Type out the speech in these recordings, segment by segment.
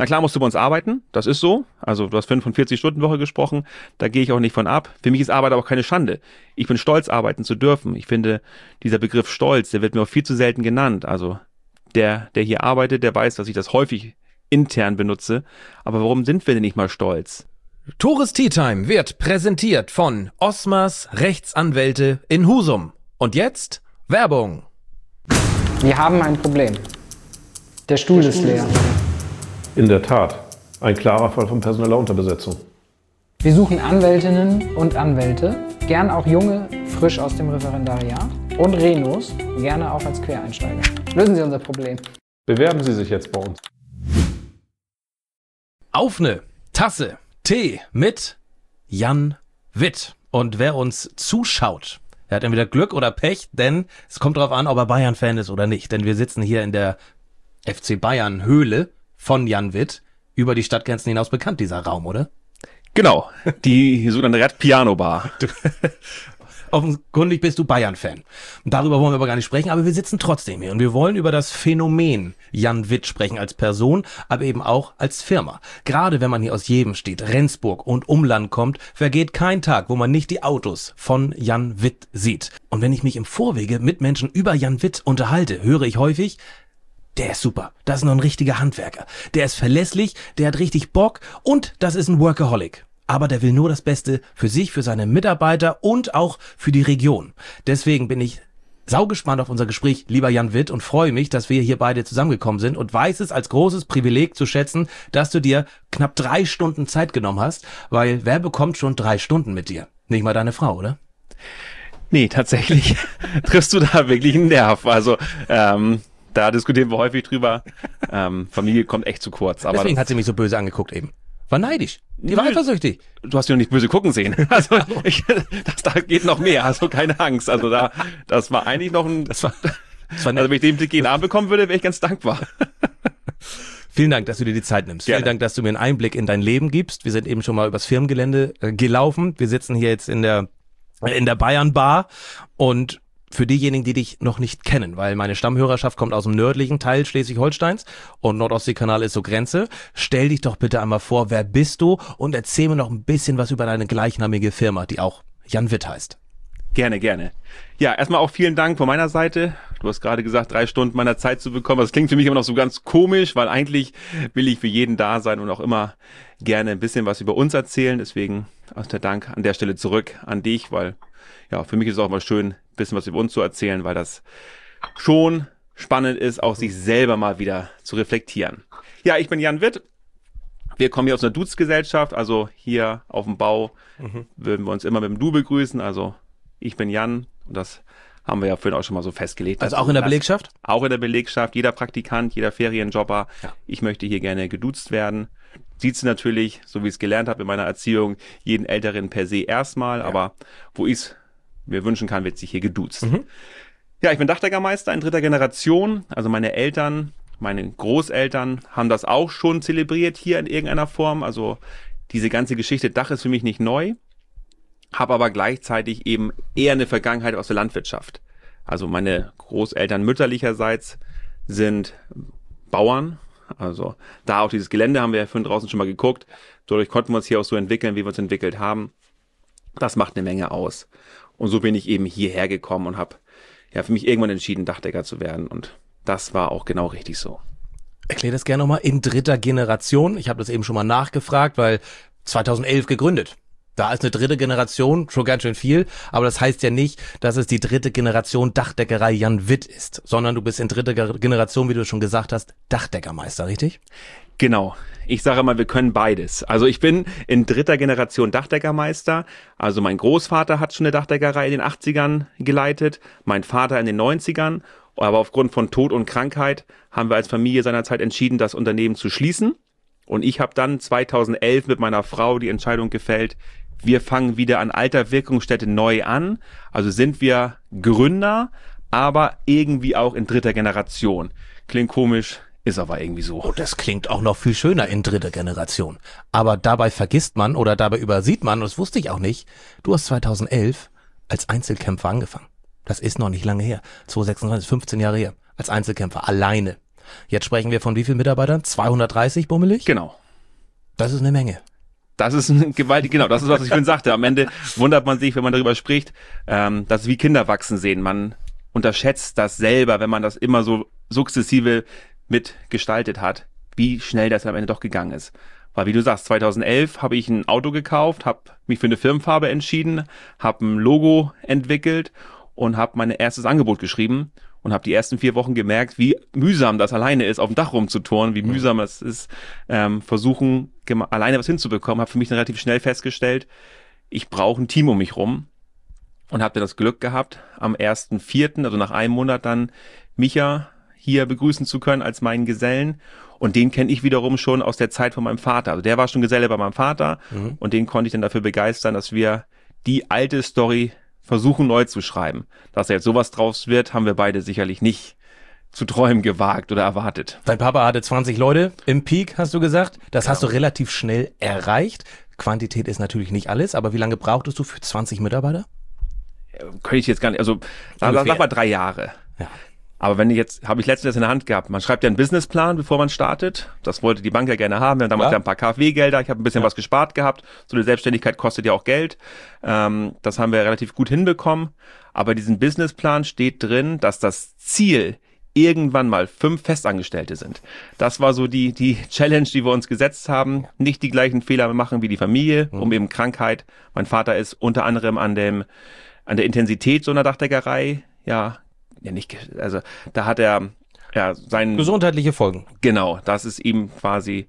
Na klar musst du bei uns arbeiten, das ist so. Also du hast 45-Stunden-Woche gesprochen, da gehe ich auch nicht von ab. Für mich ist Arbeit aber auch keine Schande. Ich bin stolz, arbeiten zu dürfen. Ich finde, dieser Begriff Stolz, der wird mir auch viel zu selten genannt. Also der hier arbeitet, der weiß, dass ich das häufig intern benutze. Aber warum sind wir denn nicht mal stolz? Tores Tea Time wird präsentiert von Osmers Rechtsanwälte in Husum. Und jetzt Werbung. Wir haben ein Problem. Der Stuhl ist leer. In der Tat, ein klarer Fall von personeller Unterbesetzung. Wir suchen Anwältinnen und Anwälte, gern auch junge, frisch aus dem Referendariat und Renos, gerne auch als Quereinsteiger. Lösen Sie unser Problem. Bewerben Sie sich jetzt bei uns. Auf eine Tasse Tee mit Jan Witt. Und wer uns zuschaut, der hat entweder Glück oder Pech, denn es kommt darauf an, ob er Bayern-Fan ist oder nicht. Denn wir sitzen hier in der FC Bayern-Höhle von Jan Witt, über die Stadtgrenzen hinaus bekannt, dieser Raum, oder? Genau, die sogenannte Red Piano Bar. Offenkundig bist du Bayern-Fan. Und darüber wollen wir aber gar nicht sprechen, aber wir sitzen trotzdem hier und wir wollen über das Phänomen Jan Witt sprechen als Person, aber eben auch als Firma. Gerade wenn man hier aus Jevenstedt, Rendsburg und Umland kommt, vergeht kein Tag, wo man nicht die Autos von Jan Witt sieht. Und wenn ich mich im Vorwege mit Menschen über Jan Witt unterhalte, höre ich häufig: Der ist super, das ist noch ein richtiger Handwerker, der ist verlässlich, der hat richtig Bock und das ist ein Workaholic. Aber der will nur das Beste für sich, für seine Mitarbeiter und auch für die Region. Deswegen bin ich saugespannt auf unser Gespräch, lieber Jan Witt, und freue mich, dass wir hier beide zusammengekommen sind und weiß es als großes Privileg zu schätzen, dass du dir knapp 3 Stunden Zeit genommen hast, weil wer bekommt schon 3 Stunden mit dir? Nicht mal deine Frau, oder? Nee, tatsächlich triffst du da wirklich einen Nerv. Also, da diskutieren wir häufig drüber. Familie kommt echt zu kurz. Aber deswegen hat sie mich so böse angeguckt eben. War neidisch. Die war eifersüchtig. Du hast dich noch nicht böse gucken sehen. Also da geht noch mehr. Also keine Angst. Also das war eigentlich noch ein. Also wenn ich den Blick jeden Abend bekommen würde, wäre ich ganz dankbar. Vielen Dank, dass du dir die Zeit nimmst. Gerne. Vielen Dank, dass du mir einen Einblick in dein Leben gibst. Wir sind eben schon mal übers Firmengelände gelaufen. Wir sitzen hier jetzt in der Bayern Bar und für diejenigen, die dich noch nicht kennen, weil meine Stammhörerschaft kommt aus dem nördlichen Teil Schleswig-Holsteins und Nordostseekanal ist so Grenze. Stell dich doch bitte einmal vor, wer bist du, und erzähl mir noch ein bisschen was über deine gleichnamige Firma, die auch Jan Witt heißt. Gerne, gerne. Ja, erstmal auch vielen Dank von meiner Seite. Du hast gerade gesagt, 3 Stunden meiner Zeit zu bekommen. Das klingt für mich immer noch so ganz komisch, weil eigentlich will ich für jeden da sein und auch immer gerne ein bisschen was über uns erzählen. Deswegen auch der Dank an der Stelle zurück an dich, weil ja, für mich ist es auch mal schön, ein bisschen was über uns zu erzählen, weil das schon spannend ist, auch sich selber mal wieder zu reflektieren. Ja, ich bin Jan Witt. Wir kommen hier aus einer Duzgesellschaft, also hier auf dem Bau würden wir uns immer mit dem Du begrüßen. Also ich bin Jan und das haben wir ja vorhin auch schon mal so festgelegt. Also auch in der Belegschaft? Auch in der Belegschaft, jeder Praktikant, jeder Ferienjobber. Ja. Ich möchte hier gerne geduzt werden. Sieht's natürlich, so wie ich es gelernt habe in meiner Erziehung, jeden Älteren per se erstmal, ja. Aber wo ich es mir wünschen kann, wird sich hier geduzt. Ja, ich bin Dachdeckermeister in 3. Generation. Also meine Eltern, meine Großeltern haben das auch schon zelebriert hier in irgendeiner Form. Also diese ganze Geschichte Dach ist für mich nicht neu, habe aber gleichzeitig eben eher eine Vergangenheit aus der Landwirtschaft. Also meine Großeltern mütterlicherseits sind Bauern. Also da auch dieses Gelände haben wir ja vorhin draußen schon mal geguckt. Dadurch konnten wir uns hier auch so entwickeln, wie wir uns entwickelt haben. Das macht eine Menge aus. Und so bin ich eben hierher gekommen und habe ja für mich irgendwann entschieden, Dachdecker zu werden. Und das war auch genau richtig so. Erklär das gerne nochmal in 3. Generation. Ich habe das eben schon mal nachgefragt, weil 2011 gegründet. Da ist eine 3. Generation, schon ganz schön viel, aber das heißt ja nicht, dass es die 3. Generation Dachdeckerei Jan Witt ist, sondern du bist in 3. Generation, wie du schon gesagt hast, Dachdeckermeister, richtig? Genau. Ich sage mal, wir können beides. Also ich bin in 3. Generation Dachdeckermeister. Also mein Großvater hat schon eine Dachdeckerei in den 80ern geleitet, mein Vater in den 90ern. Aber aufgrund von Tod und Krankheit haben wir als Familie seinerzeit entschieden, das Unternehmen zu schließen. Und ich habe dann 2011 mit meiner Frau die Entscheidung gefällt, wir fangen wieder an alter Wirkungsstätte neu an. Also sind wir Gründer, aber irgendwie auch in 3. Generation. Klingt komisch, ist aber irgendwie so. Oh, das klingt auch noch viel schöner in 3. Generation. Aber dabei vergisst man oder dabei übersieht man, und das wusste ich auch nicht, du hast 2011 als Einzelkämpfer angefangen. Das ist noch nicht lange her. 2026, 15 Jahre her. Als Einzelkämpfer, alleine. Jetzt sprechen wir von wie vielen Mitarbeitern? 230 bummelig? Genau. Das ist eine Menge. Das ist ein gewaltig, genau, das ist, was ich vorhin sagte. Am Ende wundert man sich, wenn man darüber spricht, dass wie Kinder wachsen sehen. Man unterschätzt das selber, wenn man das immer so sukzessive mitgestaltet hat, wie schnell das am Ende doch gegangen ist. Weil wie du sagst, 2011 habe ich ein Auto gekauft, habe mich für eine Firmenfarbe entschieden, habe ein Logo entwickelt und habe mein erstes Angebot geschrieben und habe die ersten 4 Wochen gemerkt, wie mühsam das alleine ist, auf dem Dach rumzuturnen, wie mühsam es ist, versuchen, alleine was hinzubekommen. Habe für mich dann relativ schnell festgestellt, ich brauche ein Team um mich rum und habe dann das Glück gehabt, am 1.4., also nach einem Monat dann Micha hier begrüßen zu können als meinen Gesellen. Und den kenne ich wiederum schon aus der Zeit von meinem Vater. Also der war schon Geselle bei meinem Vater und den konnte ich dann dafür begeistern, dass wir die alte Story versuchen neu zu schreiben. Dass da jetzt sowas draus wird, haben wir beide sicherlich nicht zu träumen gewagt oder erwartet. Dein Papa hatte 20 Leute im Peak, hast du gesagt. Das hast du relativ schnell erreicht. Quantität ist natürlich nicht alles, aber wie lange brauchtest du für 20 Mitarbeiter? Könnte ich jetzt gar nicht, also sag mal 3 Jahre. Ja. Aber habe ich letztens in der Hand gehabt. Man schreibt ja einen Businessplan, bevor man startet. Das wollte die Bank ja gerne haben. Wir haben damals ja ein paar KfW-Gelder. Ich habe ein bisschen was gespart gehabt. So eine Selbstständigkeit kostet ja auch Geld. Das haben wir relativ gut hinbekommen. Aber diesen Businessplan steht drin, dass das Ziel irgendwann mal 5 Festangestellte sind. Das war so die Challenge, die wir uns gesetzt haben. Nicht die gleichen Fehler machen wie die Familie, um eben Krankheit. Mein Vater ist unter anderem an der Intensität so einer Dachdeckerei, da hat er seinen gesundheitliche Folgen. Genau, das ist ihm quasi,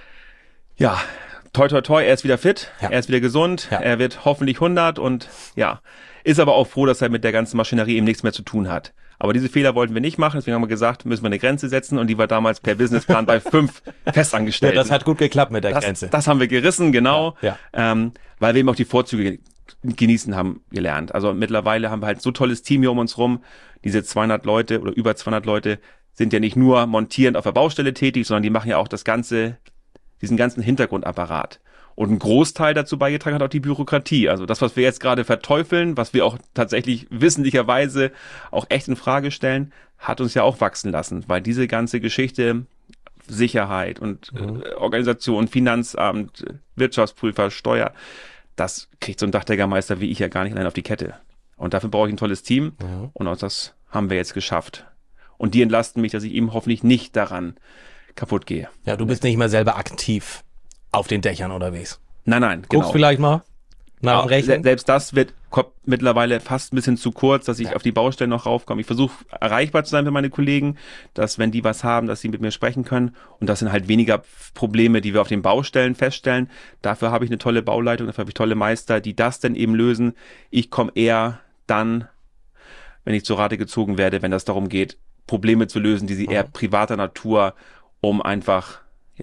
toi toi toi, er ist wieder fit, er ist wieder gesund, er wird hoffentlich 100 und ist aber auch froh, dass er mit der ganzen Maschinerie eben nichts mehr zu tun hat. Aber diese Fehler wollten wir nicht machen, deswegen haben wir gesagt, müssen wir eine Grenze setzen und die war damals per Businessplan bei 5 Festangestellten. Ja, das hat gut geklappt mit der Grenze. Das haben wir gerissen, genau, weil wir eben auch die Vorzüge genießen haben gelernt. Also mittlerweile haben wir halt so tolles Team hier um uns rum. Diese 200 Leute oder über 200 Leute sind ja nicht nur montierend auf der Baustelle tätig, sondern die machen ja auch diesen ganzen Hintergrundapparat. Und ein Großteil dazu beigetragen hat auch die Bürokratie. Also das, was wir jetzt gerade verteufeln, was wir auch tatsächlich wissentlicherweise auch echt in Frage stellen, hat uns ja auch wachsen lassen, weil diese ganze Geschichte Sicherheit und Organisation, Finanzamt, Wirtschaftsprüfer, Steuer, das kriegt so ein Dachdeckermeister wie ich ja gar nicht allein auf die Kette. Und dafür brauche ich ein tolles Team. Und auch das haben wir jetzt geschafft. Und die entlasten mich, dass ich eben hoffentlich nicht daran kaputt gehe. Ja, du bist nicht mehr selber aktiv auf den Dächern unterwegs. Nein, genau. Guckst vielleicht mal nach dem Rechnen. Selbst das kommt mittlerweile fast ein bisschen zu kurz, dass ich auf die Baustellen noch raufkomme. Ich versuche erreichbar zu sein für meine Kollegen, dass wenn die was haben, dass sie mit mir sprechen können. Und das sind halt weniger Probleme, die wir auf den Baustellen feststellen. Dafür habe ich eine tolle Bauleitung, dafür habe ich tolle Meister, die das dann eben lösen. Ich komme eher dann, wenn ich zur Rate gezogen werde, wenn das darum geht, Probleme zu lösen, die sie eher privater Natur, um einfach,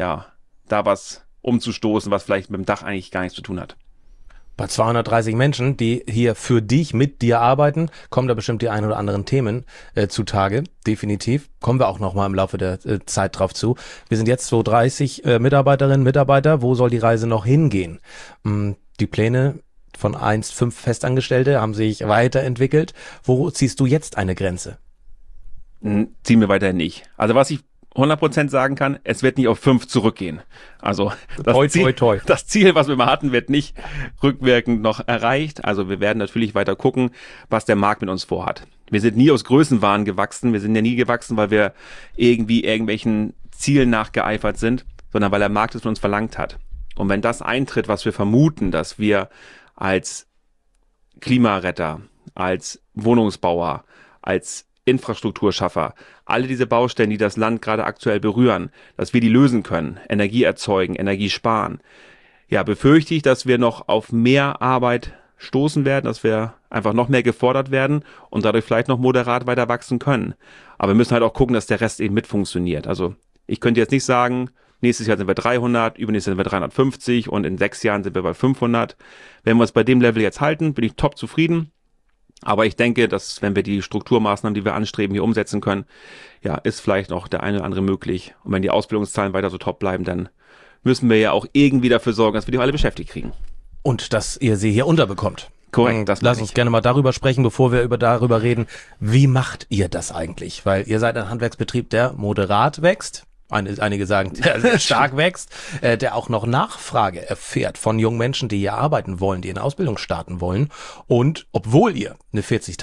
da was umzustoßen, was vielleicht mit dem Dach eigentlich gar nichts zu tun hat. Bei 230 Menschen, die hier für dich, mit dir arbeiten, kommen da bestimmt die ein oder anderen Themen zutage, definitiv. Kommen wir auch nochmal im Laufe der Zeit drauf zu. Wir sind jetzt so 30 Mitarbeiterinnen, Mitarbeiter. Wo soll die Reise noch hingehen? Die Pläne von 5 Festangestellte haben sich weiterentwickelt. Wo ziehst du jetzt eine Grenze? Ziehen wir weiterhin nicht. Also was ich 100% sagen kann, es wird nicht auf 5 zurückgehen. Also das Ziel, was wir mal hatten, wird nicht rückwirkend noch erreicht. Also wir werden natürlich weiter gucken, was der Markt mit uns vorhat. Wir sind nie aus Größenwahn gewachsen. Wir sind ja nie gewachsen, weil wir irgendwie irgendwelchen Zielen nachgeeifert sind, sondern weil der Markt es von uns verlangt hat. Und wenn das eintritt, was wir vermuten, dass wir als Klimaretter, als Wohnungsbauer, als Infrastrukturschaffer, alle diese Baustellen, die das Land gerade aktuell berühren, dass wir die lösen können, Energie erzeugen, Energie sparen, befürchte ich, dass wir noch auf mehr Arbeit stoßen werden, dass wir einfach noch mehr gefordert werden und dadurch vielleicht noch moderat weiter wachsen können. Aber wir müssen halt auch gucken, dass der Rest eben mit funktioniert. Also ich könnte jetzt nicht sagen, nächstes Jahr sind wir 300, übernächstes Jahr sind wir 350 und in 6 Jahren sind wir bei 500. Wenn wir uns bei dem Level jetzt halten, bin ich top zufrieden. Aber ich denke, dass wenn wir die Strukturmaßnahmen, die wir anstreben, hier umsetzen können, ist vielleicht noch der eine oder andere möglich. Und wenn die Ausbildungszahlen weiter so top bleiben, dann müssen wir ja auch irgendwie dafür sorgen, dass wir die alle beschäftigt kriegen. Und dass ihr sie hier unterbekommt. Korrekt, das Lass uns gerne mal darüber sprechen, bevor wir darüber reden. Wie macht ihr das eigentlich? Weil ihr seid ein Handwerksbetrieb, der moderat wächst. Einige sagen, der sehr stark wächst, der auch noch Nachfrage erfährt von jungen Menschen, die hier arbeiten wollen, die in Ausbildung starten wollen. Und obwohl ihr eine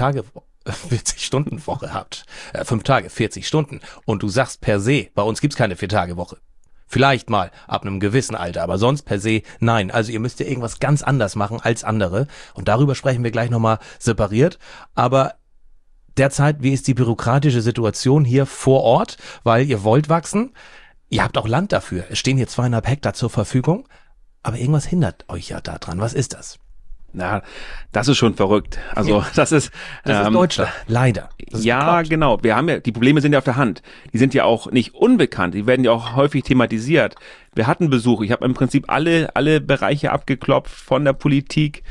40-Stunden-Woche habt, 5 Tage, 40 Stunden, und du sagst per se, bei uns gibt's keine 4-Tage-Woche. Vielleicht mal ab einem gewissen Alter, aber sonst per se nein. Also ihr müsst ja irgendwas ganz anders machen als andere. Und darüber sprechen wir gleich nochmal separiert. Aber derzeit, wie ist die bürokratische Situation hier vor Ort? Weil ihr wollt wachsen. Ihr habt auch Land dafür. Es stehen hier 2,5 Hektar zur Verfügung. Aber irgendwas hindert euch ja daran. Was ist das? Na, das ist schon verrückt. Also das ist Deutschland, leider. Ja, genau. Wir haben ja, die Probleme sind ja auf der Hand. Die sind ja auch nicht unbekannt. Die werden ja auch häufig thematisiert. Wir hatten Besuch. Ich habe im Prinzip alle Bereiche abgeklopft, von der Politik,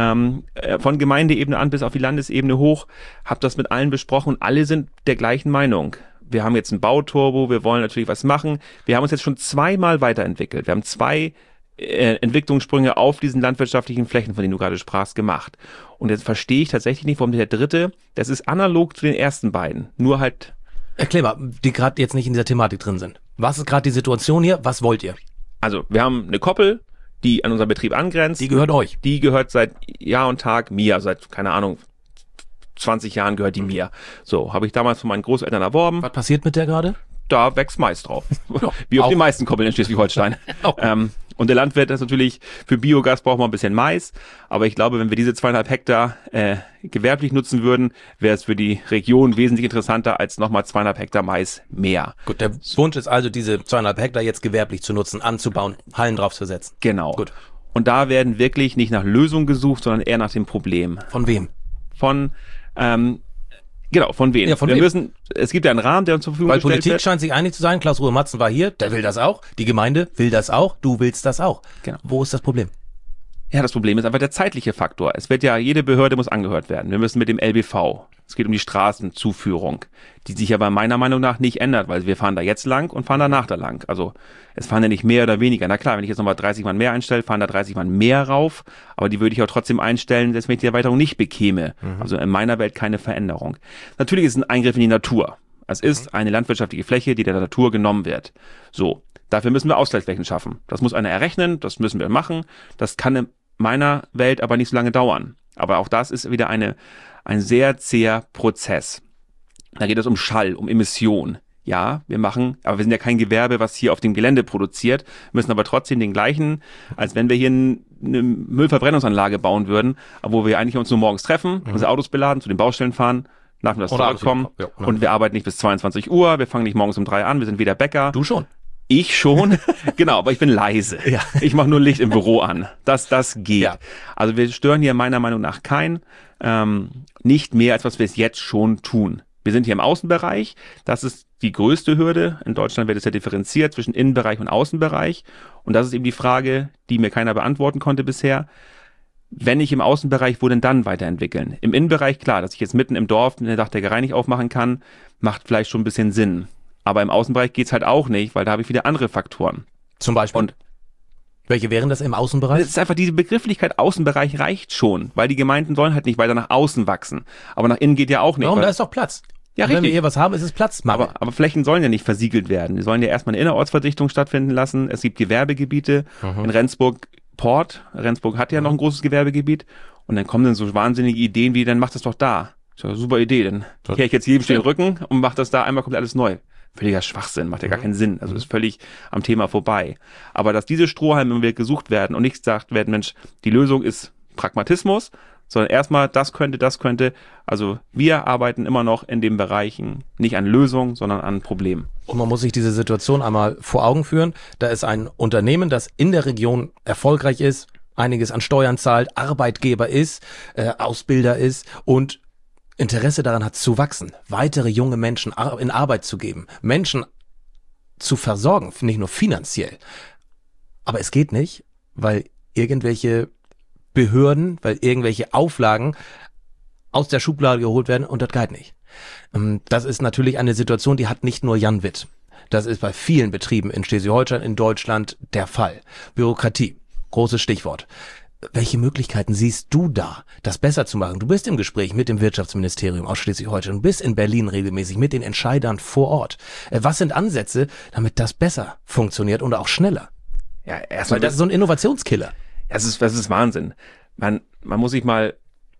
von Gemeindeebene an bis auf die Landesebene hoch. Habe das mit allen besprochen und alle sind der gleichen Meinung. Wir haben jetzt ein Bauturbo. Wir wollen natürlich was machen. Wir haben uns jetzt schon 2-mal weiterentwickelt. Wir haben 2 Entwicklungssprünge auf diesen landwirtschaftlichen Flächen, von denen du gerade sprachst, gemacht. Und jetzt verstehe ich tatsächlich nicht, warum der dritte, das ist analog zu den ersten beiden, nur halt... Erklär mal, die gerade jetzt nicht in dieser Thematik drin sind. Was ist gerade die Situation hier? Was wollt ihr? Also, wir haben eine Koppel, die an unseren Betrieb angrenzt. Die gehört euch? Die gehört seit Jahr und Tag mir, seit, keine Ahnung, 20 Jahren gehört die mir. So, habe ich damals von meinen Großeltern erworben. Was passiert mit der gerade? Da wächst Mais drauf. Wie auf den meisten Koppeln in Schleswig-Holstein. Und der Landwirt ist natürlich, für Biogas braucht man ein bisschen Mais. Aber ich glaube, wenn wir diese 2,5 Hektar gewerblich nutzen würden, wäre es für die Region wesentlich interessanter als nochmal 2,5 Hektar Mais mehr. Gut, der Wunsch ist also, diese 2,5 Hektar jetzt gewerblich zu nutzen, anzubauen, Hallen draufzusetzen. Genau. Gut. Und da werden wirklich nicht nach Lösungen gesucht, sondern eher nach dem Problem. Von wem? Von wem? Ja, von wem? Es gibt ja einen Rahmen, der uns zur Verfügung Weil gestellt Politik wird. scheint sich einig zu sein. Klaus-Ruhe Matzen war hier, der will das auch. Die Gemeinde will das auch. Du willst das auch. Genau. Wo ist das Problem? Ja, das Problem ist einfach der zeitliche Faktor. Es wird ja, jede Behörde muss angehört werden. Wir müssen mit dem LBV. Es geht um die Straßenzuführung, die sich aber meiner Meinung nach nicht ändert, weil wir fahren da jetzt lang und fahren danach da lang. Also es fahren ja nicht mehr oder weniger. Na klar, wenn ich jetzt nochmal 30 Mann mehr einstelle, fahren da 30 Mann mehr rauf, aber die würde ich auch trotzdem einstellen, selbst wenn ich die Erweiterung nicht bekäme. Also in meiner Welt keine Veränderung. Natürlich ist es ein Eingriff in die Natur. Es ist eine landwirtschaftliche Fläche, die der Natur genommen wird. So, dafür müssen wir Ausgleichsflächen schaffen. Das muss einer errechnen, das müssen wir machen. Das kann in meiner Welt aber nicht so lange dauern. Aber auch das ist wieder ein sehr zäher Prozess. Da geht es um Schall, um Emission. Ja, aber wir sind ja kein Gewerbe, was hier auf dem Gelände produziert, müssen aber trotzdem den gleichen, als wenn wir hier eine Müllverbrennungsanlage bauen würden, wo wir eigentlich uns nur morgens treffen, unsere Autos beladen, zu den Baustellen fahren, nachmittags zurückkommen und wir arbeiten nicht bis 22 Uhr, wir fangen nicht morgens um 3 an, wir sind weder Bäcker. Du schon. Ich schon, genau, aber ich bin leise. Ja. Ich mache nur Licht im Büro an. Das geht. Ja. Also wir stören hier meiner Meinung nach nicht mehr, als was wir es jetzt schon tun. Wir sind hier im Außenbereich. Das ist die größte Hürde. In Deutschland wird es ja differenziert zwischen Innenbereich und Außenbereich. Und das ist eben die Frage, die mir keiner beantworten konnte bisher. Wenn ich im Außenbereich, wo denn dann weiterentwickeln? Im Innenbereich, klar, dass ich jetzt mitten im Dorf eine Dachdeckerei nicht aufmachen kann, macht vielleicht schon ein bisschen Sinn. Aber im Außenbereich geht's halt auch nicht, weil da habe ich wieder andere Faktoren. Zum Beispiel? Und welche wären das im Außenbereich? es ist einfach, diese Begrifflichkeit Außenbereich reicht schon, weil die Gemeinden sollen halt nicht weiter nach außen wachsen. Aber nach innen geht ja auch nicht. Warum? Da ist doch Platz. Ja, Und wenn richtig. wir hier was haben, ist es Platz. Aber Flächen sollen ja nicht versiegelt werden. Die sollen ja erstmal eine Innerortsverdichtung stattfinden lassen. Es gibt Gewerbegebiete. In Rendsburg hat ja noch ein großes Gewerbegebiet. Und dann kommen dann so wahnsinnige Ideen wie, dann macht das doch da. Das ist ja eine super Idee. Dann kehre ich jetzt jedem den Rücken und mache das da einmal komplett alles neu. Völliger Schwachsinn, macht ja gar keinen Sinn. Also ist völlig am Thema vorbei. Aber dass diese Strohhalme gesucht werden und nicht gesagt werden, Mensch, die Lösung ist Pragmatismus, sondern erstmal das könnte. Also wir arbeiten immer noch in den Bereichen nicht an Lösungen, sondern an Problemen. Und man muss sich diese Situation einmal vor Augen führen. Da ist ein Unternehmen, das in der Region erfolgreich ist, einiges an Steuern zahlt, Arbeitgeber ist, Ausbilder ist und Interesse daran hat zu wachsen, weitere junge Menschen in Arbeit zu geben, Menschen zu versorgen, nicht nur finanziell. Aber es geht nicht, weil irgendwelche Behörden, weil irgendwelche Auflagen aus der Schublade geholt werden und das geht nicht. Das ist natürlich eine Situation, die hat nicht nur Jan Witt. Das ist bei vielen Betrieben in Schleswig-Holstein, in Deutschland der Fall. Bürokratie, großes Stichwort. welche Möglichkeiten siehst du da, das besser zu machen? Du bist im Gespräch mit dem Wirtschaftsministerium aus Schleswig-Holstein, du bist in Berlin regelmäßig mit den Entscheidern vor Ort. Was sind Ansätze, damit das besser funktioniert und auch schneller? Ja, erstmal, weil das ist so ein Innovationskiller. Das ist Wahnsinn. Man muss sich mal,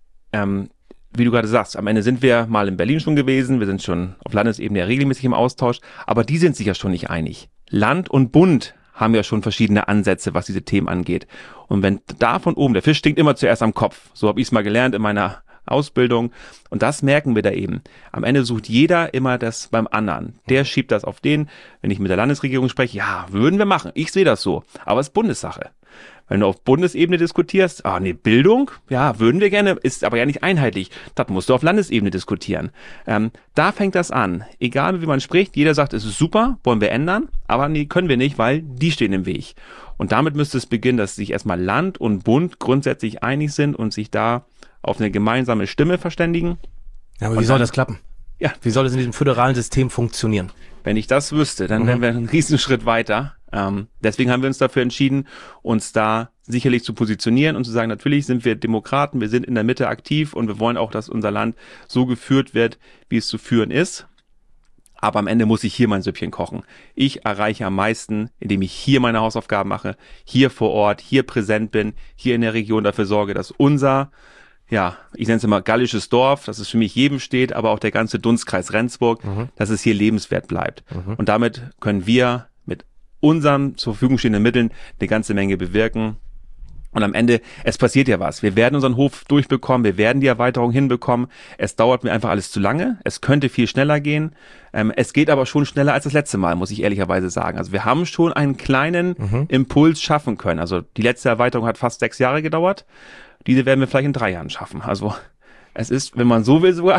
wie du gerade sagst, am Ende sind wir mal in Berlin schon gewesen, wir sind schon auf Landesebene ja regelmäßig im Austausch, aber die sind sich ja schon nicht einig. Land und Bund haben ja schon verschiedene Ansätze, was diese Themen angeht. Und wenn da von oben, der Fisch stinkt immer zuerst am Kopf, so habe ich es mal gelernt in meiner Ausbildung, und das merken wir da eben. Am Ende sucht jeder immer das beim anderen. Der schiebt das auf den, wenn ich mit der Landesregierung spreche, ja, würden wir machen, ich sehe das so, aber es ist Bundessache. Wenn du auf Bundesebene diskutierst, Bildung, ja, würden wir gerne, ist aber ja nicht einheitlich. Das musst du auf Landesebene diskutieren. Da fängt das an. Egal wie man spricht, jeder sagt, es ist super, wollen wir ändern, aber nee, können wir nicht, weil die stehen im Weg. Und damit müsste es beginnen, dass sich erstmal Land und Bund grundsätzlich einig sind und sich da auf eine gemeinsame Stimme verständigen. Ja, aber wie soll das klappen? Ja. Wie soll es in diesem föderalen System funktionieren? Wenn ich das wüsste, dann wären wir einen Riesenschritt weiter. Deswegen haben wir uns dafür entschieden, uns da sicherlich zu positionieren und zu sagen, natürlich sind wir Demokraten, wir sind in der Mitte aktiv und wir wollen auch, dass unser Land so geführt wird, wie es zu führen ist. Aber am Ende muss ich hier mein Süppchen kochen. Ich erreiche am meisten, indem ich hier meine Hausaufgaben mache, hier vor Ort, hier präsent bin, hier in der Region dafür sorge, dass unser, ja, ich nenne es immer gallisches Dorf, dass es für mich jedem steht, aber auch der ganze Dunstkreis Rendsburg, dass es hier lebenswert bleibt. Und damit können wir mit unseren zur Verfügung stehenden Mitteln eine ganze Menge bewirken. Und am Ende, es passiert ja was. Wir werden unseren Hof durchbekommen, wir werden die Erweiterung hinbekommen. Es dauert mir einfach alles zu lange. Es könnte viel schneller gehen. Es geht aber schon schneller als das letzte Mal, muss ich ehrlicherweise sagen. Also wir haben schon einen kleinen Impuls schaffen können. Also die letzte Erweiterung hat fast 6 Jahre gedauert. Diese werden wir vielleicht in 3 Jahren schaffen. Also es ist, wenn man so will, sogar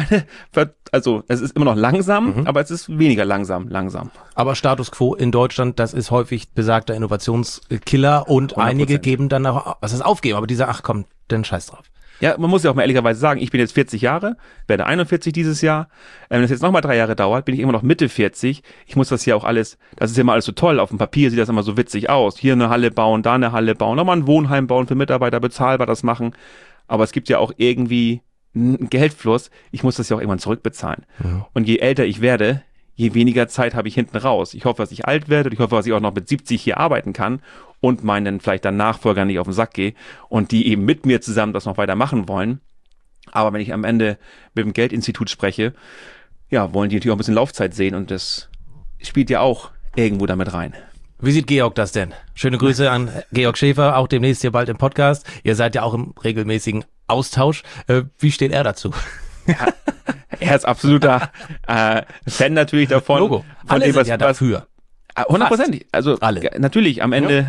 es ist immer noch langsam, aber es ist weniger langsam. Aber Status Quo in Deutschland, das ist häufig besagter Innovationskiller und 100%. Einige geben dann auch, was ist aufgeben, aber die sagen, ach komm, dann scheiß drauf. Ja, man muss ja auch mal ehrlicherweise sagen, ich bin jetzt 40 Jahre, werde 41 dieses Jahr. Wenn es jetzt nochmal 3 Jahre dauert, bin ich immer noch Mitte 40. Ich muss das hier auch alles, das ist ja immer alles so toll. Auf dem Papier sieht das immer so witzig aus. Hier eine Halle bauen, da eine Halle bauen, nochmal ein Wohnheim bauen für Mitarbeiter, bezahlbar das machen. Aber es gibt ja auch irgendwie einen Geldfluss. Ich muss das ja auch irgendwann zurückbezahlen. Ja. Und je älter ich werde, je weniger Zeit habe ich hinten raus. Ich hoffe, dass ich alt werde und ich hoffe, dass ich auch noch mit 70 hier arbeiten kann und meinen vielleicht dann Nachfolgern nicht auf den Sack gehe und die eben mit mir zusammen das noch weiter machen wollen. Aber wenn ich am Ende mit dem Geldinstitut spreche, ja, wollen die natürlich auch ein bisschen Laufzeit sehen und das spielt ja auch irgendwo damit rein. Wie sieht Georg das denn? Schöne Grüße an Georg Schäfer, auch demnächst hier bald im Podcast. Ihr seid ja auch im regelmäßigen Austausch. Wie steht er dazu? Ja, er ist absoluter Fan natürlich davon. Logo. Alle sind ja dafür. 100%. Also alle. Natürlich, am Ende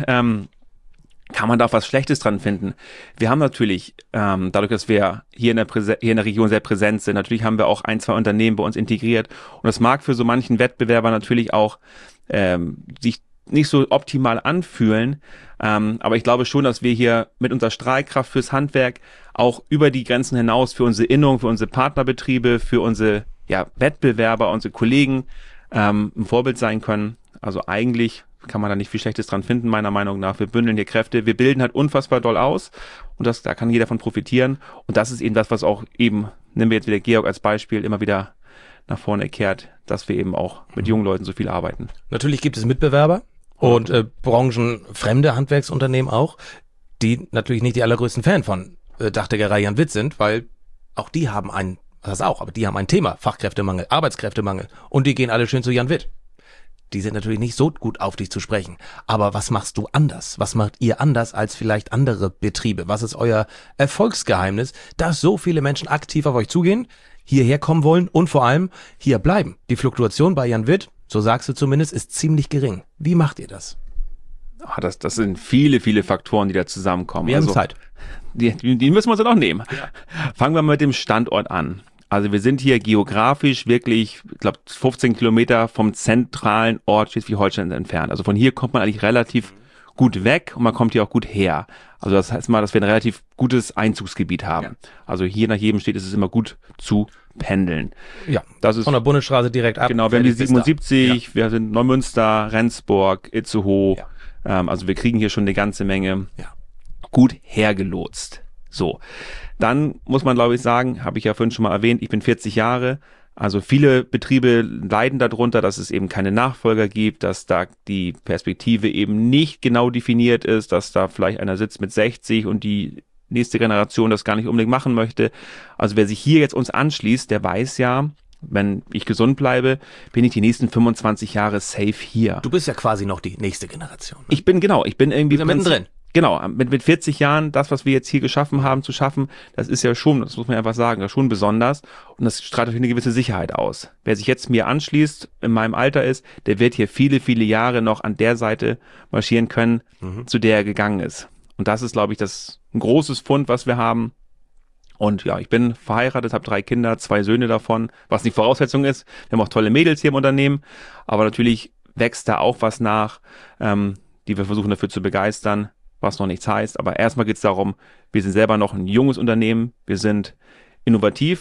kann man da auch was Schlechtes dran finden. Wir haben natürlich, dadurch, dass wir hier in der Region sehr präsent sind, natürlich haben wir auch 1, 2 Unternehmen bei uns integriert. Und das mag für so manchen Wettbewerber natürlich auch sich nicht so optimal anfühlen. Aber ich glaube schon, dass wir hier mit unserer Strahlkraft fürs Handwerk auch über die Grenzen hinaus für unsere Innung, für unsere Partnerbetriebe, für unsere Wettbewerber, unsere Kollegen ein Vorbild sein können. Also eigentlich kann man da nicht viel Schlechtes dran finden, meiner Meinung nach. Wir bündeln hier Kräfte, wir bilden halt unfassbar doll aus und da kann jeder von profitieren. Und das ist eben das, was auch eben, nehmen wir jetzt wieder Georg als Beispiel, immer wieder nach vorne kehrt, dass wir eben auch mit jungen Leuten so viel arbeiten. Natürlich gibt es Mitbewerber und branchenfremde Handwerksunternehmen auch, die natürlich nicht die allergrößten Fan von Dachdeckerei Jan Witt sind, weil auch die haben ein Thema, Fachkräftemangel, Arbeitskräftemangel und die gehen alle schön zu Jan Witt. Die sind natürlich nicht so gut auf dich zu sprechen. Aber was machst du anders? Was macht ihr anders als vielleicht andere Betriebe? Was ist euer Erfolgsgeheimnis, dass so viele Menschen aktiv auf euch zugehen, hierher kommen wollen und vor allem hier bleiben? Die Fluktuation bei Jan Witt, so sagst du zumindest, ist ziemlich gering. Wie macht ihr das? Das sind viele, viele Faktoren, die da zusammenkommen. Wir haben Zeit. Die müssen wir uns dann auch nehmen. Ja. Fangen wir mal mit dem Standort an. Also wir sind hier geografisch wirklich, ich glaube, 15 Kilometer vom zentralen Ort Schleswig-Holstein entfernt. Also von hier kommt man eigentlich relativ gut weg und man kommt hier auch gut her. Also das heißt mal, dass wir ein relativ gutes Einzugsgebiet haben. Ja. Also hier nach jedem Städt ist es immer gut zu pendeln. Ja, das ist von der Bundesstraße direkt ab. Genau, wir haben die 77, wir sind Neumünster, Rendsburg, Itzehoe. Ja. Also wir kriegen hier schon eine ganze Menge gut hergelotst. So, dann muss man, glaube ich, sagen, habe ich ja vorhin schon mal erwähnt, ich bin 40 Jahre, also viele Betriebe leiden darunter, dass es eben keine Nachfolger gibt, dass da die Perspektive eben nicht genau definiert ist, dass da vielleicht einer sitzt mit 60 und die nächste Generation das gar nicht unbedingt machen möchte. Also wer sich hier jetzt uns anschließt, der weiß ja, wenn ich gesund bleibe, bin ich die nächsten 25 Jahre safe hier. Du bist ja quasi noch die nächste Generation. Ne? Ich bin irgendwie mittendrin. Genau, mit 40 Jahren, das, was wir jetzt hier geschaffen haben, zu schaffen, das ist ja schon, das muss man einfach sagen, das ist schon besonders und das strahlt natürlich eine gewisse Sicherheit aus. Wer sich jetzt mir anschließt, in meinem Alter ist, der wird hier viele, viele Jahre noch an der Seite marschieren können, zu der er gegangen ist. Und das ist, glaube ich, ein großes Pfund, was wir haben. Und ja, ich bin verheiratet, habe 3 Kinder, 2 Söhne davon, was die Voraussetzung ist. Wir haben auch tolle Mädels hier im Unternehmen, aber natürlich wächst da auch was nach, die wir versuchen dafür zu begeistern, was noch nichts heißt. Aber erstmal geht es darum, wir sind selber noch ein junges Unternehmen, wir sind innovativ,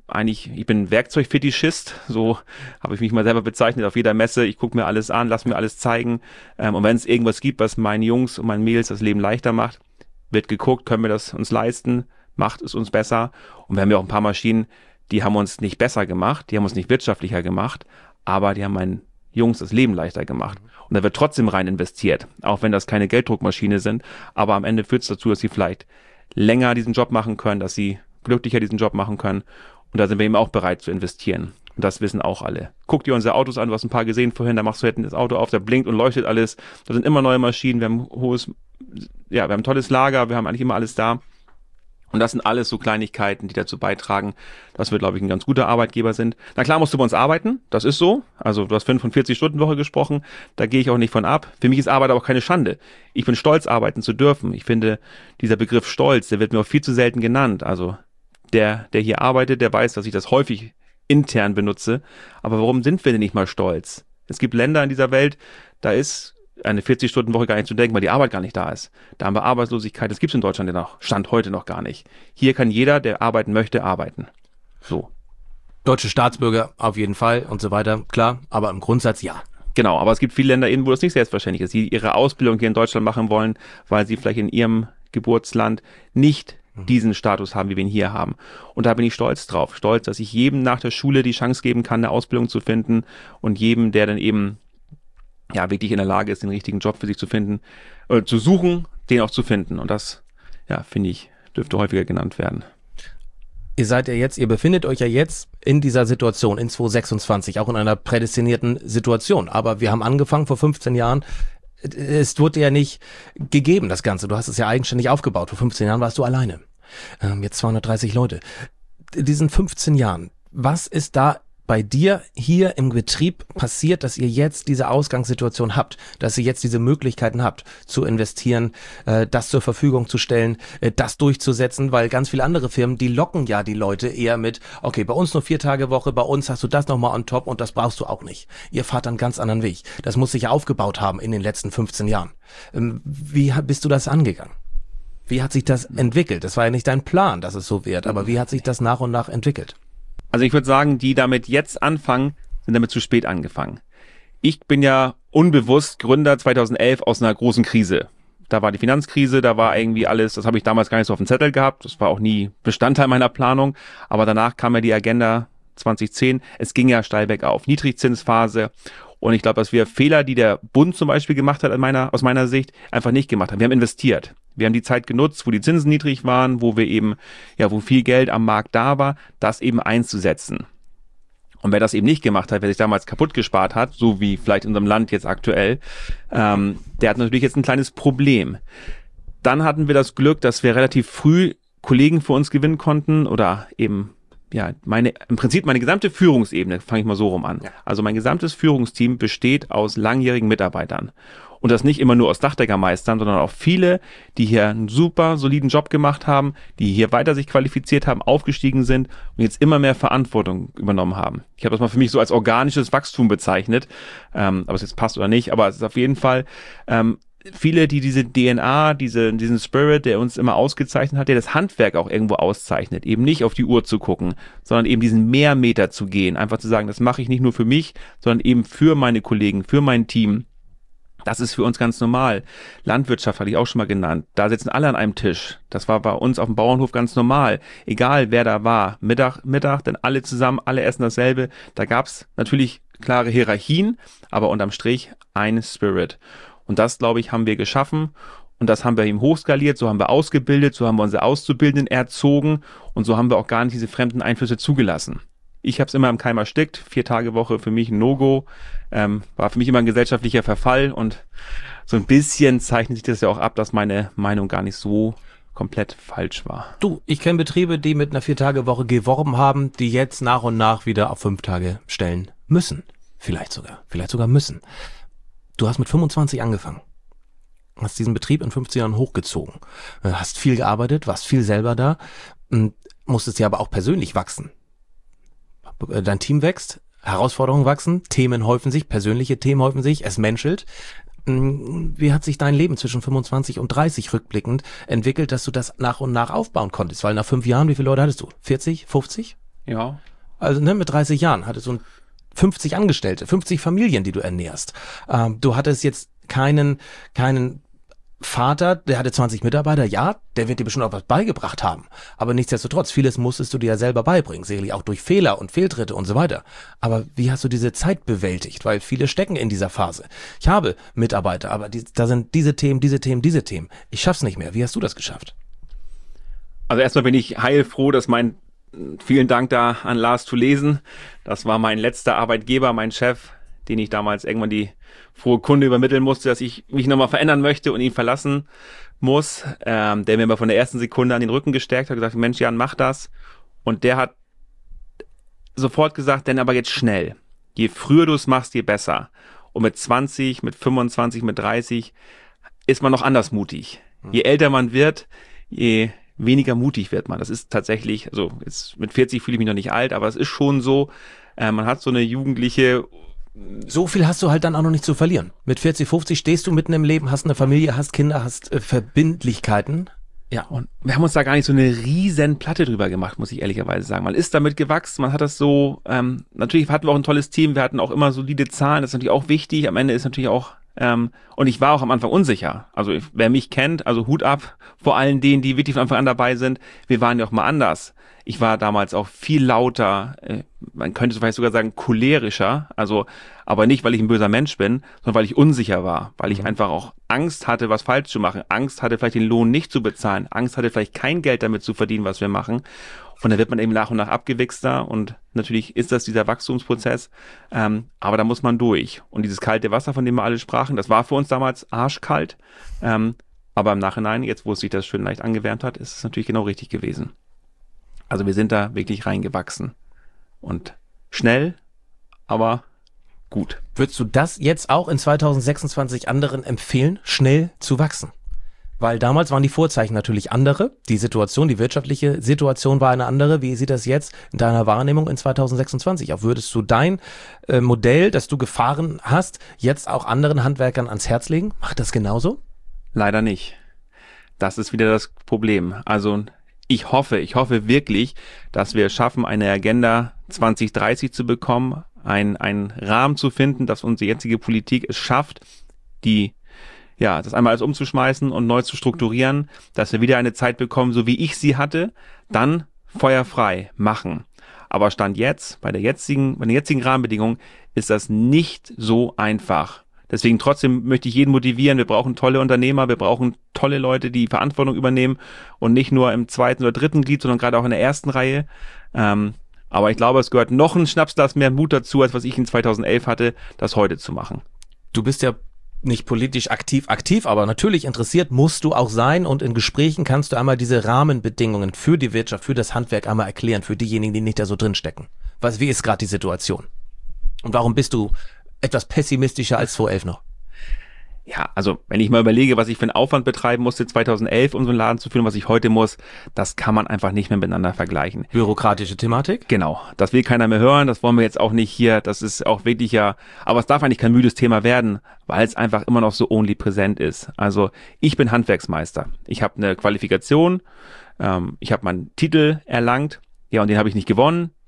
ich bin Werkzeugfetischist, so habe ich mich mal selber bezeichnet auf jeder Messe. Ich gucke mir alles an, lass mir alles zeigen. Und wenn es irgendwas gibt, was meinen Jungs und meinen Mädels das Leben leichter macht, wird geguckt, können wir das uns leisten, macht es uns besser. Und wir haben ja auch ein paar Maschinen, die haben uns nicht besser gemacht, die haben uns nicht wirtschaftlicher gemacht, aber die haben meinen Jungs das Leben leichter gemacht. Und da wird trotzdem rein investiert, auch wenn das keine Gelddruckmaschine sind. Aber am Ende führt es dazu, dass sie vielleicht länger diesen Job machen können, dass sie glücklicher diesen Job machen können. Und da sind wir eben auch bereit zu investieren. Und das wissen auch alle. Guck dir unsere Autos an, du hast ein paar gesehen vorhin, da machst du das Auto auf, da blinkt und leuchtet alles. Da sind immer neue Maschinen, wir haben wir haben ein tolles Lager, wir haben eigentlich immer alles da. Und das sind alles so Kleinigkeiten, die dazu beitragen, dass wir, glaube ich, ein ganz guter Arbeitgeber sind. Na klar musst du bei uns arbeiten, das ist so. Also du hast 45-Stunden-Woche gesprochen, da gehe ich auch nicht von ab. Für mich ist Arbeit aber auch keine Schande. Ich bin stolz, arbeiten zu dürfen. Ich finde, dieser Begriff Stolz, der wird mir auch viel zu selten genannt. Also der hier arbeitet, der weiß, dass ich das häufig intern benutze. Aber warum sind wir denn nicht mal stolz? Es gibt Länder in dieser Welt, da ist eine 40-Stunden-Woche gar nicht zu denken, weil die Arbeit gar nicht da ist. Da haben wir Arbeitslosigkeit, das gibt es in Deutschland ja noch, Stand heute noch gar nicht. Hier kann jeder, der arbeiten möchte, arbeiten. So. Deutsche Staatsbürger auf jeden Fall und so weiter, klar, aber im Grundsatz ja. Genau, aber es gibt viele Länder eben, wo das nicht selbstverständlich ist, die ihre Ausbildung hier in Deutschland machen wollen, weil sie vielleicht in ihrem Geburtsland nicht diesen Status haben, wie wir ihn hier haben. Und da bin ich stolz drauf. Stolz, dass ich jedem nach der Schule die Chance geben kann, eine Ausbildung zu finden und jedem, der dann eben wirklich in der Lage ist, den richtigen Job für sich zu finden, zu suchen, den auch zu finden. Und das, finde ich, dürfte häufiger genannt werden. Ihr befindet euch ja jetzt in dieser Situation, in 2026, auch in einer prädestinierten Situation. Aber wir haben angefangen vor 15 Jahren. Es wurde ja nicht gegeben, das Ganze. Du hast es ja eigenständig aufgebaut. Vor 15 Jahren warst du alleine. Jetzt 230 Leute. In diesen 15 Jahren, was ist da bei dir hier im Betrieb passiert, dass ihr jetzt diese Ausgangssituation habt, dass ihr jetzt diese Möglichkeiten habt, zu investieren, das zur Verfügung zu stellen, das durchzusetzen, weil ganz viele andere Firmen, die locken ja die Leute eher mit, okay, bei uns nur 4 Tage Woche, bei uns hast du das nochmal on top und das brauchst du auch nicht. Ihr fahrt einen ganz anderen Weg. Das muss sich ja aufgebaut haben in den letzten 15 Jahren. Wie bist du das angegangen? Wie hat sich das entwickelt? Das war ja nicht dein Plan, dass es so wird, aber wie hat sich das nach und nach entwickelt? Also ich würde sagen, die damit jetzt anfangen, sind damit zu spät angefangen. Ich bin ja unbewusst Gründer 2011 aus einer großen Krise. Da war die Finanzkrise, da war irgendwie alles, das habe ich damals gar nicht so auf dem Zettel gehabt, das war auch nie Bestandteil meiner Planung, aber danach kam ja die Agenda 2010, es ging ja steil bergauf, Niedrigzinsphase und ich glaube, dass wir Fehler, die der Bund zum Beispiel gemacht hat aus meiner Sicht, einfach nicht gemacht haben. Wir haben investiert. Wir haben die Zeit genutzt, wo die Zinsen niedrig waren, wo wir eben, wo viel Geld am Markt da war, das eben einzusetzen. Und wer das eben nicht gemacht hat, wer sich damals kaputt gespart hat, so wie vielleicht in unserem Land jetzt aktuell, der hat natürlich jetzt ein kleines Problem. Dann hatten wir das Glück, dass wir relativ früh Kollegen für uns gewinnen konnten oder eben im Prinzip meine gesamte Führungsebene, fange ich mal so rum an. Ja. Also mein gesamtes Führungsteam besteht aus langjährigen Mitarbeitern. Und das nicht immer nur aus Dachdeckermeistern, sondern auch viele, die hier einen super soliden Job gemacht haben, die hier weiter sich qualifiziert haben, aufgestiegen sind und jetzt immer mehr Verantwortung übernommen haben. Ich habe das mal für mich so als organisches Wachstum bezeichnet, ob es jetzt passt oder nicht, aber es ist auf jeden Fall viele, die diese DNA, diesen Spirit, der uns immer ausgezeichnet hat, der das Handwerk auch irgendwo auszeichnet, eben nicht auf die Uhr zu gucken, sondern eben diesen Mehrmeter zu gehen, einfach zu sagen, das mache ich nicht nur für mich, sondern eben für meine Kollegen, für mein Team. Das ist für uns ganz normal. Landwirtschaft hatte ich auch schon mal genannt. Da sitzen alle an einem Tisch. Das war bei uns auf dem Bauernhof ganz normal. Egal, wer da war. Mittag, dann alle zusammen, alle essen dasselbe. Da gab's natürlich klare Hierarchien, aber unterm Strich ein Spirit. Und das, glaube ich, haben wir geschaffen. Und das haben wir ihm hochskaliert, so haben wir ausgebildet, so haben wir unsere Auszubildenden erzogen und so haben wir auch gar nicht diese fremden Einflüsse zugelassen. Ich habe es immer im Keim erstickt, 4-Tage-Woche für mich ein No-Go, war für mich immer ein gesellschaftlicher Verfall und so ein bisschen zeichnet sich das ja auch ab, dass meine Meinung gar nicht so komplett falsch war. Du, ich kenne Betriebe, die mit einer 4-Tage-Woche geworben haben, die jetzt nach und nach wieder auf 5 Tage stellen müssen. Vielleicht sogar müssen. Du hast mit 25 angefangen. Hast diesen Betrieb in 15 Jahren hochgezogen. Hast viel gearbeitet, warst viel selber da, musstest ja aber auch persönlich wachsen. Dein Team wächst, Herausforderungen wachsen, Themen häufen sich, persönliche Themen häufen sich, es menschelt. Wie hat sich dein Leben zwischen 25 und 30 rückblickend entwickelt, dass du das nach und nach aufbauen konntest? Weil nach 5 Jahren, wie viele Leute hattest du? 40, 50? Ja. Also mit 30 Jahren hattest du 50 Angestellte, 50 Familien, die du ernährst. Du hattest jetzt keinen Vater, der hatte 20 Mitarbeiter, ja, der wird dir bestimmt auch was beigebracht haben. Aber nichtsdestotrotz, vieles musstest du dir ja selber beibringen, sicherlich auch durch Fehler und Fehltritte und so weiter. Aber wie hast du diese Zeit bewältigt? Weil viele stecken in dieser Phase. Ich habe Mitarbeiter, aber da sind diese Themen. Ich schaff's nicht mehr. Wie hast du das geschafft? Also erstmal bin ich heilfroh, dass vielen Dank da an Lars zu lesen. Das war mein letzter Arbeitgeber, mein Chef, den ich damals irgendwann die frohe Kunde übermitteln musste, dass ich mich nochmal verändern möchte und ihn verlassen muss. Der mir aber von der ersten Sekunde an den Rücken gestärkt hat, gesagt, Mensch, Jan, mach das. Und der hat sofort gesagt, denn aber jetzt schnell. Je früher du es machst, je besser. Und mit 20, mit 25, mit 30 ist man noch anders mutig. Je älter man wird, je weniger mutig wird man. Das ist tatsächlich, also jetzt mit 40 fühle ich mich noch nicht alt, aber es ist schon so, man hat so eine jugendliche. So viel hast du halt dann auch noch nicht zu verlieren. Mit 40, 50 stehst du mitten im Leben, hast eine Familie, hast Kinder, hast Verbindlichkeiten. Ja, und wir haben uns da gar nicht so eine riesen Platte drüber gemacht, muss ich ehrlicherweise sagen. Man ist damit gewachsen, man hat das so, natürlich hatten wir auch ein tolles Team, wir hatten auch immer solide Zahlen, das ist natürlich auch wichtig. Am Ende ist natürlich auch, und ich war auch am Anfang unsicher. Also wer mich kennt, also Hut ab vor allen denen, die wirklich von Anfang an dabei sind. Wir waren ja auch mal anders. Ich war damals auch viel lauter, man könnte vielleicht sogar sagen cholerischer, also aber nicht, weil ich ein böser Mensch bin, sondern weil ich unsicher war, weil ich einfach auch Angst hatte, was falsch zu machen, Angst hatte, vielleicht den Lohn nicht zu bezahlen, Angst hatte, vielleicht kein Geld damit zu verdienen, was wir machen. Und dann wird man eben nach und nach abgewichster und natürlich ist das dieser Wachstumsprozess, aber da muss man durch. Und dieses kalte Wasser, von dem wir alle sprachen, das war für uns damals arschkalt, aber im Nachhinein, jetzt wo es sich das schön leicht angewärmt hat, ist es natürlich genau richtig gewesen. Also wir sind da wirklich reingewachsen und schnell, aber gut. Würdest du das jetzt auch in 2026 anderen empfehlen, schnell zu wachsen? Weil damals waren die Vorzeichen natürlich andere. Die Situation, die wirtschaftliche Situation war eine andere. Wie sieht das jetzt in deiner Wahrnehmung in 2026 auf? Würdest du dein Modell, das du gefahren hast, jetzt auch anderen Handwerkern ans Herz legen? Macht das genauso? Leider nicht. Das ist wieder das Problem. Also ich hoffe wirklich, dass wir es schaffen, eine Agenda 2030 zu bekommen, einen Rahmen zu finden, dass unsere jetzige Politik es schafft, das einmal alles umzuschmeißen und neu zu strukturieren, dass wir wieder eine Zeit bekommen, so wie ich sie hatte, dann feuerfrei machen. Aber Stand jetzt, bei den jetzigen Rahmenbedingungen, ist das nicht so einfach. Deswegen trotzdem möchte ich jeden motivieren, wir brauchen tolle Unternehmer, wir brauchen tolle Leute, die Verantwortung übernehmen und nicht nur im 2. oder 3. Glied, sondern gerade auch in der 1. Reihe. Aber ich glaube, es gehört noch ein Schnapsglas mehr Mut dazu, als was ich in 2011 hatte, das heute zu machen. Du bist ja nicht politisch aktiv, aber natürlich interessiert musst du auch sein und in Gesprächen kannst du einmal diese Rahmenbedingungen für die Wirtschaft, für das Handwerk einmal erklären, für diejenigen, die nicht da so drin stecken. Wie ist gerade die Situation? Und warum bist du etwas pessimistischer als 2011 noch? Ja, also wenn ich mal überlege, was ich für einen Aufwand betreiben musste 2011, um so einen Laden zu führen, was ich heute muss, das kann man einfach nicht mehr miteinander vergleichen. Bürokratische Thematik? Genau, das will keiner mehr hören, das wollen wir jetzt auch nicht hier, das ist auch wirklich aber es darf eigentlich kein müdes Thema werden, weil es einfach immer noch so omnipräsent ist. Also ich bin Handwerksmeister, ich habe eine Qualifikation, ich habe meinen Titel erlangt, ja und den habe ich nicht gewonnen,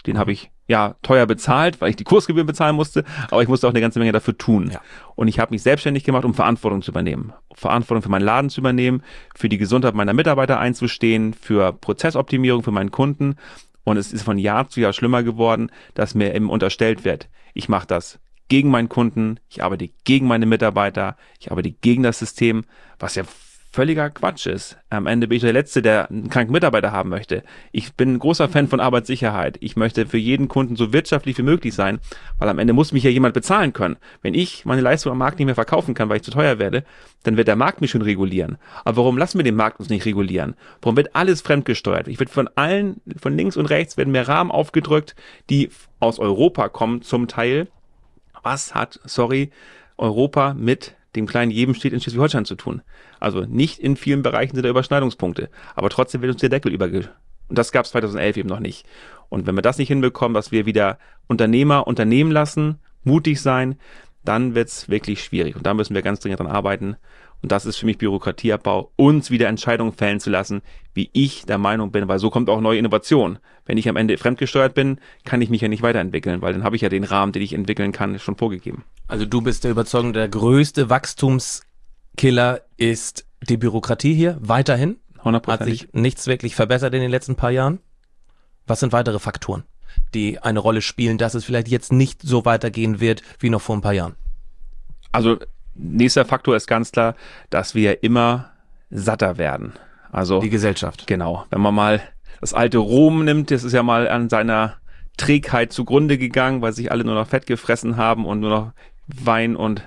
Den habe ich ja teuer bezahlt, weil ich die Kursgebühren bezahlen musste, aber ich musste auch eine ganze Menge dafür tun. Ja. Und ich habe mich selbstständig gemacht, um Verantwortung zu übernehmen. Verantwortung für meinen Laden zu übernehmen, für die Gesundheit meiner Mitarbeiter einzustehen, für Prozessoptimierung für meinen Kunden. Und es ist von Jahr zu Jahr schlimmer geworden, dass mir eben unterstellt wird, ich mache das gegen meinen Kunden, ich arbeite gegen meine Mitarbeiter, ich arbeite gegen das System, was ja völliger Quatsch ist. Am Ende bin ich der Letzte, der einen kranken Mitarbeiter haben möchte. Ich bin ein großer Fan von Arbeitssicherheit. Ich möchte für jeden Kunden so wirtschaftlich wie möglich sein, weil am Ende muss mich ja jemand bezahlen können. Wenn ich meine Leistung am Markt nicht mehr verkaufen kann, weil ich zu teuer werde, dann wird der Markt mich schon regulieren. Aber warum lassen wir den Markt uns nicht regulieren? Warum wird alles fremdgesteuert? Ich werde von allen, von links und rechts werden mir Rahmen aufgedrückt, die aus Europa kommen zum Teil. Was hat, Europa mit dem kleinen jedem steht in Schleswig-Holstein zu tun? Also nicht in vielen Bereichen sind da Überschneidungspunkte, aber trotzdem wird uns der Deckel und das gab es 2011 eben noch nicht. Und wenn wir das nicht hinbekommen, dass wir wieder Unternehmer unternehmen lassen, mutig sein, dann wird's wirklich schwierig. Und da müssen wir ganz dringend dran arbeiten. Und das ist für mich Bürokratieabbau, uns wieder Entscheidungen fällen zu lassen, wie ich der Meinung bin, weil so kommt auch neue Innovation. Wenn ich am Ende fremdgesteuert bin, kann ich mich ja nicht weiterentwickeln, weil dann habe ich ja den Rahmen, den ich entwickeln kann, schon vorgegeben. Also du bist der Überzeugung, der größte Wachstumskiller ist die Bürokratie hier, weiterhin? 100%. Hat sich nichts wirklich verbessert in den letzten paar Jahren? Was sind weitere Faktoren, die eine Rolle spielen, dass es vielleicht jetzt nicht so weitergehen wird, wie noch vor ein paar Jahren? Also nächster Faktor ist ganz klar, dass wir immer satter werden. Also die Gesellschaft. Genau. Wenn man mal das alte Rom nimmt, das ist ja mal an seiner Trägheit zugrunde gegangen, weil sich alle nur noch Fett gefressen haben und nur noch Wein und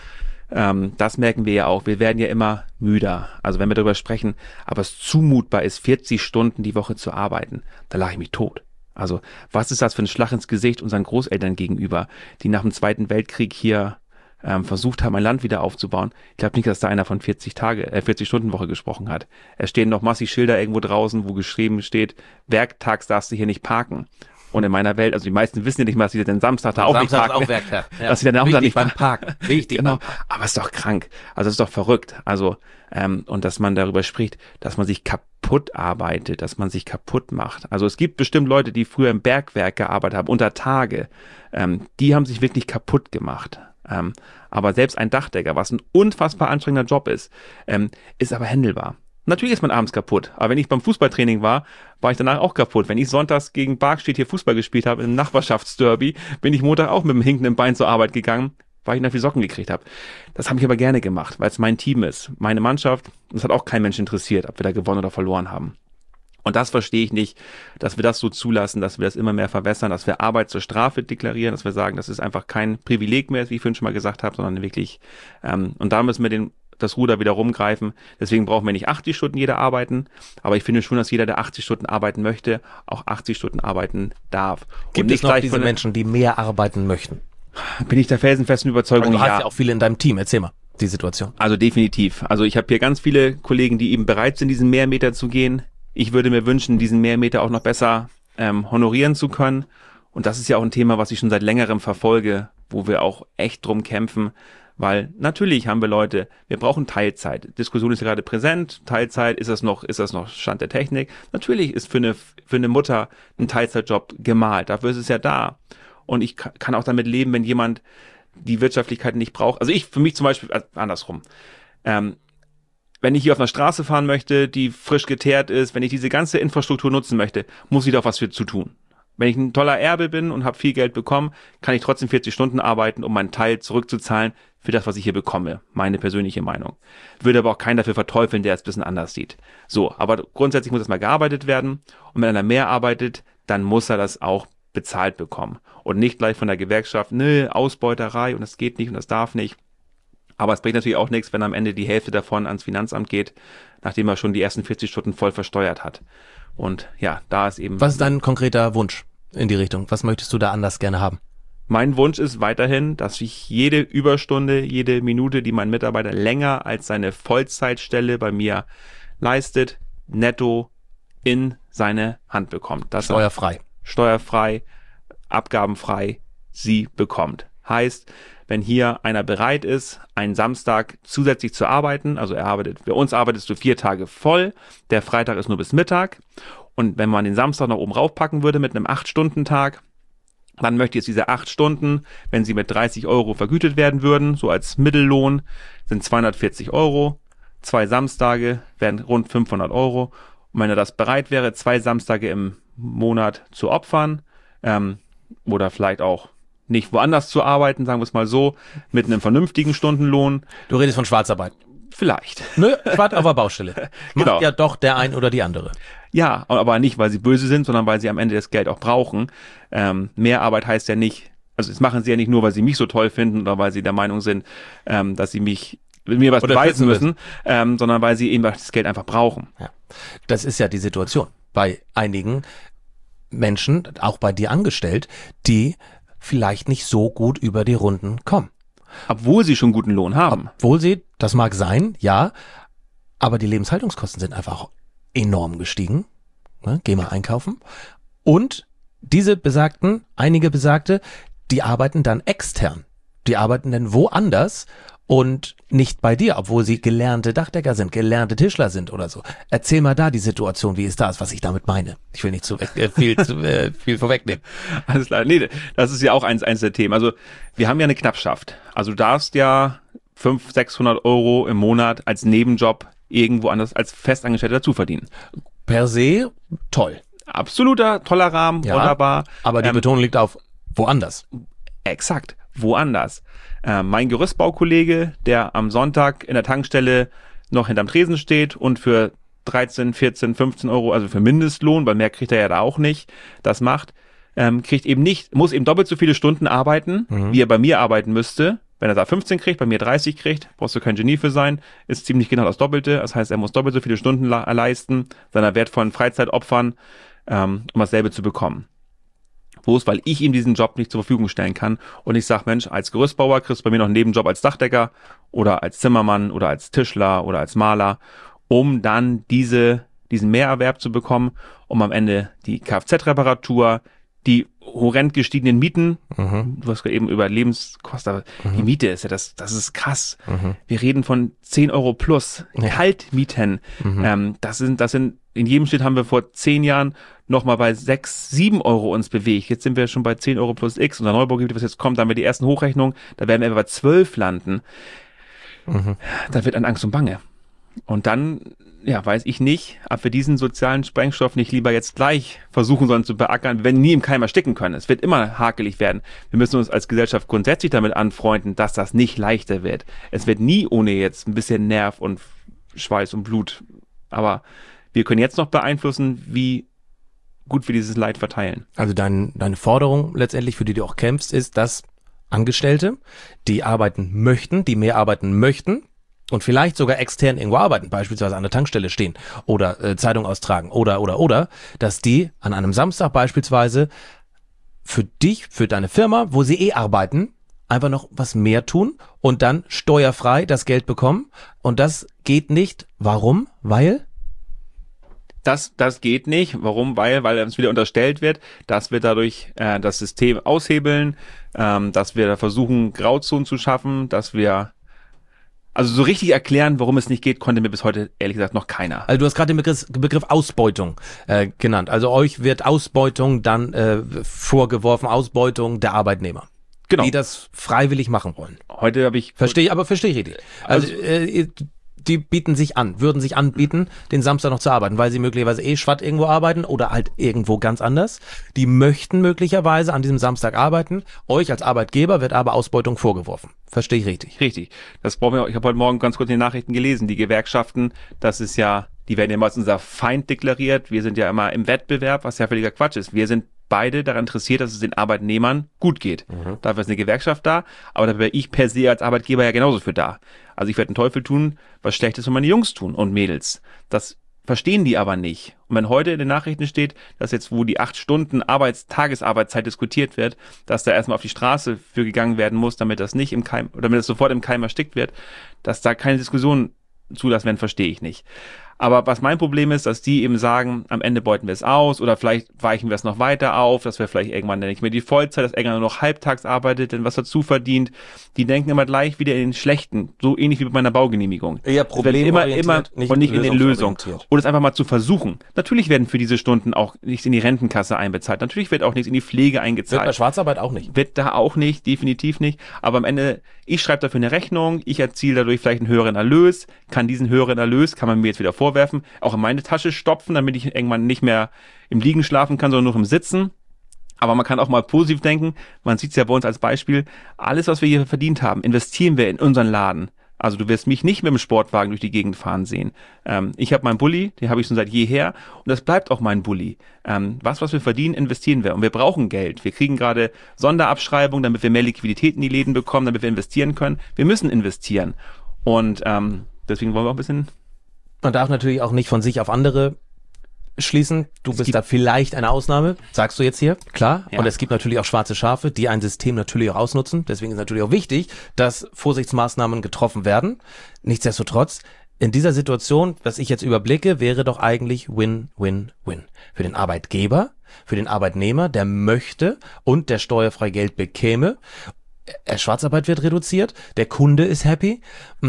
das merken wir ja auch. Wir werden ja immer müder. Also wenn wir darüber sprechen, aber es zumutbar ist, 40 Stunden die Woche zu arbeiten, da lache ich mich tot. Also was ist das für ein Schlag ins Gesicht unseren Großeltern gegenüber, die nach dem Zweiten Weltkrieg hier versucht haben, ein Land wieder aufzubauen. Ich glaube nicht, dass da einer von 40-Stunden-Woche gesprochen hat. Es stehen noch massig Schilder irgendwo draußen, wo geschrieben steht, werktags darfst du hier nicht parken. Und in meiner Welt, also die meisten wissen ja nicht mal, dass sie den Samstag da auch nicht parken. Auch Werktag. Ja. Dass sie dann auch da nicht beim Parken. Wichtig. Genau. Aber es ist doch krank. Also es ist doch verrückt. Also, und dass man darüber spricht, dass man sich kaputt arbeitet, dass man sich kaputt macht. Also es gibt bestimmt Leute, die früher im Bergwerk gearbeitet haben, unter Tage. Die haben sich wirklich kaputt gemacht. Aber selbst ein Dachdecker, was ein unfassbar anstrengender Job ist aber händelbar. Natürlich ist man abends kaputt, aber wenn ich beim Fußballtraining war ich danach auch kaputt. Wenn ich sonntags gegen Barkstedt hier Fußball gespielt habe, im Nachbarschaftsderby, bin ich Montag auch mit dem hinkenden Bein zur Arbeit gegangen, weil ich nach viel Socken gekriegt habe. Das habe ich aber gerne gemacht, weil es mein Team ist, meine Mannschaft. Das hat auch kein Mensch interessiert, ob wir da gewonnen oder verloren haben. Und das verstehe ich nicht, dass wir das so zulassen, dass wir das immer mehr verwässern, dass wir Arbeit zur Strafe deklarieren, dass wir sagen, das ist einfach kein Privileg mehr, wie ich vorhin schon mal gesagt habe, sondern wirklich, und da müssen wir das Ruder wieder rumgreifen. Deswegen brauchen wir nicht 80 Stunden jeder arbeiten, aber ich finde schon, dass jeder, der 80 Stunden arbeiten möchte, auch 80 Stunden arbeiten darf. Gibt es noch diese Menschen, die mehr arbeiten möchten? Bin ich der felsenfesten Überzeugung, ja. Du hast ja auch viele in deinem Team, erzähl mal die Situation. Also definitiv. Also ich habe hier ganz viele Kollegen, die eben bereit sind, diesen Mehrmeter zu gehen. Ich würde mir wünschen, diesen Mehrmeter auch noch besser honorieren zu können. Und das ist ja auch ein Thema, was ich schon seit längerem verfolge, wo wir auch echt drum kämpfen. Weil natürlich haben wir Leute, wir brauchen Teilzeit. Diskussion ist gerade präsent. Teilzeit, ist das noch Stand der Technik? Natürlich ist für eine Mutter ein Teilzeitjob gemalt. Dafür ist es ja da. Und ich kann auch damit leben, wenn jemand die Wirtschaftlichkeit nicht braucht. Also für mich zum Beispiel, andersrum. Wenn ich hier auf einer Straße fahren möchte, die frisch geteert ist, wenn ich diese ganze Infrastruktur nutzen möchte, muss ich da was für zu tun. Wenn ich ein toller Erbe bin und habe viel Geld bekommen, kann ich trotzdem 40 Stunden arbeiten, um meinen Teil zurückzuzahlen für das, was ich hier bekomme. Meine persönliche Meinung. Würde aber auch keinen dafür verteufeln, der es ein bisschen anders sieht. So, aber grundsätzlich muss das mal gearbeitet werden. Und wenn einer mehr arbeitet, dann muss er das auch bezahlt bekommen. Und nicht gleich von der Gewerkschaft, Ausbeuterei und das geht nicht und das darf nicht. Aber es bringt natürlich auch nichts, wenn am Ende die Hälfte davon ans Finanzamt geht, nachdem er schon die ersten 40 Stunden voll versteuert hat. Und ja, da ist eben... Was ist dein konkreter Wunsch in die Richtung? Was möchtest du da anders gerne haben? Mein Wunsch ist weiterhin, dass ich jede Überstunde, jede Minute, die mein Mitarbeiter länger als seine Vollzeitstelle bei mir leistet, netto in seine Hand bekommt. Steuerfrei, abgabenfrei, sie bekommt. Heißt, wenn hier einer bereit ist, einen Samstag zusätzlich zu arbeiten, also bei uns arbeitest du 4 Tage voll, der Freitag ist nur bis Mittag Und wenn man den Samstag noch oben raufpacken würde mit einem 8-Stunden-Tag, dann möchte ich jetzt diese 8 Stunden, wenn sie mit 30 Euro vergütet werden würden, so als Mittellohn, sind 240 Euro. 2 Samstage wären rund 500 Euro. Und wenn er das bereit wäre, 2 Samstage im Monat zu opfern, oder vielleicht auch nicht woanders zu arbeiten, sagen wir es mal so, mit einem vernünftigen Stundenlohn. Du redest von Schwarzarbeit. Vielleicht. Nö, Schwarz auf der Baustelle. Macht Genau. ja doch der ein oder die andere. Ja, aber nicht, weil sie böse sind, sondern weil sie am Ende das Geld auch brauchen. Mehr Arbeit heißt ja nicht, also das machen sie ja nicht nur, weil sie mich so toll finden oder weil sie der Meinung sind, dass sie mir was beweisen müssen, sondern weil sie eben das Geld einfach brauchen. Ja. Das ist ja die Situation bei einigen Menschen, auch bei dir angestellt, die vielleicht nicht so gut über die Runden kommen. Obwohl sie schon guten Lohn haben. Obwohl sie, das mag sein, ja, aber die Lebenshaltungskosten sind einfach enorm gestiegen. Ne? Geh mal einkaufen. Und einige Besagte, die arbeiten dann extern. Die arbeiten dann woanders und nicht bei dir, obwohl sie gelernte Dachdecker sind, gelernte Tischler sind oder so. Erzähl mal da die Situation, wie ist das, was ich damit meine? Ich will nicht viel vorwegnehmen. Alles klar. Nee, das ist ja auch eins der Themen. Also wir haben ja eine Knappschaft. Also du darfst ja 500-600 Euro im Monat als Nebenjob irgendwo anders als Festangestellter dazu verdienen. Per se toll. Absoluter, toller Rahmen, Ja, wunderbar. Aber die Betonung liegt auf woanders. Exakt, woanders. Mein Gerüstbaukollege, der am Sonntag in der Tankstelle noch hinterm Tresen steht und für 13, 14, 15 Euro, also für Mindestlohn, weil mehr kriegt er ja da auch nicht, das macht, muss eben doppelt so viele Stunden arbeiten, wie er bei mir arbeiten müsste. Wenn er da 15 kriegt, bei mir 30 kriegt, brauchst du kein Genie für sein, ist ziemlich genau das Doppelte. Das heißt, er muss doppelt so viele Stunden leisten, seiner wertvollen Freizeit opfern, um dasselbe zu bekommen. Weil ich ihm diesen Job nicht zur Verfügung stellen kann und ich sage, Mensch, als Gerüstbauer kriegst du bei mir noch einen Nebenjob als Dachdecker oder als Zimmermann oder als Tischler oder als Maler, um dann diesen Mehrerwerb zu bekommen, um am Ende die Kfz-Reparatur, die horrend gestiegenen Mieten, du hast gerade eben über Lebenskosten, aber die Miete ist ja das ist krass. Wir reden von 10 Euro plus Kaltmieten. Das sind, in jedem Schnitt haben wir vor 10 Jahren noch mal bei 6, 7 Euro uns bewegt. Jetzt sind wir schon bei 10 Euro plus X. Unser Neubaugebiet, was jetzt kommt, da haben wir die ersten Hochrechnungen, da werden wir etwa bei 12 landen. Da wird an Angst und Bange. Und dann, weiß ich nicht, ob wir diesen sozialen Sprengstoff nicht lieber jetzt gleich versuchen sollen zu beackern. Wir werden nie im Keim ersticken können. Es wird immer hakelig werden. Wir müssen uns als Gesellschaft grundsätzlich damit anfreunden, dass das nicht leichter wird. Es wird nie ohne jetzt ein bisschen Nerv und Schweiß und Blut. Aber wir können jetzt noch beeinflussen, wie gut wir dieses Leid verteilen. Also deine Forderung letztendlich, für die du auch kämpfst, ist, dass Angestellte, die arbeiten möchten, die mehr arbeiten möchten und vielleicht sogar extern irgendwo arbeiten, beispielsweise an der Tankstelle stehen oder Zeitung austragen oder, dass die an einem Samstag beispielsweise für dich, für deine Firma, wo sie arbeiten, einfach noch was mehr tun und dann steuerfrei das Geld bekommen. Und das geht nicht. Warum? Weil? Das geht nicht. Warum? Weil uns wieder unterstellt wird, dass wir dadurch das System aushebeln, dass wir da versuchen, Grauzonen zu schaffen, dass wir also so richtig erklären, warum es nicht geht, konnte mir bis heute ehrlich gesagt noch keiner. Also du hast gerade den Begriff Ausbeutung genannt. Also euch wird Ausbeutung dann vorgeworfen, Ausbeutung der Arbeitnehmer. Genau. Die das freiwillig machen wollen. Heute habe ich... Verstehe ich richtig. Also die würden sich anbieten, den Samstag noch zu arbeiten, weil sie möglicherweise schwatt irgendwo arbeiten oder halt irgendwo ganz anders. Die möchten möglicherweise an diesem Samstag arbeiten. Euch als Arbeitgeber wird aber Ausbeutung vorgeworfen. Verstehe ich richtig? Richtig. Das brauchen wir. Ich habe heute Morgen ganz kurz in den Nachrichten gelesen. Die Gewerkschaften, die werden ja mal als unser Feind deklariert. Wir sind ja immer im Wettbewerb, was ja völliger Quatsch ist. Wir sind beide daran interessiert, dass es den Arbeitnehmern gut geht. Dafür ist eine Gewerkschaft da, aber da wäre ich per se als Arbeitgeber ja genauso für da. Also ich werde den Teufel tun, was Schlechtes für meine Jungs tun und Mädels. Das verstehen die aber nicht. Und wenn heute in den Nachrichten steht, dass jetzt, wo die 8 Stunden Tagesarbeitszeit diskutiert wird, dass da erstmal auf die Straße für gegangen werden muss, damit das nicht im Keim, oder damit das sofort im Keim erstickt wird, dass da keine Diskussion zulassen werden, verstehe ich nicht. Aber was mein Problem ist, dass die eben sagen, am Ende beuten wir es aus oder vielleicht weichen wir es noch weiter auf, dass wir vielleicht irgendwann nicht mehr die Vollzeit, dass irgendwann nur noch halbtags arbeitet, denn was dazu verdient. Die denken immer gleich wieder in den Schlechten, so ähnlich wie bei meiner Baugenehmigung. Eher problemorientiert, immer und nicht in den Lösungen. Und es einfach mal zu versuchen. Natürlich werden für diese Stunden auch nichts in die Rentenkasse einbezahlt. Natürlich wird auch nichts in die Pflege eingezahlt. Wird bei Schwarzarbeit auch nicht. Wird da auch nicht, definitiv nicht. Aber am Ende, ich schreibe dafür eine Rechnung, ich erziele dadurch vielleicht einen höheren Erlös, kann diesen höheren Erlös, kann man mir jetzt wieder vorwerfen, auch in meine Tasche stopfen, damit ich irgendwann nicht mehr im Liegen schlafen kann, sondern nur im Sitzen. Aber man kann auch mal positiv denken, man sieht es ja bei uns als Beispiel, alles, was wir hier verdient haben, investieren wir in unseren Laden. Also du wirst mich nicht mit dem Sportwagen durch die Gegend fahren sehen. Ich habe meinen Bulli, den habe ich schon seit jeher und das bleibt auch mein Bulli. Was wir verdienen, investieren wir und wir brauchen Geld. Wir kriegen gerade Sonderabschreibung, damit wir mehr Liquidität in die Läden bekommen, damit wir investieren können. Wir müssen investieren und deswegen wollen wir auch ein bisschen... Man darf natürlich auch nicht von sich auf andere schließen. Du bist da vielleicht eine Ausnahme, sagst du jetzt hier, klar. Ja. Und es gibt natürlich auch schwarze Schafe, die ein System natürlich auch ausnutzen. Deswegen ist natürlich auch wichtig, dass Vorsichtsmaßnahmen getroffen werden. Nichtsdestotrotz, in dieser Situation, was ich jetzt überblicke, wäre doch eigentlich Win-Win-Win. Für den Arbeitgeber, für den Arbeitnehmer, der möchte und der steuerfrei Geld bekäme. Schwarzarbeit wird reduziert, der Kunde ist happy.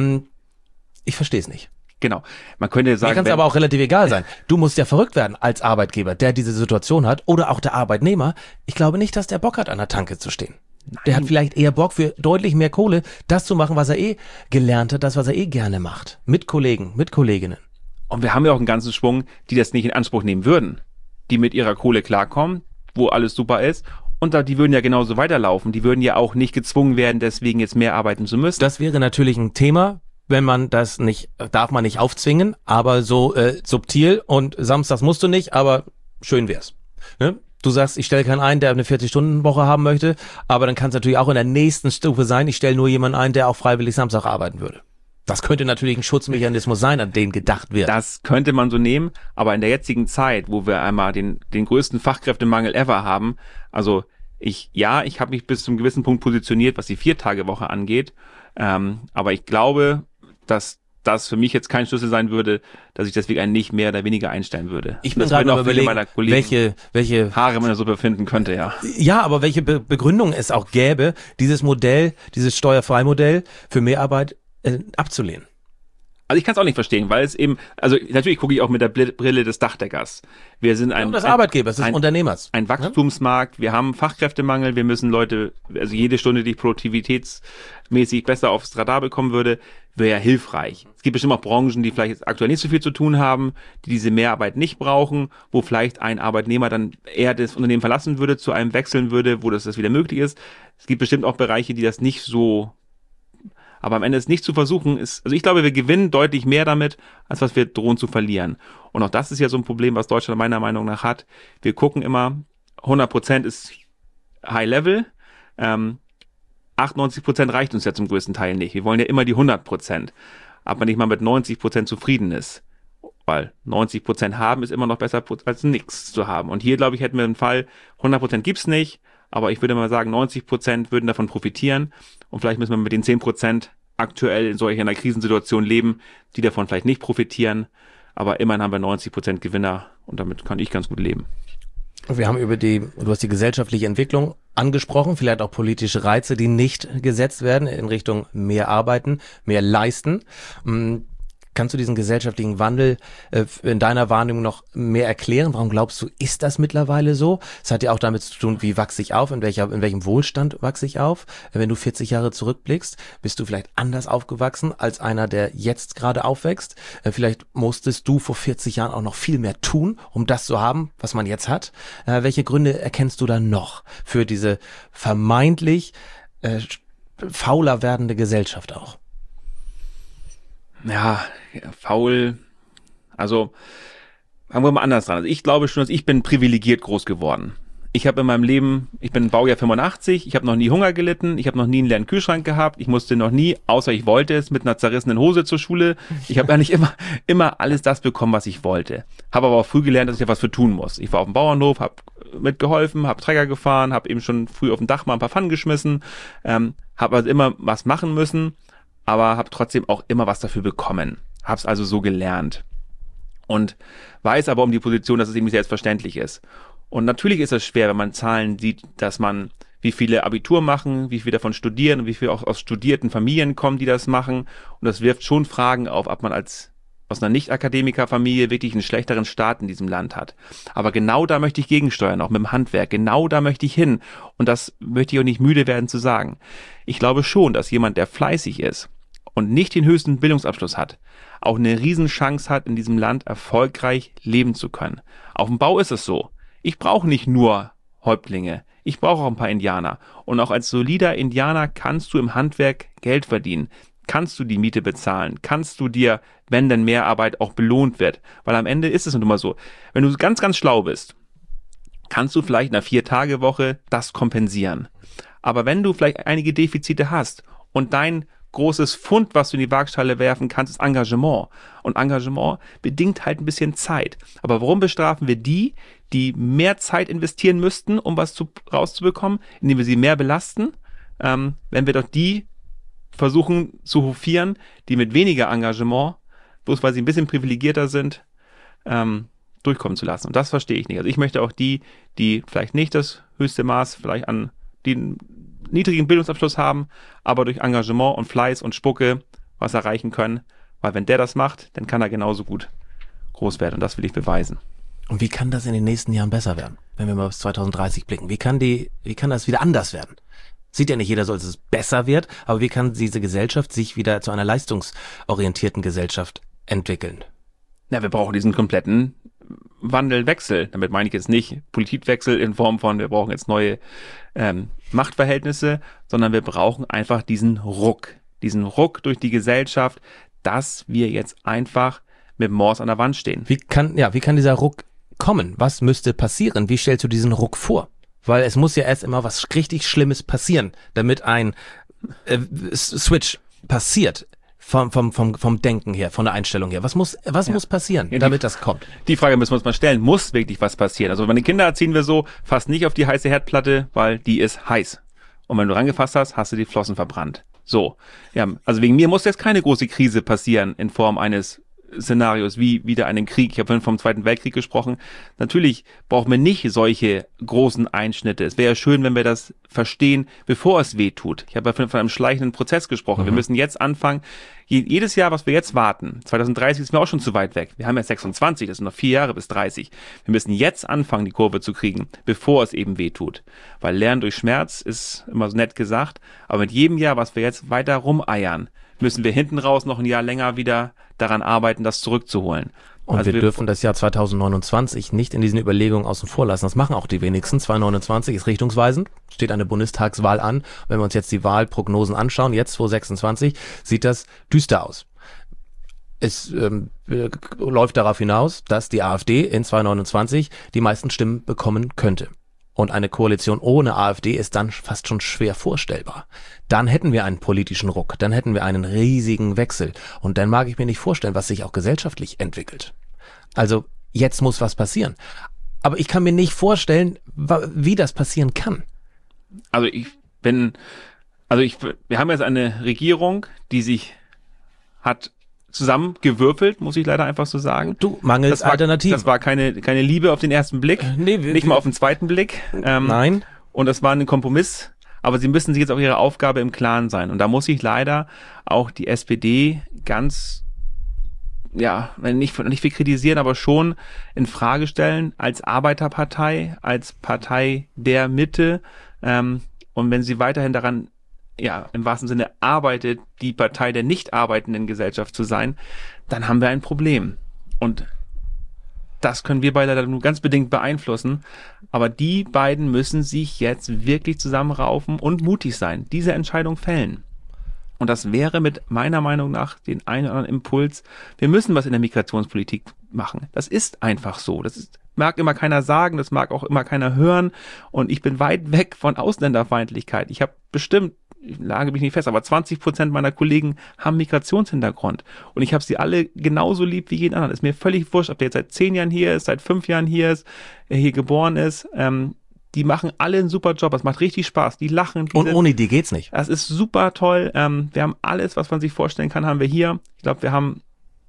Ich verstehe es nicht. Genau. Man könnte sagen, mir kann es aber auch relativ egal sein. Du musst ja verrückt werden als Arbeitgeber, der diese Situation hat, oder auch der Arbeitnehmer. Ich glaube nicht, dass der Bock hat, an der Tanke zu stehen. Nein. Der hat vielleicht eher Bock für deutlich mehr Kohle, das zu machen, was er gelernt hat, das, was er gerne macht. Mit Kollegen, mit Kolleginnen. Und wir haben ja auch einen ganzen Schwung, die das nicht in Anspruch nehmen würden. Die mit ihrer Kohle klarkommen, wo alles super ist. Und die würden ja genauso weiterlaufen. Die würden ja auch nicht gezwungen werden, deswegen jetzt mehr arbeiten zu müssen. Das wäre natürlich ein Thema. Wenn man das nicht, darf man nicht aufzwingen, aber so subtil und samstags musst du nicht, aber schön wär's. Ne? Du sagst, ich stelle keinen ein, der eine 40-Stunden-Woche haben möchte, aber dann kann es natürlich auch in der nächsten Stufe sein, ich stelle nur jemanden ein, der auch freiwillig Samstag arbeiten würde. Das könnte natürlich ein Schutzmechanismus sein, an den gedacht wird. Das könnte man so nehmen, aber in der jetzigen Zeit, wo wir einmal den größten Fachkräftemangel ever haben, also ich habe mich bis zum gewissen Punkt positioniert, was die 4-Tage-Woche angeht, aber ich glaube, dass das für mich jetzt kein Schlüssel sein würde, dass ich deswegen einen nicht mehr oder weniger einstellen würde. Ich bin gerade überlegen, welche Haare man da so befinden könnte, ja. Ja, aber welche Begründung es auch gäbe, dieses Modell, dieses Steuerfreimodell für Mehrarbeit abzulehnen. Also ich kann es auch nicht verstehen, weil es eben, also natürlich gucke ich auch mit der Brille des Dachdeckers. Wir sind des Arbeitgebers, des Unternehmers. Ein Wachstumsmarkt, wir haben Fachkräftemangel, wir müssen Leute, also jede Stunde, die produktivitätsmäßig besser aufs Radar bekommen würde, wäre ja hilfreich. Es gibt bestimmt auch Branchen, die vielleicht jetzt aktuell nicht so viel zu tun haben, die diese Mehrarbeit nicht brauchen, wo vielleicht ein Arbeitnehmer dann eher das Unternehmen verlassen würde, zu einem wechseln würde, wo das wieder möglich ist. Es gibt bestimmt auch Bereiche, die das nicht so... Aber am Ende ist nicht zu versuchen, also ich glaube, wir gewinnen deutlich mehr damit, als was wir drohen zu verlieren. Und auch das ist ja so ein Problem, was Deutschland meiner Meinung nach hat. Wir gucken immer, 100% ist High Level, 98% reicht uns ja zum größten Teil nicht. Wir wollen ja immer die 100%, aber nicht mal mit 90% zufrieden ist. Weil 90% haben ist immer noch besser als nichts zu haben. Und hier, glaube ich, hätten wir einen Fall, 100% gibt's nicht, aber ich würde mal sagen, 90% würden davon profitieren und vielleicht müssen wir mit den 10% aktuell in solch einer Krisensituation leben, die davon vielleicht nicht profitieren, aber immerhin haben wir 90% Gewinner und damit kann ich ganz gut leben. Wir haben du hast die gesellschaftliche Entwicklung angesprochen, vielleicht auch politische Reize, die nicht gesetzt werden in Richtung mehr arbeiten, mehr leisten. Kannst du diesen gesellschaftlichen Wandel in deiner Wahrnehmung noch mehr erklären? Warum glaubst du, ist das mittlerweile so? Es hat ja auch damit zu tun, wie wachse ich auf, in welchem Wohlstand wachse ich auf? Wenn du 40 Jahre zurückblickst, bist du vielleicht anders aufgewachsen als einer, der jetzt gerade aufwächst. Vielleicht musstest du vor 40 Jahren auch noch viel mehr tun, um das zu haben, was man jetzt hat. Welche Gründe erkennst du dann noch für diese vermeintlich fauler werdende Gesellschaft auch? Ja, faul, also fangen wir mal anders dran. Also ich glaube schon, dass ich bin privilegiert groß geworden. Ich habe in meinem Leben, ich bin Baujahr 85, ich habe noch nie Hunger gelitten, ich habe noch nie einen leeren Kühlschrank gehabt, ich musste noch nie, außer ich wollte es, mit einer zerrissenen Hose zur Schule. Ich habe eigentlich immer alles das bekommen, was ich wollte. Habe aber auch früh gelernt, dass ich da was für tun muss. Ich war auf dem Bauernhof, habe mitgeholfen, habe Trecker gefahren, habe eben schon früh auf dem Dach mal ein paar Pfannen geschmissen, habe also immer was machen müssen, aber habe trotzdem auch immer was dafür bekommen. Hab's also so gelernt. und weiß aber um die Position, dass es eben nicht selbstverständlich ist. Und natürlich ist es schwer, wenn man Zahlen sieht, dass man, wie viele Abitur machen, wie viele davon studieren und wie viele auch aus studierten Familien kommen, die das machen. Und das wirft schon Fragen auf, ob man aus einer Nicht-Akademiker-Familie wirklich einen schlechteren Start in diesem Land hat. Aber genau da möchte ich gegensteuern, auch mit dem Handwerk. Genau da möchte ich hin. Und das möchte ich auch nicht müde werden zu sagen. Ich glaube schon, dass jemand, der fleißig ist und nicht den höchsten Bildungsabschluss hat, auch eine Riesenchance hat, in diesem Land erfolgreich leben zu können. Auf dem Bau ist es so. Ich brauche nicht nur Häuptlinge, ich brauche auch ein paar Indianer. Und auch als solider Indianer kannst du im Handwerk Geld verdienen, kannst du die Miete bezahlen, kannst du dir, wenn denn Mehrarbeit auch belohnt wird. Weil am Ende ist es nun mal so, wenn du ganz, ganz schlau bist, kannst du vielleicht in einer 4-Tage-Woche das kompensieren. Aber wenn du vielleicht einige Defizite hast und dein großes Pfund, was du in die Waagschale werfen kannst, ist Engagement. Und Engagement bedingt halt ein bisschen Zeit. Aber warum bestrafen wir die mehr Zeit investieren müssten, um was rauszubekommen, indem wir sie mehr belasten, wenn wir doch die versuchen zu hofieren, die mit weniger Engagement, bloß weil sie ein bisschen privilegierter sind, durchkommen zu lassen. Und das verstehe ich nicht. Also ich möchte auch die vielleicht nicht das höchste Maß vielleicht an den niedrigen Bildungsabschluss haben, aber durch Engagement und Fleiß und Spucke was erreichen können. Weil wenn der das macht, dann kann er genauso gut groß werden. Und das will ich beweisen. Und wie kann das in den nächsten Jahren besser werden, wenn wir mal bis 2030 blicken? Wie kann das wieder anders werden? Sieht ja nicht jeder so, dass es besser wird, aber wie kann diese Gesellschaft sich wieder zu einer leistungsorientierten Gesellschaft entwickeln? Na, wir brauchen diesen kompletten Wechsel. Damit meine ich jetzt nicht Politikwechsel in Form von, wir brauchen jetzt neue Machtverhältnisse, sondern wir brauchen einfach diesen Ruck durch die Gesellschaft, dass wir jetzt einfach mit dem Mors an der Wand stehen. Wie kann dieser Ruck kommen? Was müsste passieren? Wie stellst du diesen Ruck vor? Weil es muss ja erst immer was richtig Schlimmes passieren, damit ein Switch passiert vom Denken her, von der Einstellung her. Was muss passieren, damit das kommt? Die Frage müssen wir uns mal stellen. Muss wirklich was passieren? Also meine Kinder erziehen wir so, fast nicht auf die heiße Herdplatte, weil die ist heiß. Und wenn du rangefasst hast, hast du die Flossen verbrannt. So. Ja, also wegen mir muss jetzt keine große Krise passieren in Form eines Szenarios wie wieder einen Krieg. Ich habe vorhin vom Zweiten Weltkrieg gesprochen. Natürlich brauchen wir nicht solche großen Einschnitte. Es wäre ja schön, wenn wir das verstehen, bevor es weh tut. Ich habe ja von einem schleichenden Prozess gesprochen. Wir müssen jetzt anfangen, jedes Jahr, was wir jetzt warten, 2030 ist mir auch schon zu weit weg. Wir haben ja 26, das sind noch 4 Jahre bis 30. Wir müssen jetzt anfangen, die Kurve zu kriegen, bevor es eben weh tut. Weil Lernen durch Schmerz ist immer so nett gesagt, aber mit jedem Jahr, was wir jetzt weiter rumeiern, müssen wir hinten raus noch ein Jahr länger wieder daran arbeiten, das zurückzuholen. Und also wir dürfen das Jahr 2029 nicht in diesen Überlegungen außen vor lassen. Das machen auch die wenigsten. 2029 ist richtungsweisend, steht eine Bundestagswahl an. Wenn wir uns jetzt die Wahlprognosen anschauen, jetzt 2026, sieht das düster aus. Es läuft darauf hinaus, dass die AfD in 2029 die meisten Stimmen bekommen könnte. Und eine Koalition ohne AfD ist dann fast schon schwer vorstellbar. Dann hätten wir einen politischen Ruck, dann hätten wir einen riesigen Wechsel. Und dann mag ich mir nicht vorstellen, was sich auch gesellschaftlich entwickelt. Also jetzt muss was passieren. Aber ich kann mir nicht vorstellen, wie das passieren kann. Wir haben jetzt eine Regierung, die sich hat zusammengewürfelt, muss ich leider einfach so sagen. Du, mangels Alternativen. Das war keine Liebe auf den ersten Blick, nicht mal auf den zweiten Blick. Nein. Und das war ein Kompromiss, aber sie müssen sich jetzt auch ihrer Aufgabe im Klaren sein. Und da muss ich leider auch die SPD ganz, nicht viel kritisieren, aber schon in Frage stellen als Arbeiterpartei, als Partei der Mitte. Und wenn sie weiterhin daran im wahrsten Sinne arbeitet, die Partei der nicht arbeitenden Gesellschaft zu sein, dann haben wir ein Problem. Und das können wir beide nur ganz bedingt beeinflussen. Aber die beiden müssen sich jetzt wirklich zusammenraufen und mutig sein, diese Entscheidung fällen. Und das wäre mit meiner Meinung nach den einen oder anderen Impuls, wir müssen was in der Migrationspolitik machen. Das ist einfach so. Mag immer keiner sagen, das mag auch immer keiner hören. Und ich bin weit weg von Ausländerfeindlichkeit. Ich habe bestimmt, ich lage mich nicht fest, aber 20% meiner Kollegen haben Migrationshintergrund. Und ich habe sie alle genauso lieb wie jeden anderen. Ist mir völlig wurscht, ob der jetzt seit 10 Jahren hier ist, seit 5 Jahren hier ist, hier geboren ist. Die machen alle einen super Job. Es macht richtig Spaß. Die lachen. Und ohne die geht's nicht. Das ist super toll. Wir haben alles, was man sich vorstellen kann, haben wir hier. Ich glaube, wir haben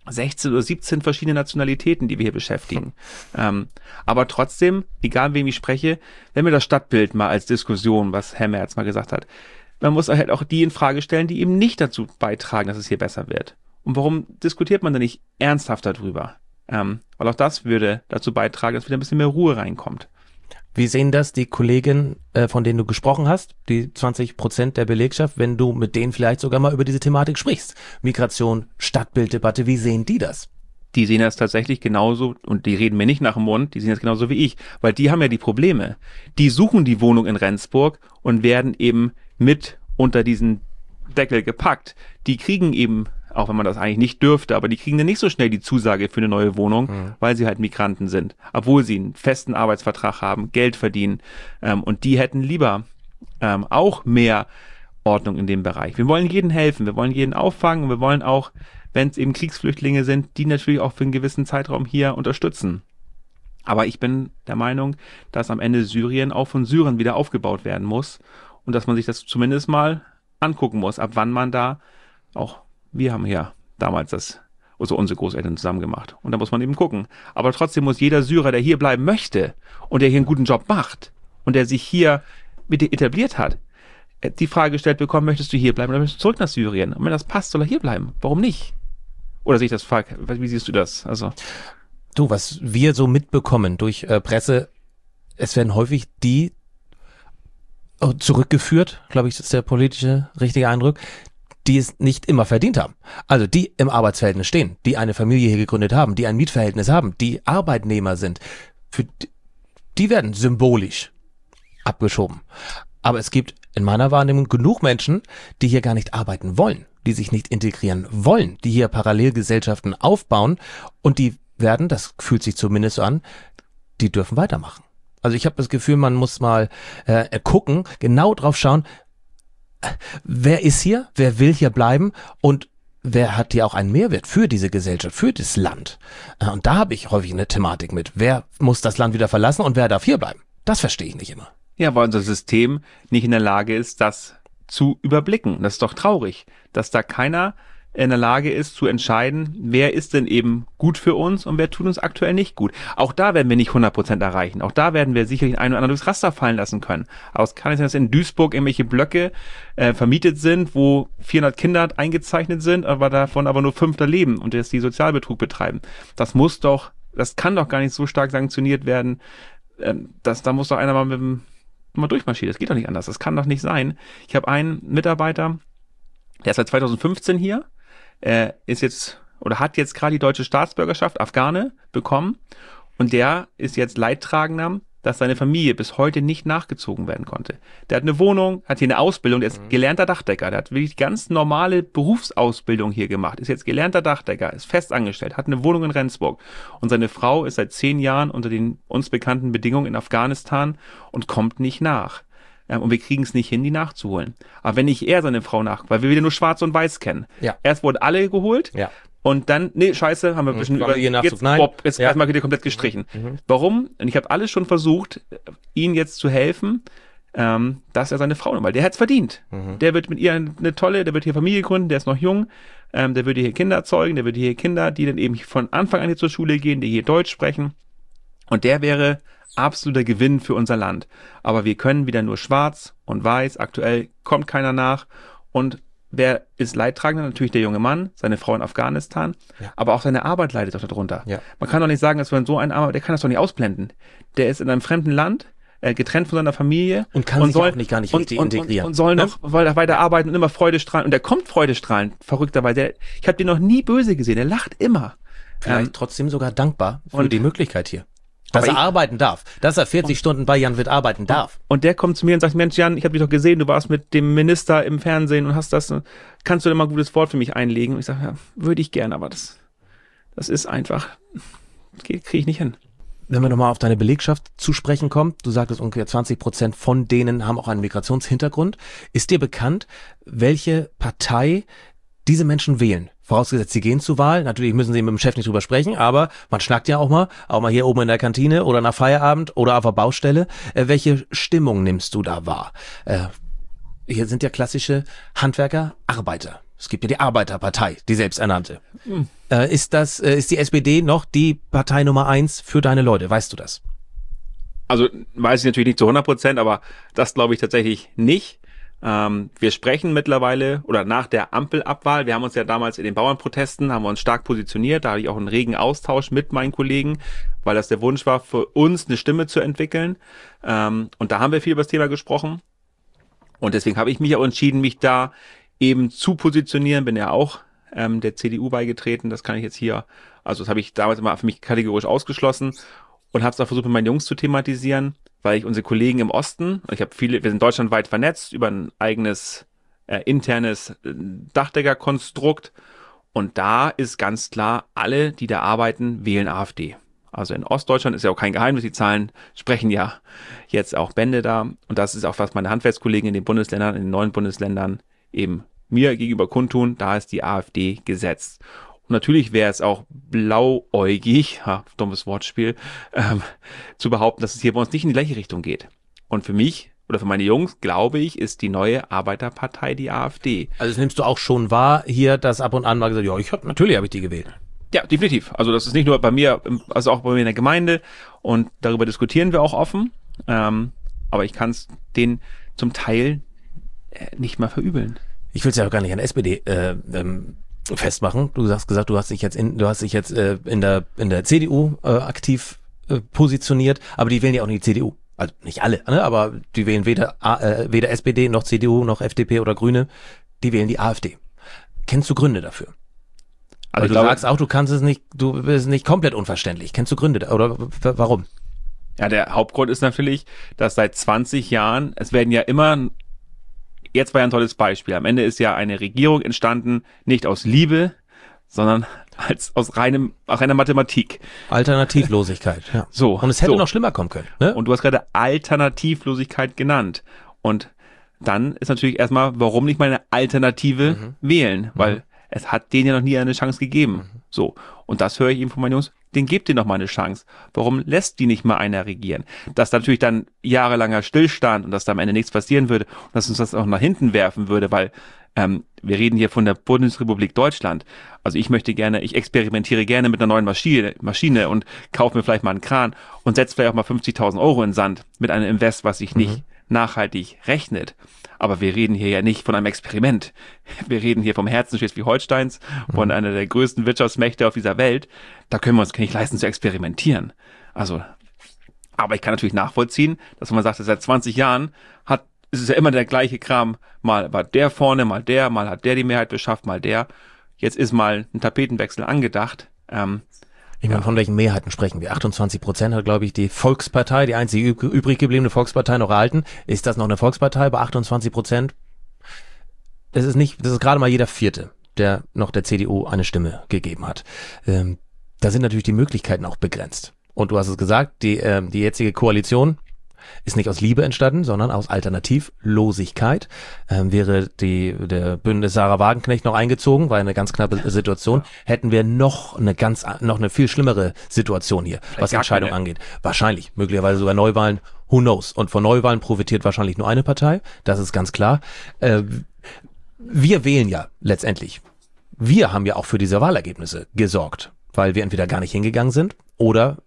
16 oder 17 verschiedene Nationalitäten, die wir hier beschäftigen. Aber trotzdem, egal wem ich spreche, wenn wir das Stadtbild mal als Diskussion, was Herr Merz mal gesagt hat, man muss halt auch die in Frage stellen, die eben nicht dazu beitragen, dass es hier besser wird. Und warum diskutiert man da nicht ernsthaft darüber? Weil auch das würde dazu beitragen, dass wieder ein bisschen mehr Ruhe reinkommt. Wie sehen das die Kollegen, von denen du gesprochen hast, die 20% der Belegschaft, wenn du mit denen vielleicht sogar mal über diese Thematik sprichst? Migration, Stadtbilddebatte, wie sehen die das? Die sehen das tatsächlich genauso und die reden mir nicht nach dem Mund, die sehen das genauso wie ich, weil die haben ja die Probleme. Die suchen die Wohnung in Rendsburg und werden eben mit unter diesen Deckel gepackt. Die kriegen eben, auch wenn man das eigentlich nicht dürfte, aber die kriegen dann nicht so schnell die Zusage für eine neue Wohnung, weil sie halt Migranten sind, obwohl sie einen festen Arbeitsvertrag haben, Geld verdienen und die hätten lieber auch mehr Ordnung in dem Bereich. Wir wollen jedem helfen, wir wollen jeden auffangen und wir wollen auch, wenn es eben Kriegsflüchtlinge sind, die natürlich auch für einen gewissen Zeitraum hier unterstützen. Aber ich bin der Meinung, dass am Ende Syrien auch von Syrern wieder aufgebaut werden muss und dass man sich das zumindest mal angucken muss, ab wann man da auch, wir haben ja damals unsere Großeltern zusammen gemacht. Und da muss man eben gucken. Aber trotzdem muss jeder Syrer, der hier bleiben möchte und der hier einen guten Job macht und der sich hier mit etabliert hat, die Frage gestellt bekommen, möchtest du hier bleiben oder möchtest du zurück nach Syrien? Und wenn das passt, soll er hier bleiben. Warum nicht? Oder sehe ich das falsch? Wie siehst du das? Also Du, was wir so mitbekommen durch Presse, es werden häufig die zurückgeführt, glaube ich, das ist der politische richtige Eindruck, die es nicht immer verdient haben. Also die im Arbeitsverhältnis stehen, die eine Familie hier gegründet haben, die ein Mietverhältnis haben, die Arbeitnehmer sind. Die werden symbolisch abgeschoben. Aber es gibt in meiner Wahrnehmung genug Menschen, die hier gar nicht arbeiten wollen, die sich nicht integrieren wollen, die hier Parallelgesellschaften aufbauen und die werden, das fühlt sich zumindest so an, die dürfen weitermachen. Also ich habe das Gefühl, man muss mal gucken, genau drauf schauen, wer ist hier, wer will hier bleiben und wer hat hier auch einen Mehrwert für diese Gesellschaft, für das Land. Und da habe ich häufig eine Thematik mit, wer muss das Land wieder verlassen und wer darf hier bleiben. Das verstehe ich nicht immer. Ja, weil unser System nicht in der Lage ist, das zu überblicken. Das ist doch traurig, dass da keiner in der Lage ist zu entscheiden, wer ist denn eben gut für uns und wer tut uns aktuell nicht gut. Auch da werden wir nicht 100% erreichen. Auch da werden wir sicherlich ein oder andere durchs Raster fallen lassen können. Aber es kann nicht sein, dass in Duisburg irgendwelche Blöcke vermietet sind, wo 400 Kinder eingezeichnet sind, aber davon aber nur 5 da leben und jetzt die Sozialbetrug betreiben. Das kann doch gar nicht so stark sanktioniert werden. Da muss doch einer mal durchmarschieren. Das geht doch nicht anders. Das kann doch nicht sein. Ich habe einen Mitarbeiter, der ist seit 2015 hier, ist jetzt oder hat jetzt gerade die deutsche Staatsbürgerschaft, Afghane, bekommen und der ist jetzt Leidtragender, dass seine Familie bis heute nicht nachgezogen werden konnte. Der hat eine Wohnung, hat hier eine Ausbildung, der ist gelernter Dachdecker, der hat wirklich ganz normale Berufsausbildung hier gemacht, ist jetzt gelernter Dachdecker, ist fest angestellt, hat eine Wohnung in Rendsburg und seine Frau ist seit 10 Jahren unter den uns bekannten Bedingungen in Afghanistan und kommt nicht nach. Und wir kriegen es nicht hin, die nachzuholen. Aber wenn nicht er seine Frau weil wir wieder nur Schwarz und Weiß kennen. Ja. Erst wurden alle geholt. Ja. Und dann, scheiße, haben wir ein bisschen jetzt erstmal wieder komplett gestrichen. Warum? Und ich habe alles schon versucht, ihm jetzt zu helfen, dass er seine Frau nimmt, weil der hat's verdient. Der wird mit ihr der wird hier Familie gründen, der ist noch jung, der würde hier Kinder zeugen, der würde hier Kinder, die dann eben von Anfang an hier zur Schule gehen, die hier Deutsch sprechen. Und der wäre absoluter Gewinn für unser Land. Aber wir können wieder nur Schwarz und Weiß. Aktuell kommt keiner nach. Und wer ist Leidtragender? Natürlich der junge Mann, seine Frau in Afghanistan. Ja. Aber auch seine Arbeit leidet doch darunter. Ja. Man kann doch nicht sagen, dass man so einen Armer, der kann das doch nicht ausblenden. Der ist in einem fremden Land, getrennt von seiner Familie. Und kann sich auch gar nicht richtig integrieren. Und soll noch weiter arbeiten und immer freudestrahlend. Und der kommt freudestrahlend, verrückterweise. Ich habe den noch nie böse gesehen. Der lacht immer. Vielleicht trotzdem sogar dankbar für die Möglichkeit hier. Dass er arbeiten darf. Dass er 40 Stunden bei Jan Witt arbeiten darf. Und der kommt zu mir und sagt, Mensch Jan, ich habe dich doch gesehen, du warst mit dem Minister im Fernsehen und hast kannst du denn mal ein gutes Wort für mich einlegen? Und ich sage, ja, würde ich gern, aber das ist einfach, kriege ich nicht hin. Wenn wir nochmal auf deine Belegschaft zu sprechen kommen, du sagtest ungefähr 20% von denen haben auch einen Migrationshintergrund. Ist dir bekannt, welche Partei diese Menschen wählen? Vorausgesetzt, sie gehen zur Wahl. Natürlich müssen sie mit dem Chef nicht drüber sprechen, aber man schnackt ja auch mal hier oben in der Kantine oder nach Feierabend oder auf der Baustelle. Welche Stimmung nimmst du da wahr? Hier sind ja klassische Handwerker, Arbeiter. Es gibt ja die Arbeiterpartei, die selbsternannte. Ist die SPD noch die Partei Nummer 1 für deine Leute? Weißt du das? Also weiß ich natürlich nicht zu 100%, aber das glaube ich tatsächlich nicht. Wir sprechen mittlerweile oder nach der Ampelabwahl, wir haben uns ja damals in den Bauernprotesten, haben wir uns stark positioniert, da hatte ich auch einen regen Austausch mit meinen Kollegen, weil das der Wunsch war, für uns eine Stimme zu entwickeln. Und da haben wir viel über das Thema gesprochen. Und deswegen habe ich mich auch entschieden, mich da eben zu positionieren, bin ja auch der CDU beigetreten, das kann ich jetzt hier, also das habe ich damals immer für mich kategorisch ausgeschlossen und habe es auch versucht, mit meinen Jungs zu thematisieren, weil ich unsere Kollegen im Osten, wir sind deutschlandweit vernetzt über ein eigenes internes Dachdeckerkonstrukt und da ist ganz klar, alle, die da arbeiten, wählen AfD. Also in Ostdeutschland ist ja auch kein Geheimnis, die Zahlen sprechen ja jetzt auch Bände da und das ist auch, was meine Handwerkskollegen in den Bundesländern, in den neuen Bundesländern eben mir gegenüber kundtun, da ist die AfD gesetzt. Und natürlich wäre es auch blauäugig, dummes Wortspiel, zu behaupten, dass es hier bei uns nicht in die gleiche Richtung geht. Und für mich oder für meine Jungs, glaube ich, ist die neue Arbeiterpartei die AfD. Also das nimmst du auch schon wahr hier, dass ab und an mal gesagt, ja, natürlich habe ich die gewählt. Ja, definitiv. Also das ist nicht nur bei mir, also auch bei mir in der Gemeinde und darüber diskutieren wir auch offen. Aber ich kann es denen zum Teil nicht mal verübeln. Ich will es ja auch gar nicht an SPD festmachen. Du hast gesagt, du hast dich jetzt in der CDU aktiv positioniert, aber die wählen ja auch nicht die CDU. Also nicht alle, ne? Aber die wählen weder SPD noch CDU noch FDP oder Grüne. Die wählen die AfD. Kennst du Gründe dafür? Also du sagst auch, du kannst es nicht, du bist nicht komplett unverständlich. Kennst du Gründe oder warum? Ja, der Hauptgrund ist natürlich, dass seit 20 Jahren, es werden ja immer, jetzt war ja ein tolles Beispiel, am Ende ist ja eine Regierung entstanden, nicht aus Liebe, sondern aus reiner Mathematik. Alternativlosigkeit, ja. So. Und es hätte noch schlimmer kommen können, ne? Und du hast gerade Alternativlosigkeit genannt. Und dann ist natürlich erstmal, warum nicht mal eine Alternative wählen? Weil es hat denen ja noch nie eine Chance gegeben. So. Und das höre ich eben von meinen Jungs, denen gebt ihr noch mal eine Chance. Warum lässt die nicht mal einer regieren? Dass da natürlich dann jahrelanger Stillstand und dass da am Ende nichts passieren würde und dass uns das auch nach hinten werfen würde, weil wir reden hier von der Bundesrepublik Deutschland. Also ich experimentiere gerne mit einer neuen Maschine und kaufe mir vielleicht mal einen Kran und setze vielleicht auch mal 50.000 Euro in den Sand mit einem Invest, was sich nicht nachhaltig rechnet. Aber wir reden hier ja nicht von einem Experiment. Wir reden hier vom Herzen Schleswig-Holsteins, von einer der größten Wirtschaftsmächte auf dieser Welt. Da können wir uns nicht leisten zu experimentieren. Also, aber ich kann natürlich nachvollziehen, dass man sagt, seit 20 Jahren ist es ja immer der gleiche Kram. Mal war der vorne, mal hat der die Mehrheit beschafft, mal der. Jetzt ist mal ein Tapetenwechsel angedacht. Ich meine, von welchen Mehrheiten sprechen wir? 28% hat, glaube ich, die Volkspartei, die einzige übrig gebliebene Volkspartei noch erhalten. Ist das noch eine Volkspartei bei 28%? Das ist gerade mal jeder Vierte, der noch der CDU eine Stimme gegeben hat. Da sind natürlich die Möglichkeiten auch begrenzt. Und du hast es gesagt, die jetzige Koalition ist nicht aus Liebe entstanden, sondern aus Alternativlosigkeit. Wäre der Bündnis Sarah Wagenknecht noch eingezogen, war eine ganz knappe Situation, hätten wir noch eine viel schlimmere Situation hier, was Entscheidungen angeht. Wahrscheinlich, möglicherweise sogar Neuwahlen, who knows. Und von Neuwahlen profitiert wahrscheinlich nur eine Partei, das ist ganz klar. Wir wählen ja letztendlich. Wir haben ja auch für diese Wahlergebnisse gesorgt, weil wir entweder gar nicht hingegangen sind oder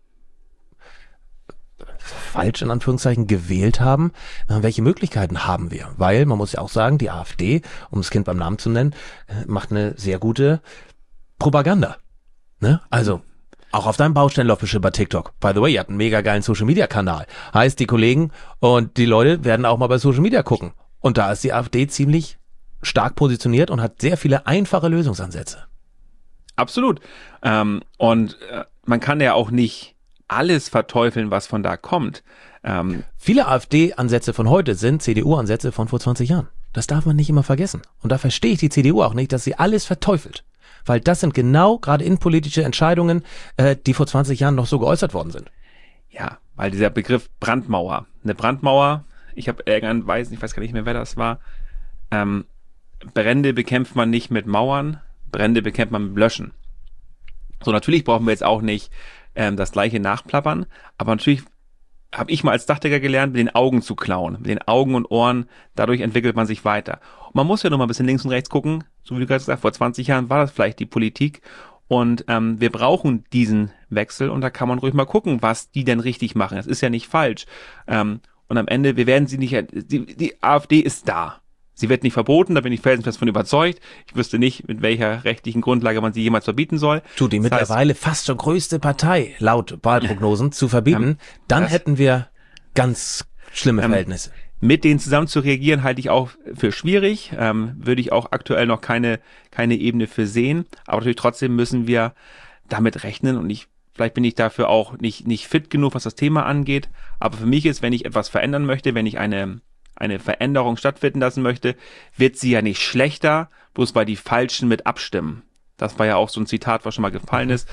falsch in Anführungszeichen gewählt haben. Welche Möglichkeiten haben wir? Weil man muss ja auch sagen, die AfD, um das Kind beim Namen zu nennen, macht eine sehr gute Propaganda. Ne? Also auch auf deinem Baustein läuft bestimmt bei TikTok. By the way, ihr habt einen mega geilen Social-Media-Kanal. Heißt, die Kollegen und die Leute werden auch mal bei Social Media gucken. Und da ist die AfD ziemlich stark positioniert und hat sehr viele einfache Lösungsansätze. Absolut. Und man kann ja auch nicht alles verteufeln, was von da kommt. Viele AfD-Ansätze von heute sind CDU-Ansätze von vor 20 Jahren. Das darf man nicht immer vergessen. Und da verstehe ich die CDU auch nicht, dass sie alles verteufelt. Weil das sind genau gerade innenpolitische Entscheidungen, die vor 20 Jahren noch so geäußert worden sind. Ja, weil dieser Begriff Brandmauer. Eine Brandmauer, ich weiß gar nicht mehr, wer das war. Brände bekämpft man nicht mit Mauern, Brände bekämpft man mit Löschen. So, natürlich brauchen wir jetzt auch nicht das gleiche nachplappern, aber natürlich habe ich mal als Dachdecker gelernt, mit den Augen zu klauen, mit den Augen und Ohren, dadurch entwickelt man sich weiter. Und man muss ja nur mal ein bisschen links und rechts gucken, so wie du gerade gesagt hast, vor 20 Jahren war das vielleicht die Politik und wir brauchen diesen Wechsel und da kann man ruhig mal gucken, was die denn richtig machen. Das ist ja nicht falsch. Und am Ende, wir werden sie nicht, die AfD ist da. Sie wird nicht verboten, da bin ich felsenfest von überzeugt. Ich wüsste nicht, mit welcher rechtlichen Grundlage man sie jemals verbieten soll. Die mittlerweile fast schon größte Partei, laut Wahlprognosen, zu verbieten, dann hätten wir ganz schlimme Verhältnisse. Mit denen zusammen zu reagieren, halte ich auch für schwierig. Würde ich auch aktuell noch keine Ebene für sehen. Aber natürlich trotzdem müssen wir damit rechnen und vielleicht bin ich dafür auch nicht fit genug, was das Thema angeht. Aber für mich ist, wenn ich etwas verändern möchte, wenn ich eine Veränderung stattfinden lassen möchte, wird sie ja nicht schlechter, bloß weil die Falschen mit abstimmen. Das war ja auch so ein Zitat, was schon mal gefallen ist.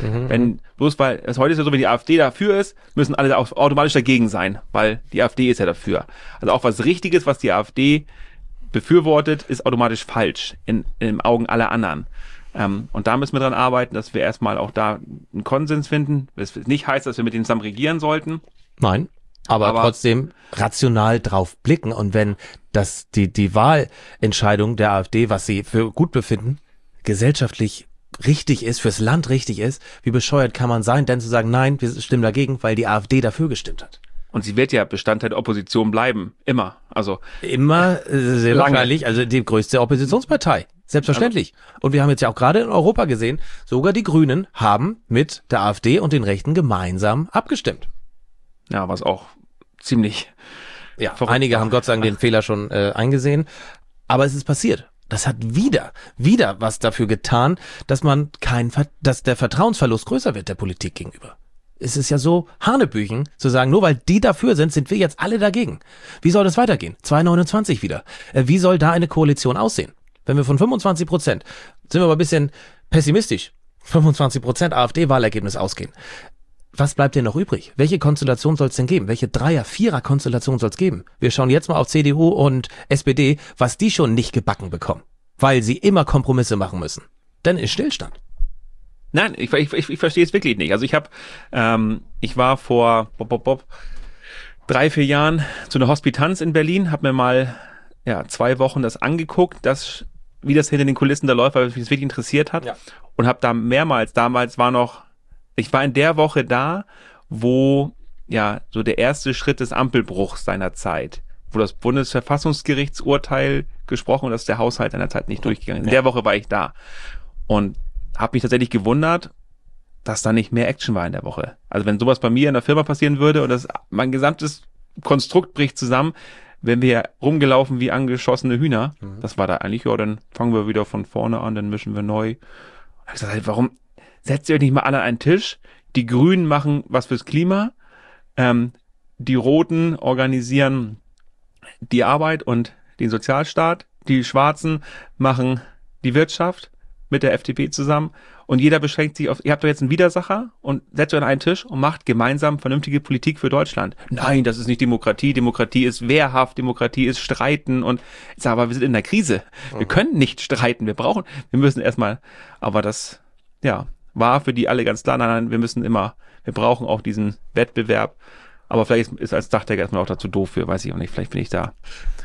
Heute ist ja so, wenn die AfD dafür ist, müssen alle auch automatisch dagegen sein, weil die AfD ist ja dafür. Also auch was Richtiges, was die AfD befürwortet, ist automatisch falsch in den Augen aller anderen. Und da müssen wir dran arbeiten, dass wir erstmal auch da einen Konsens finden. Das nicht heißt, dass wir mit denen zusammen regieren sollten. Nein. Aber trotzdem rational drauf blicken und wenn das die Wahlentscheidung der AfD, was sie für gut befinden, gesellschaftlich richtig ist, fürs Land richtig ist, wie bescheuert kann man sein, denn zu sagen, nein, wir stimmen dagegen, weil die AfD dafür gestimmt hat. Und sie wird ja Bestandteil der Opposition bleiben, immer. Also immer sehr wahrscheinlich, also die größte Oppositionspartei. Selbstverständlich. Und wir haben jetzt ja auch gerade in Europa gesehen, sogar die Grünen haben mit der AfD und den Rechten gemeinsam abgestimmt. Ja, was auch ziemlich... Ja, einige haben Gott sei Dank den Fehler schon eingesehen. Aber es ist passiert. Das hat wieder was dafür getan, dass dass der Vertrauensverlust größer wird der Politik gegenüber. Es ist ja so Hanebüchen zu sagen, nur weil die dafür sind wir jetzt alle dagegen. Wie soll das weitergehen? 2029 wieder. Wie soll da eine Koalition aussehen? Wenn wir von 25%, sind wir aber ein bisschen pessimistisch, 25% AfD-Wahlergebnis ausgehen. Was bleibt denn noch übrig? Welche Konstellation soll es denn geben? Welche Dreier-, Vierer-Konstellation soll es geben? Wir schauen jetzt mal auf CDU und SPD, was die schon nicht gebacken bekommen, weil sie immer Kompromisse machen müssen. Denn ist Stillstand. Nein, ich verstehe es wirklich nicht. Also ich war vor 3-4 Jahren zu einer Hospitanz in Berlin, habe mir mal 2 Wochen das angeguckt, wie das hinter den Kulissen da läuft, weil mich das wirklich interessiert hat. Ja. Und habe da ich war in der Woche da, wo so der erste Schritt des Ampelbruchs seiner Zeit, wo das Bundesverfassungsgerichtsurteil gesprochen und dass der Haushalt seiner Zeit nicht durchgegangen ist. In der Woche war ich da und habe mich tatsächlich gewundert, dass da nicht mehr Action war in der Woche. Also wenn sowas bei mir in der Firma passieren würde und mein gesamtes Konstrukt bricht zusammen, wären wir rumgelaufen wie angeschossene Hühner. Das war da eigentlich, dann fangen wir wieder von vorne an, dann mischen wir neu. Da habe ich gesagt, warum setzt ihr euch nicht mal alle an einen Tisch? Die Grünen machen was fürs Klima, die Roten organisieren die Arbeit und den Sozialstaat, die Schwarzen machen die Wirtschaft mit der FDP zusammen und jeder beschränkt sich auf, ihr habt doch jetzt einen Widersacher und setzt euch an einen Tisch und macht gemeinsam vernünftige Politik für Deutschland. Nein, das ist nicht Demokratie. Demokratie ist wehrhaft, Demokratie ist Streiten und ich sage, aber wir sind in einer Krise. Wir können nicht streiten, wir müssen erstmal, aber das, war für die alle ganz klar, nein, wir brauchen auch diesen Wettbewerb, aber vielleicht ist als Dachdecker erstmal auch dazu doof für, weiß ich auch nicht, vielleicht bin ich da.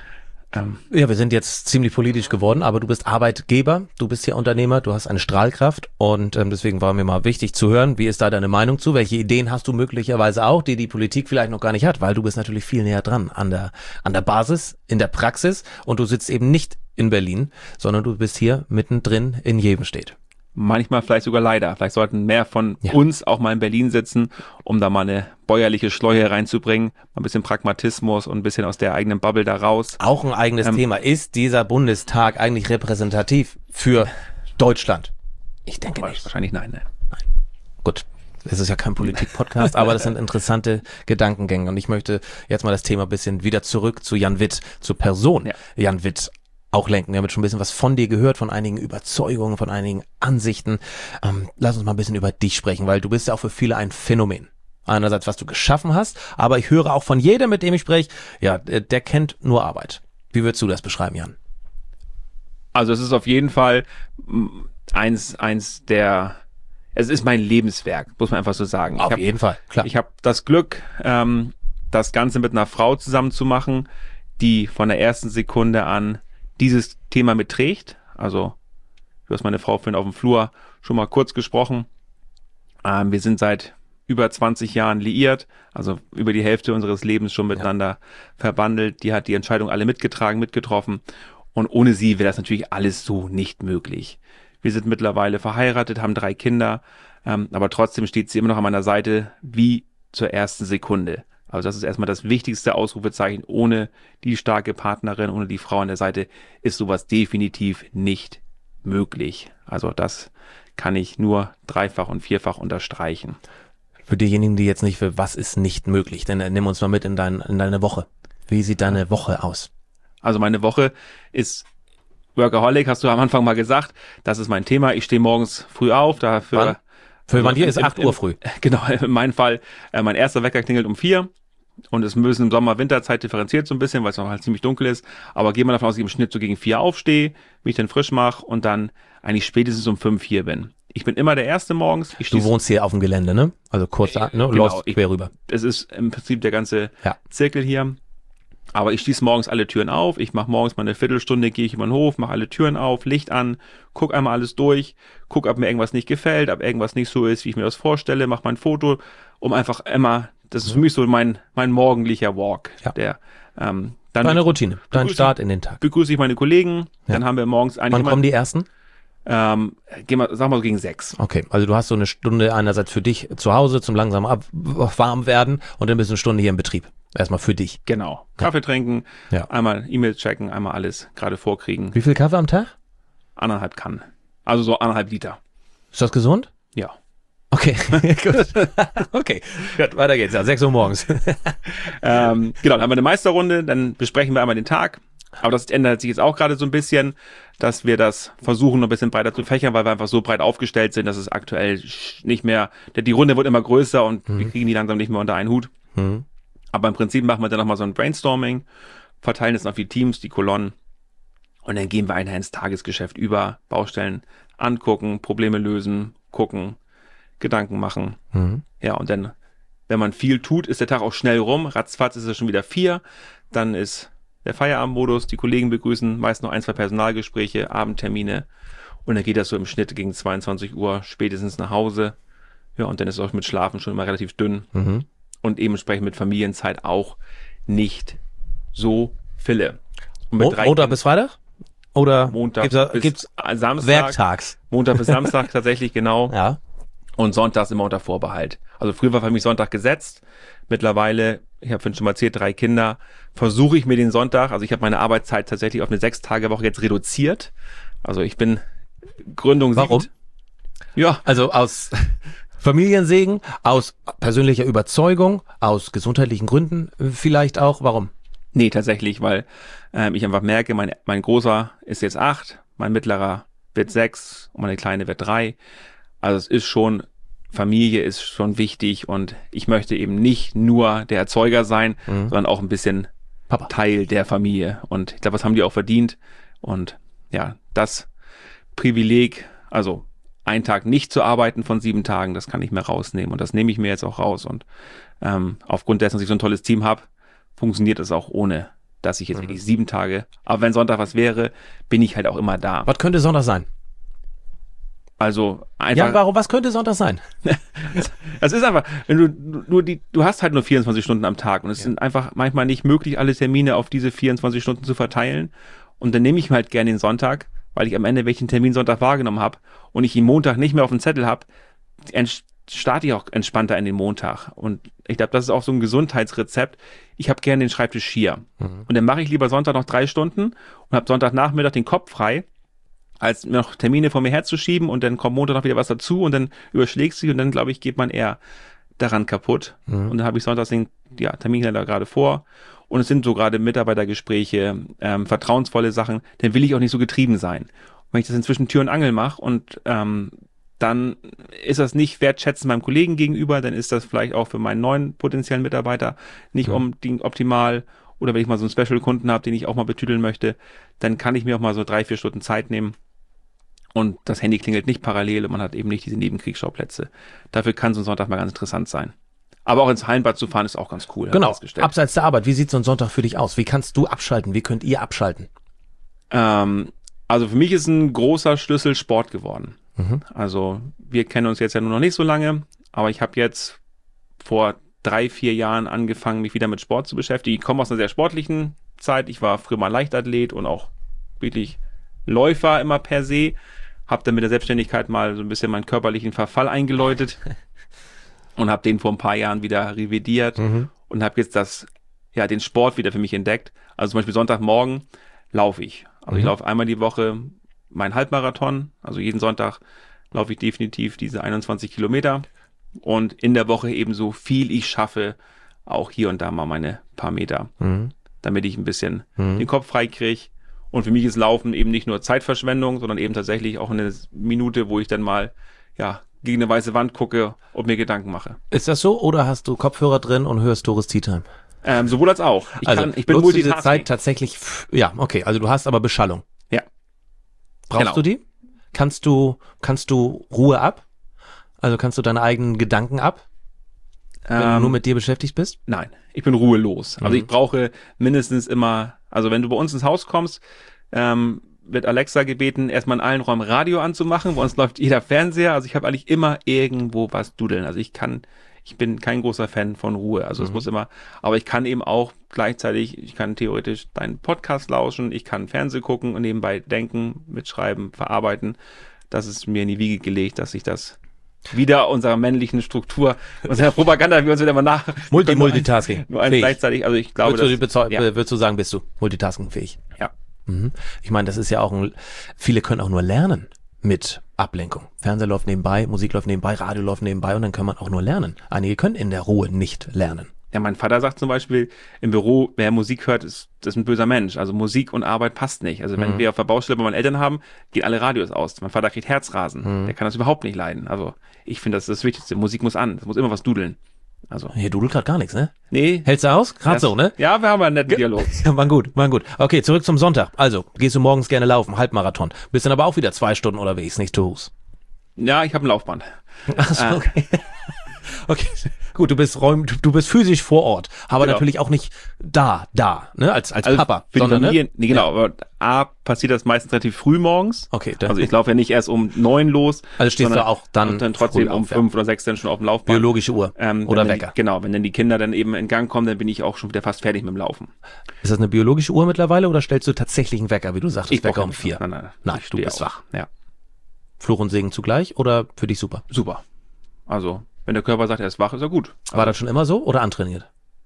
Wir sind jetzt ziemlich politisch geworden, aber du bist Arbeitgeber, du bist hier Unternehmer, du hast eine Strahlkraft und deswegen war mir mal wichtig zu hören, wie ist da deine Meinung zu, welche Ideen hast du möglicherweise auch, die Politik vielleicht noch gar nicht hat, weil du bist natürlich viel näher dran an der Basis, in der Praxis und du sitzt eben nicht in Berlin, sondern du bist hier mittendrin in Jevenstedt. Manchmal vielleicht sogar leider. Vielleicht sollten mehr von uns auch mal in Berlin sitzen, um da mal eine bäuerliche Schleue reinzubringen, mal ein bisschen Pragmatismus und ein bisschen aus der eigenen Bubble da raus. Auch ein eigenes Thema. Ist dieser Bundestag eigentlich repräsentativ für Deutschland? Ich denke nicht. Wahrscheinlich nein. Nein. Gut. Es ist ja kein Politik-Podcast, aber das sind interessante Gedankengänge. Und ich möchte jetzt mal das Thema ein bisschen wieder zurück zu Jan Witt, zur Person Jan Witt auch lenken. Wir haben jetzt schon ein bisschen was von dir gehört, von einigen Überzeugungen, von einigen Ansichten. Lass uns mal ein bisschen über dich sprechen, weil du bist ja auch für viele ein Phänomen. Einerseits, was du geschaffen hast, aber ich höre auch von jedem, mit dem ich spreche, der kennt nur Arbeit. Wie würdest du das beschreiben, Jan? Also es ist auf jeden Fall es ist mein Lebenswerk, muss man einfach so sagen. Auf jeden Fall, klar. Ich habe das Glück, das Ganze mit einer Frau zusammen zu machen, die von der ersten Sekunde an dieses Thema mitträgt. Also du hast meine Frau vorhin auf dem Flur schon mal kurz gesprochen. Wir sind seit über 20 Jahren liiert, also über die Hälfte unseres Lebens schon miteinander verbandelt. Die hat die Entscheidung alle mitgetragen, mitgetroffen. Und ohne sie wäre das natürlich alles so nicht möglich. Wir sind mittlerweile verheiratet, haben 3 Kinder, aber trotzdem steht sie immer noch an meiner Seite wie zur ersten Sekunde. Also das ist erstmal das wichtigste Ausrufezeichen. Ohne die starke Partnerin, ohne die Frau an der Seite ist sowas definitiv nicht möglich. Also das kann ich nur dreifach und vierfach unterstreichen. Für diejenigen, die jetzt nicht für was ist nicht möglich, denn nimm uns mal mit in deine Woche. Wie sieht deine Woche aus? Also meine Woche ist Workaholic, hast du am Anfang mal gesagt. Das ist mein Thema. Ich stehe morgens früh auf. Dafür. Für wann hier ist 8 Uhr früh. Genau, in meinem Fall. Mein erster Wecker klingelt um 4. Und es müssen im Sommer, Winterzeit differenziert so ein bisschen, weil es noch halt ziemlich dunkel ist. Aber gehen wir davon aus, dass ich im Schnitt so gegen 4 aufstehe, mich dann frisch mache und dann eigentlich spätestens um 5 hier bin. Ich bin immer der Erste morgens. Du wohnst hier auf dem Gelände, ne? Also kurz, ne? Genau, Läufst quer rüber. Es ist im Prinzip der ganze Zirkel hier. Aber ich schließe morgens alle Türen auf. Ich mache morgens mal eine Viertelstunde, gehe ich über den Hof, mache alle Türen auf, Licht an, guck einmal alles durch, guck, ob mir irgendwas nicht gefällt, ob irgendwas nicht so ist, wie ich mir das vorstelle, mache mein Foto, um einfach immer, das ist für mich so mein morgendlicher Walk. Ja. Dann Deine Routine, dein Start in den Tag. Begrüße ich meine Kollegen, dann haben wir morgens eigentlich. Wann kommen die ersten? Gehen wir, sagen wir so gegen 6. Okay, also du hast so eine Stunde einerseits für dich zu Hause zum langsam warm werden und dann bist du eine Stunde hier im Betrieb. Erstmal für dich. Genau. Kaffee trinken, Ja. einmal E-Mails checken, einmal alles gerade vorkriegen. Wie viel Kaffee am Tag? 1,5 Kannen. Also so 1,5 Liter. Ist das gesund? Ja. Okay, gut. Okay, gut, weiter geht's. Ja, 6 Uhr morgens. Genau, dann haben wir eine Meisterrunde, dann besprechen wir einmal den Tag. Aber das ändert sich jetzt auch gerade so ein bisschen, dass wir das versuchen, noch ein bisschen breiter zu fächern, weil wir einfach so breit aufgestellt sind, dass es aktuell nicht mehr, die Runde wird immer größer und wir kriegen die langsam nicht mehr unter einen Hut. Mhm. Aber im Prinzip machen wir dann nochmal so ein Brainstorming, verteilen es auf die Teams, die Kolonnen und dann gehen wir einher ins Tagesgeschäft über, Baustellen angucken, Probleme lösen, gucken, Gedanken machen. Mhm. Ja, und dann, wenn man viel tut, ist der Tag auch schnell rum. Ratzfatz ist es schon wieder 4. Dann ist der Feierabendmodus, die Kollegen begrüßen, meist noch 1, 2 Personalgespräche, Abendtermine. Und dann geht das so im Schnitt gegen 22 Uhr spätestens nach Hause. Ja, und dann ist es auch mit Schlafen schon immer relativ dünn. Mhm. Und eben mit Familienzeit auch nicht so viele. Und mit 3 Montag bis Freitag? Oder Montag gibt's Samstag. werktags? Montag bis Samstag tatsächlich, genau. Ja. Und sonntags immer unter Vorbehalt. Also früher war für mich Sonntag gesetzt. Mittlerweile, ich habe vorhin schon mal erzählt, 3 Kinder, versuche ich mir den Sonntag, also ich habe meine Arbeitszeit tatsächlich auf eine 6-Tage-Woche jetzt reduziert. Also ich bin Gründung. Warum? 7. Ja. Also aus Familiensegen, aus persönlicher Überzeugung, aus gesundheitlichen Gründen vielleicht auch. Warum? Nee, tatsächlich, weil ich einfach merke, mein Großer ist jetzt 8, mein Mittlerer wird 6 und meine Kleine wird 3. Also es ist schon, Familie ist schon wichtig und ich möchte eben nicht nur der Erzeuger sein, sondern auch ein bisschen Papa. Teil der Familie. Und ich glaube, das haben die auch verdient. Und ja, das Privileg, also einen Tag nicht zu arbeiten von 7 Tagen, das kann ich mir rausnehmen. Und das nehme ich mir jetzt auch raus. Und aufgrund dessen, dass ich so ein tolles Team habe, funktioniert es auch ohne, dass ich jetzt wirklich 7 Tage, aber wenn Sonntag was wäre, bin ich halt auch immer da. Was könnte Sonntag sein? Also einfach. Ja, was könnte Sonntag sein? Das ist einfach, wenn du hast halt nur 24 Stunden am Tag und es sind einfach manchmal nicht möglich, alle Termine auf diese 24 Stunden zu verteilen. Und dann nehme ich mir halt gerne den Sonntag, weil ich am Ende, wenn ich den Termin Sonntag wahrgenommen habe und ich ihn Montag nicht mehr auf dem Zettel habe, starte ich auch entspannter in den Montag. Und ich glaube, das ist auch so ein Gesundheitsrezept. Ich habe gerne den Schreibtisch hier. Und dann mache ich lieber Sonntag noch 3 Stunden und habe Sonntagnachmittag den Kopf frei, als noch Termine vor mir herzuschieben und dann kommt Montag noch wieder was dazu und dann überschlägt sich und dann, glaube ich, geht man eher daran kaputt. Und dann habe ich sonntags den Terminkalender gerade vor und es sind so gerade Mitarbeitergespräche, vertrauensvolle Sachen, dann will ich auch nicht so getrieben sein. Und wenn ich das inzwischen Tür und Angel mache und dann ist das nicht wertschätzend meinem Kollegen gegenüber, dann ist das vielleicht auch für meinen neuen potenziellen Mitarbeiter nicht unbedingt optimal. Oder wenn ich mal so einen Special-Kunden habe, den ich auch mal betüdeln möchte, dann kann ich mir auch mal so 3-4 Stunden Zeit nehmen. Und das Handy klingelt nicht parallel und man hat eben nicht diese Nebenkriegsschauplätze. Dafür kann so ein Sonntag mal ganz interessant sein. Aber auch ins Hallenbad zu fahren ist auch ganz cool. Genau, abseits der Arbeit, wie sieht so ein Sonntag für dich aus? Wie kannst du abschalten? Wie könnt ihr abschalten? Also für mich ist ein großer Schlüssel Sport geworden. Also wir kennen uns jetzt ja nur noch nicht so lange, aber ich habe jetzt vor 3-4 Jahren angefangen, mich wieder mit Sport zu beschäftigen. Ich komme aus einer sehr sportlichen Zeit. Ich war früher mal Leichtathlet und auch wirklich Läufer immer per se. Habe dann mit der Selbstständigkeit mal so ein bisschen meinen körperlichen Verfall eingeläutet und habe den vor ein paar Jahren wieder revidiert und habe jetzt den Sport wieder für mich entdeckt. Also zum Beispiel Sonntagmorgen laufe ich. Also ich laufe einmal die Woche meinen Halbmarathon. Also jeden Sonntag laufe ich definitiv diese 21 Kilometer und in der Woche eben so viel ich schaffe, auch hier und da mal meine paar Meter, damit ich ein bisschen den Kopf frei kriege. Und für mich ist Laufen eben nicht nur Zeitverschwendung, sondern eben tatsächlich auch eine Minute, wo ich dann mal gegen eine weiße Wand gucke und mir Gedanken mache. Ist das so oder hast du Kopfhörer drin und hörst Doris Tea Time? Sowohl als auch. Ich bin nutzt diese Zeit tatsächlich, okay, also du hast aber Beschallung. Ja. Brauchst du die? Kannst du Ruhe ab? Also kannst du deine eigenen Gedanken ab? Wenn du nur mit dir beschäftigt bist? Nein, ich bin ruhelos. Also ich brauche mindestens immer, also wenn du bei uns ins Haus kommst, wird Alexa gebeten, erstmal in allen Räumen Radio anzumachen. Bei uns läuft jeder Fernseher. Also ich habe eigentlich immer irgendwo was dudeln. Also ich bin kein großer Fan von Ruhe. Also es muss immer, aber ich kann eben auch gleichzeitig, ich kann theoretisch deinen Podcast lauschen, ich kann Fernsehen gucken und nebenbei denken, mitschreiben, verarbeiten. Das ist mir in die Wiege gelegt, dass ich das wieder unserer männlichen Struktur, unserer Propaganda, wie wir uns wieder mal nach... Multitasking. Nur eins gleichzeitig, also ich glaube, würdest du sagen, bist du multitaskingfähig? Ja. Ich meine, das ist ja auch viele können auch nur lernen mit Ablenkung. Fernseher läuft nebenbei, Musik läuft nebenbei, Radio läuft nebenbei und dann kann man auch nur lernen. Einige können in der Ruhe nicht lernen. Ja, mein Vater sagt zum Beispiel, im Büro, wer Musik hört, ist ein böser Mensch. Also Musik und Arbeit passt nicht. Also wenn wir auf der Baustelle bei meinen Eltern haben, gehen alle Radios aus. Mein Vater kriegt Herzrasen. Der kann das überhaupt nicht leiden. Also ich finde, das ist das Wichtigste. Musik muss an. Es muss immer was dudeln. Also. Hier dudelt gerade gar nichts, ne? Nee. Hältst du aus? Gerade so, ne? Ja, wir haben einen netten Dialog. Ja, war gut. Okay, zurück zum Sonntag. Also, gehst du morgens gerne laufen, Halbmarathon. Bist dann aber auch wieder 2 Stunden unterwegs, nicht zu Fuß. Ja, ich habe ein Laufband. Ach so, okay. Okay, gut, du bist physisch vor Ort, aber natürlich auch nicht da, ne, als also Papa, für sondern, die Familie, nee, genau, aber passiert das meistens relativ früh morgens. Okay. Also ich laufe ja nicht erst um 9 los. Also stehst du auch dann trotzdem um 5 oder 6 dann schon auf dem Laufband. Biologische Uhr oder Wecker. Genau, wenn dann die Kinder dann eben in Gang kommen, dann bin ich auch schon wieder fast fertig mit dem Laufen. Ist das eine biologische Uhr mittlerweile oder stellst du tatsächlich einen Wecker, wie du sagtest, ich Wecker um 4? Nein, du bist wach. Ja. Fluch und Segen zugleich oder für dich super? Super. Also, wenn der Körper sagt, er ist wach, ist er gut. War das schon immer so oder antrainiert?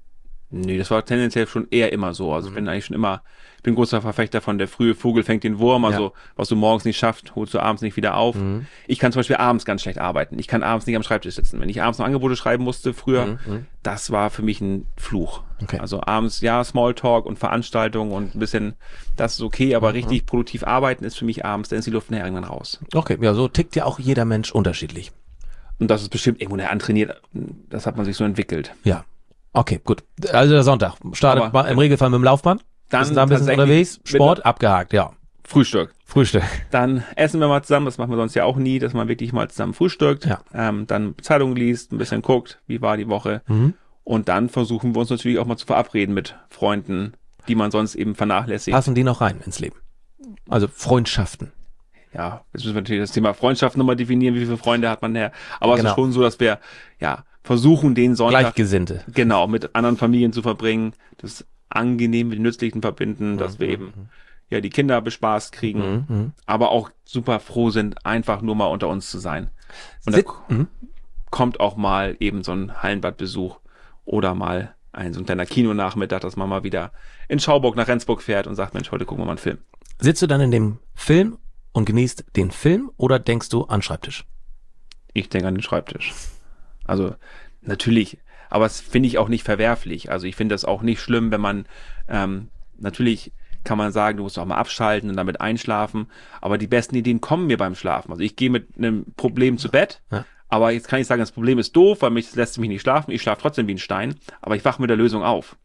Nee, das war tendenziell schon eher immer so. Also ich bin eigentlich schon immer, ich bin großer Verfechter von der frühe Vogel fängt den Wurm. Also was du morgens nicht schaffst, holst du abends nicht wieder auf. Ich kann zum Beispiel abends ganz schlecht arbeiten. Ich kann abends nicht am Schreibtisch sitzen. Wenn ich abends noch Angebote schreiben musste früher, das war für mich ein Fluch. Okay. Also abends, Smalltalk und Veranstaltungen und ein bisschen, das ist okay, aber richtig produktiv arbeiten ist für mich abends, dann ist die Luft nachher irgendwann raus. Okay, ja, so tickt ja auch jeder Mensch unterschiedlich. Und das ist bestimmt irgendwo antrainiert. Das hat man sich so entwickelt. Ja. Okay, gut. Also der Sonntag startet im Regelfall mit dem Laufband. Dann bist du da ein bisschen unterwegs. Sport abgehakt, ja. Frühstück. Dann essen wir mal zusammen. Das machen wir sonst ja auch nie, dass man wirklich mal zusammen frühstückt. Ja. Dann Zeitung liest, ein bisschen guckt, wie war die Woche. Und dann versuchen wir uns natürlich auch mal zu verabreden mit Freunden, die man sonst eben vernachlässigt. Passen die noch rein ins Leben? Also Freundschaften. Ja, jetzt müssen wir natürlich das Thema Freundschaft nochmal definieren, wie viele Freunde hat man her. Aber es ist schon so, dass wir versuchen, den Sonntag Gleichgesinnte genau mit anderen Familien zu verbringen, das angenehm mit den Nützlichen verbinden, dass wir eben die Kinder bespaßt kriegen, aber auch super froh sind, einfach nur mal unter uns zu sein. Und da kommt auch mal eben so ein Hallenbadbesuch oder mal so ein kleiner Kinonachmittag, dass man mal wieder in Schauburg nach Rendsburg fährt und sagt, Mensch, heute gucken wir mal einen Film. Sitzt du dann in dem Film und genießt den Film oder denkst du an den Schreibtisch? Ich denke an den Schreibtisch. Also natürlich, aber das finde ich auch nicht verwerflich. Also ich finde das auch nicht schlimm, wenn man, natürlich kann man sagen, du musst auch mal abschalten und damit einschlafen, aber die besten Ideen kommen mir beim Schlafen. Also ich gehe mit einem Problem zu Bett, aber jetzt kann ich sagen, das Problem ist doof, weil lässt mich nicht schlafen. Ich schlafe trotzdem wie ein Stein, aber ich wache mit der Lösung auf.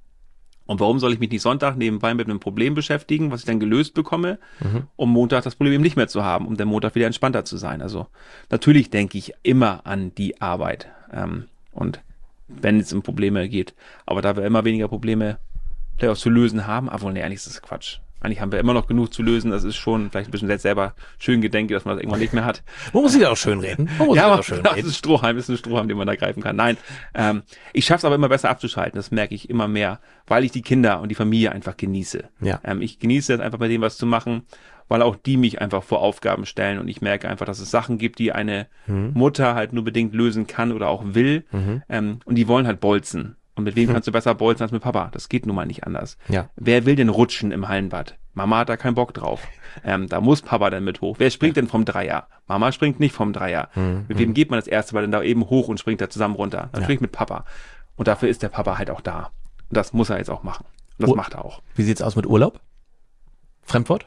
Und warum soll ich mich nicht Sonntag nebenbei mit einem Problem beschäftigen, was ich dann gelöst bekomme, um Montag das Problem eben nicht mehr zu haben, um den Montag wieder entspannter zu sein. Also natürlich denke ich immer an die Arbeit. Und wenn es um Probleme geht. Aber da wir immer weniger Probleme vielleicht auch zu lösen haben, aber nee, eigentlich ist das Quatsch. Eigentlich haben wir immer noch genug zu lösen. Das ist schon vielleicht ein bisschen selbst selber schön Gedenke, dass man das irgendwann nicht mehr hat. Man muss sich auch schön reden. Das ist ein Strohhalm, den man da greifen kann. Nein, ich schaffe es aber immer besser abzuschalten. Das merke ich immer mehr, weil ich die Kinder und die Familie einfach genieße. Ja. Ich genieße es einfach bei dem was zu machen, weil auch die mich einfach vor Aufgaben stellen und ich merke einfach, dass es Sachen gibt, die eine Mutter halt nur bedingt lösen kann oder auch will. Und die wollen halt bolzen. Und mit wem kannst du besser bolzen als mit Papa? Das geht nun mal nicht anders. Ja. Wer will denn rutschen im Hallenbad? Mama hat da keinen Bock drauf. Da muss Papa dann mit hoch. Wer springt denn vom Dreier? Mama springt nicht vom Dreier. Mit wem geht man das erste Mal denn da eben hoch und springt da zusammen runter? Natürlich mit Papa. Und dafür ist der Papa halt auch da. Und das muss er jetzt auch machen. Und das macht er auch. Wie sieht's aus mit Urlaub? Fremdwort?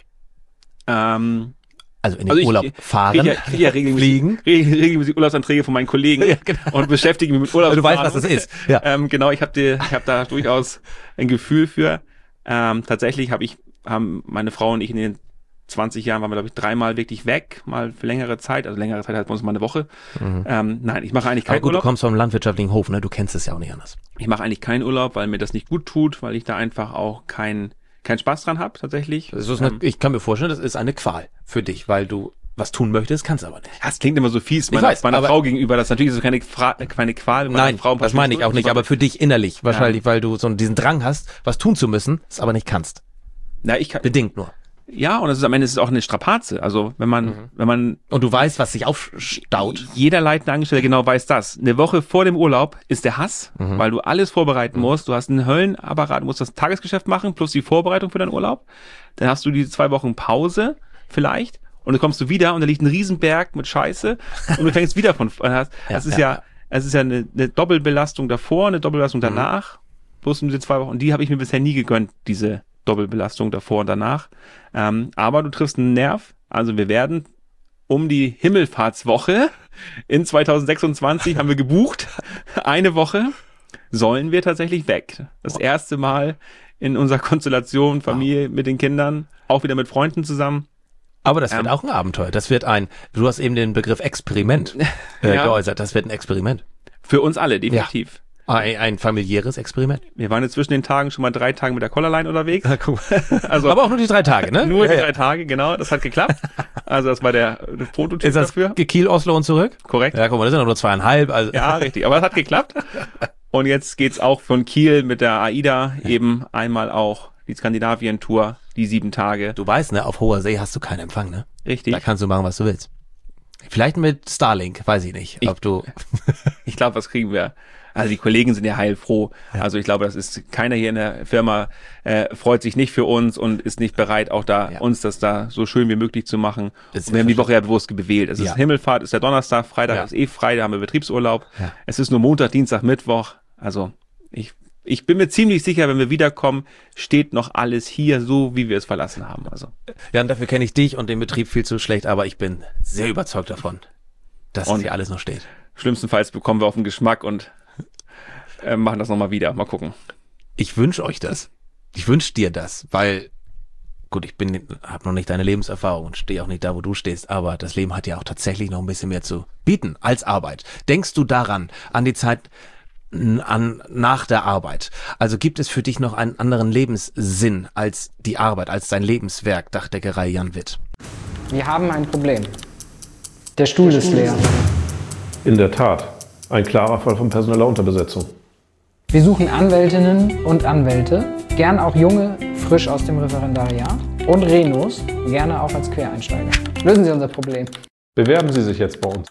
Also in den Urlaub fahren, kriege ja regelmäßig Urlaubsanträge von meinen Kollegen und beschäftige mich mit Urlaubsfahren. Du weißt, was das ist. Ja. Genau, ich hab da durchaus ein Gefühl für. Tatsächlich haben meine Frau und ich in den 20 Jahren waren wir, glaube ich, 3-mal wirklich weg, mal für längere Zeit. Also längere Zeit heißt bei uns mal eine Woche. Nein, ich mache eigentlich keinen Urlaub. Du kommst vom landwirtschaftlichen Hof, ne? Du kennst es ja auch nicht anders. Ich mache eigentlich keinen Urlaub, weil mir das nicht gut tut, weil ich da einfach auch keinen Spaß dran habe, tatsächlich. Ich kann mir vorstellen, das ist eine Qual für dich, weil du was tun möchtest, kannst aber nicht. Das klingt immer so fies meiner Frau gegenüber. Das ist natürlich so keine Qual. Nein, das meine ich auch nicht, aber für dich innerlich wahrscheinlich, weil du so diesen Drang hast, was tun zu müssen, es aber nicht kannst. Bedingt nur. Ja, und am Ende ist es auch eine Strapaze. Also wenn man und du weißt, was sich aufstaut. Jeder leitende Angestellte genau weiß das. Eine Woche vor dem Urlaub ist der Hass, weil du alles vorbereiten musst. Du hast einen Höllenapparat, du musst das Tagesgeschäft machen plus die Vorbereitung für deinen Urlaub. Dann hast du die 2 Wochen Pause vielleicht und dann kommst du wieder und da liegt ein Riesenberg mit Scheiße und du fängst wieder von vorne. Es ist ja eine Doppelbelastung davor, eine Doppelbelastung danach. Plus diese 2 Wochen. Und die habe ich mir bisher nie gegönnt, diese Doppelbelastung davor und danach. Aber du triffst einen Nerv. Also wir werden um die Himmelfahrtswoche in 2026 haben wir gebucht. Eine Woche sollen wir tatsächlich weg. Das erste Mal in unserer Konstellation, Familie mit den Kindern, auch wieder mit Freunden zusammen. Aber das wird auch ein Abenteuer. Das wird du hast eben den Begriff Experiment geäußert. Das wird ein Experiment. Für uns alle, definitiv. Ja. Ein familiäres Experiment. Wir waren jetzt zwischen den Tagen schon mal 3 Tage mit der Collarline unterwegs. Ja, cool. Also, aber auch nur die 3 Tage, ne? Nur die 3 Tage, genau. Das hat geklappt. Also das war der Prototyp dafür. Ist das Kiel, Oslo und zurück? Korrekt. Ja, guck mal, das sind nur 2,5. Also. Ja, richtig. Aber es hat geklappt. Und jetzt geht's auch von Kiel mit der AIDA eben einmal auch die Skandinavien-Tour, die 7 Tage. Du weißt, ne, auf hoher See hast du keinen Empfang, ne? Richtig. Da kannst du machen, was du willst. Vielleicht mit Starlink, weiß ich nicht. Ich glaube, was kriegen wir? Also die Kollegen sind ja heilfroh. Ja. Also ich glaube, das ist keiner hier in der Firma freut sich nicht für uns und ist nicht bereit, auch da uns das da so schön wie möglich zu machen. Wir haben die Woche ja bewusst bewählt. Es ist Himmelfahrt, ist der Donnerstag, Freitag ist frei, da haben wir Betriebsurlaub. Ja. Es ist nur Montag, Dienstag, Mittwoch. Also ich bin mir ziemlich sicher, wenn wir wiederkommen, steht noch alles hier so, wie wir es verlassen haben. Also. Ja, und dafür kenne ich dich und den Betrieb viel zu schlecht, aber ich bin sehr überzeugt davon, dass hier alles noch steht. Schlimmstenfalls bekommen wir auf den Geschmack und machen das nochmal wieder. Mal gucken. Ich wünsche euch das. Ich wünsche dir das, weil, gut, habe noch nicht deine Lebenserfahrung und stehe auch nicht da, wo du stehst, aber das Leben hat ja auch tatsächlich noch ein bisschen mehr zu bieten als Arbeit. Denkst du daran, an die Zeit nach der Arbeit? Also gibt es für dich noch einen anderen Lebenssinn als die Arbeit, als dein Lebenswerk, Dachdeckerei Jan Witt? Wir haben ein Problem. Der Stuhl ist leer. In der Tat, ein klarer Fall von personeller Unterbesetzung. Wir suchen Anwältinnen und Anwälte, gern auch junge, frisch aus dem Referendariat und Renos, gerne auch als Quereinsteiger. Lösen Sie unser Problem. Bewerben Sie sich jetzt bei uns.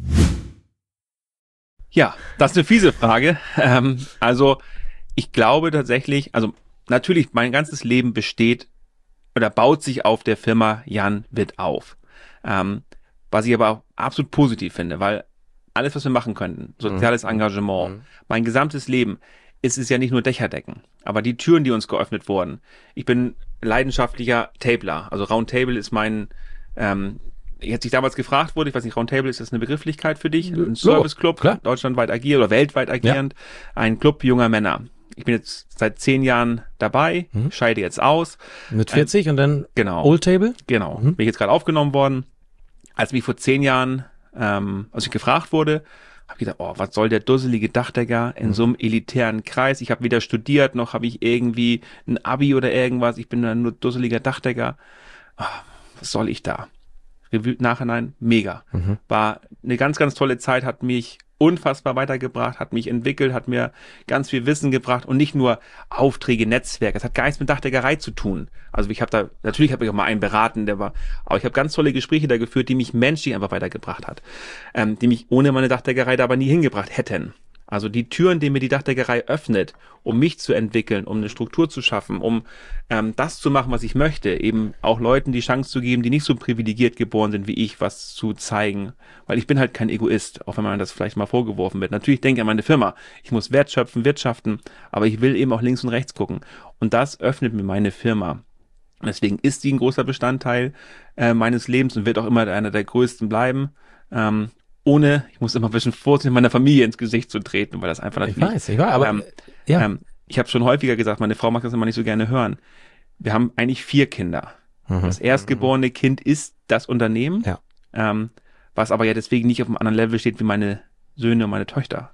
Ja, das ist eine fiese Frage. Also ich glaube tatsächlich, also natürlich mein ganzes Leben besteht oder baut sich auf der Firma Jan Witt auf. Was ich aber auch absolut positiv finde, weil alles, was wir machen könnten, soziales Engagement, mein gesamtes Leben, ist es ja nicht nur Dächerdecken, aber die Türen, die uns geöffnet wurden. Ich bin leidenschaftlicher Tabler, also Roundtable ist mein, als ich damals gefragt wurde, ich weiß nicht, Roundtable, ist das eine Begrifflichkeit für dich? Ein Serviceclub, deutschlandweit agierend oder weltweit agierend, ein Club junger Männer. Ich bin jetzt seit 10 Jahren dabei, scheide jetzt aus. Mit 40 und dann genau, Old Table? Genau, bin ich jetzt gerade aufgenommen worden. Als mich vor 10 Jahren, als ich gefragt wurde, Habe gedacht, oh, was soll der dusselige Dachdecker in so einem elitären Kreis? Ich habe weder studiert, noch habe ich irgendwie ein Abi oder irgendwas. Ich bin nur dusseliger Dachdecker. Oh, was soll ich da? Revue Nachhinein, mega. War eine ganz, ganz tolle Zeit, hat mich unfassbar weitergebracht, hat mich entwickelt, hat mir ganz viel Wissen gebracht und nicht nur Aufträge, Netzwerke. Es hat gar nichts mit Dachdeckerei zu tun. Also natürlich habe ich auch mal einen beraten, aber ich habe ganz tolle Gespräche da geführt, die mich menschlich einfach weitergebracht hat, die mich ohne meine Dachdeckerei da aber nie hingebracht hätten. Also die Türen, die mir die Dachdeckerei öffnet, um mich zu entwickeln, um eine Struktur zu schaffen, um das zu machen, was ich möchte, eben auch Leuten die Chance zu geben, die nicht so privilegiert geboren sind wie ich, was zu zeigen. Weil ich bin halt kein Egoist, auch wenn man das vielleicht mal vorgeworfen wird. Natürlich denke ich an meine Firma. Ich muss Wert schöpfen, wirtschaften, aber ich will eben auch links und rechts gucken. Und das öffnet mir meine Firma. Und deswegen ist sie ein großer Bestandteil meines Lebens und wird auch immer einer der größten bleiben. Ich muss immer ein bisschen vorsichtig meiner Familie ins Gesicht zu treten, weil das einfach natürlich... Ich weiß, aber ich habe schon häufiger gesagt, meine Frau mag das immer nicht so gerne hören. Wir haben eigentlich 4 Kinder. Das erstgeborene Kind ist das Unternehmen, was aber ja deswegen nicht auf einem anderen Level steht wie meine Söhne und meine Tochter.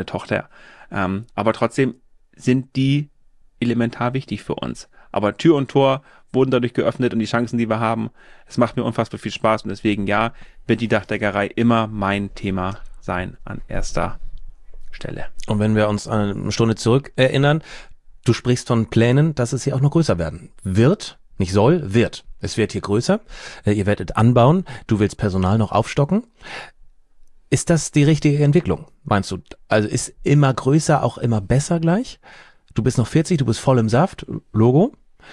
Aber trotzdem sind die elementar wichtig für uns. Aber Tür und Tor wurden dadurch geöffnet und die Chancen, die wir haben, es macht mir unfassbar viel Spaß und deswegen wird die Dachdeckerei immer mein Thema sein an erster Stelle. Und wenn wir uns an eine Stunde zurück erinnern, du sprichst von Plänen, dass es hier auch noch größer werden wird, nicht soll, wird. Es wird hier größer, ihr werdet anbauen, du willst Personal noch aufstocken. Ist das die richtige Entwicklung, meinst du? Also ist immer größer auch immer besser gleich? Du bist noch 40, du bist voll im Saft, Logo.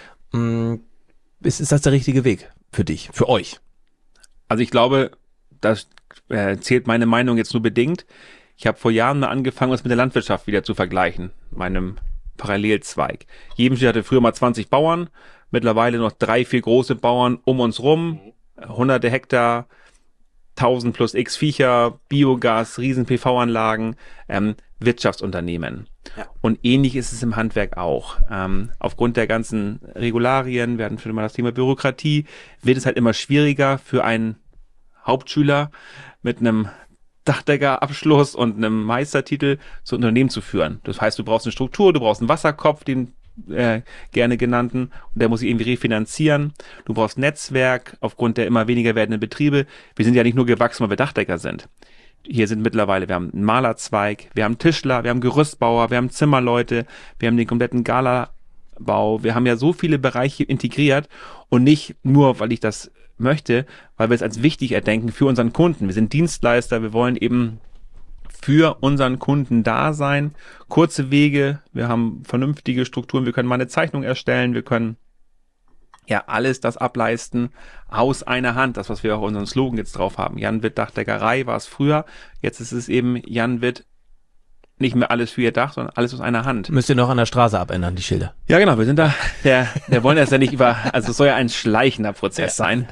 Ist das der richtige Weg für dich, für euch? Also ich glaube, das zählt meine Meinung jetzt nur bedingt. Ich habe vor Jahren mal angefangen, das mit der Landwirtschaft wieder zu vergleichen, meinem Parallelzweig. Jebenstedt hatte früher mal 20 Bauern, mittlerweile noch 3, 4 große Bauern um uns rum, hunderte Hektar, 1000 plus x Viecher, Biogas, riesen PV-Anlagen, Wirtschaftsunternehmen. Ja. Und ähnlich ist es im Handwerk auch. Aufgrund der ganzen Regularien, wir hatten schon mal das Thema Bürokratie, wird es halt immer schwieriger für einen Hauptschüler mit einem Dachdecker-Abschluss und einem Meistertitel zu Unternehmen zu führen. Das heißt, du brauchst eine Struktur, du brauchst einen Wasserkopf, den gerne genannten, und der muss sich irgendwie refinanzieren. Du brauchst Netzwerk aufgrund der immer weniger werdenden Betriebe. Wir sind ja nicht nur gewachsen, weil wir Dachdecker sind. Hier sind mittlerweile, wir haben einen Malerzweig, wir haben Tischler, wir haben Gerüstbauer, wir haben Zimmerleute, wir haben den kompletten Galabau. Wir haben ja so viele Bereiche integriert und nicht nur, weil ich das möchte, weil wir es als wichtig erdenken für unseren Kunden. Wir sind Dienstleister, wir wollen eben für unseren Kunden da sein. Kurze Wege, wir haben vernünftige Strukturen, wir können mal eine Zeichnung erstellen, wir können ja alles das ableisten aus einer Hand, das, was wir auch unseren Slogan jetzt drauf haben. Jan Witt Dachdeckerei war es früher, jetzt ist es eben Jan Witt, nicht mehr alles für ihr Dach, sondern alles aus einer Hand. Müsst ihr noch an der Straße abändern, die Schilder. Ja genau, wir sind da, wir wollen das ja nicht also es soll ja ein schleichender Prozess sein.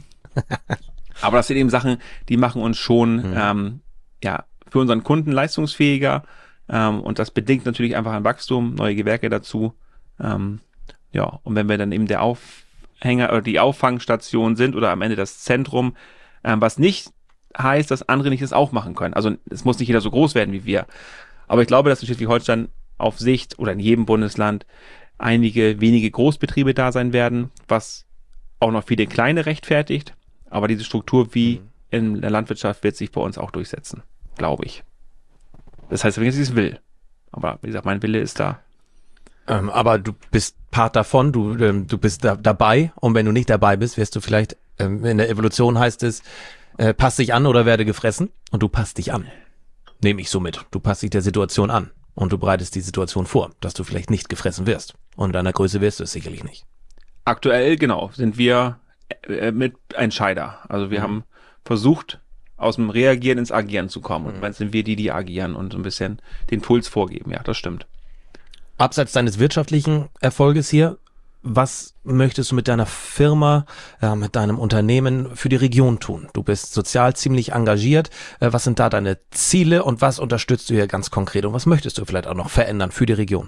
Aber das sind eben Sachen, die machen uns schon für unseren Kunden leistungsfähiger und das bedingt natürlich einfach ein Wachstum, neue Gewerke dazu. Und wenn wir dann eben der Aufhänger oder die Auffangstation sind oder am Ende das Zentrum, was nicht heißt, dass andere nicht das auch machen können. Also es muss nicht jeder so groß werden wie wir. Aber ich glaube, dass in Schleswig-Holstein auf Sicht oder in jedem Bundesland einige wenige Großbetriebe da sein werden, was auch noch viele kleine rechtfertigt. Aber diese Struktur wie in der Landwirtschaft wird sich bei uns auch durchsetzen, glaube ich. Das heißt, wenn ich es will. Aber wie gesagt, mein Wille ist da. Aber du bist Part davon, du bist dabei und wenn du nicht dabei bist, wirst du vielleicht, in der Evolution heißt es, pass dich an oder werde gefressen und du passt dich an. Nehme ich so mit. Du passt dich der Situation an und du bereitest die Situation vor, dass du vielleicht nicht gefressen wirst. Und in deiner Größe wirst du es sicherlich nicht. Aktuell, genau, sind wir mit Entscheider. Also wir haben versucht, aus dem Reagieren ins Agieren zu kommen. Und dann sind wir die agieren und so ein bisschen den Puls vorgeben. Ja, das stimmt. Abseits deines wirtschaftlichen Erfolges hier, was möchtest du mit deiner Firma, mit deinem Unternehmen für die Region tun? Du bist sozial ziemlich engagiert. Was sind da deine Ziele und was unterstützt du hier ganz konkret? Und was möchtest du vielleicht auch noch verändern für die Region?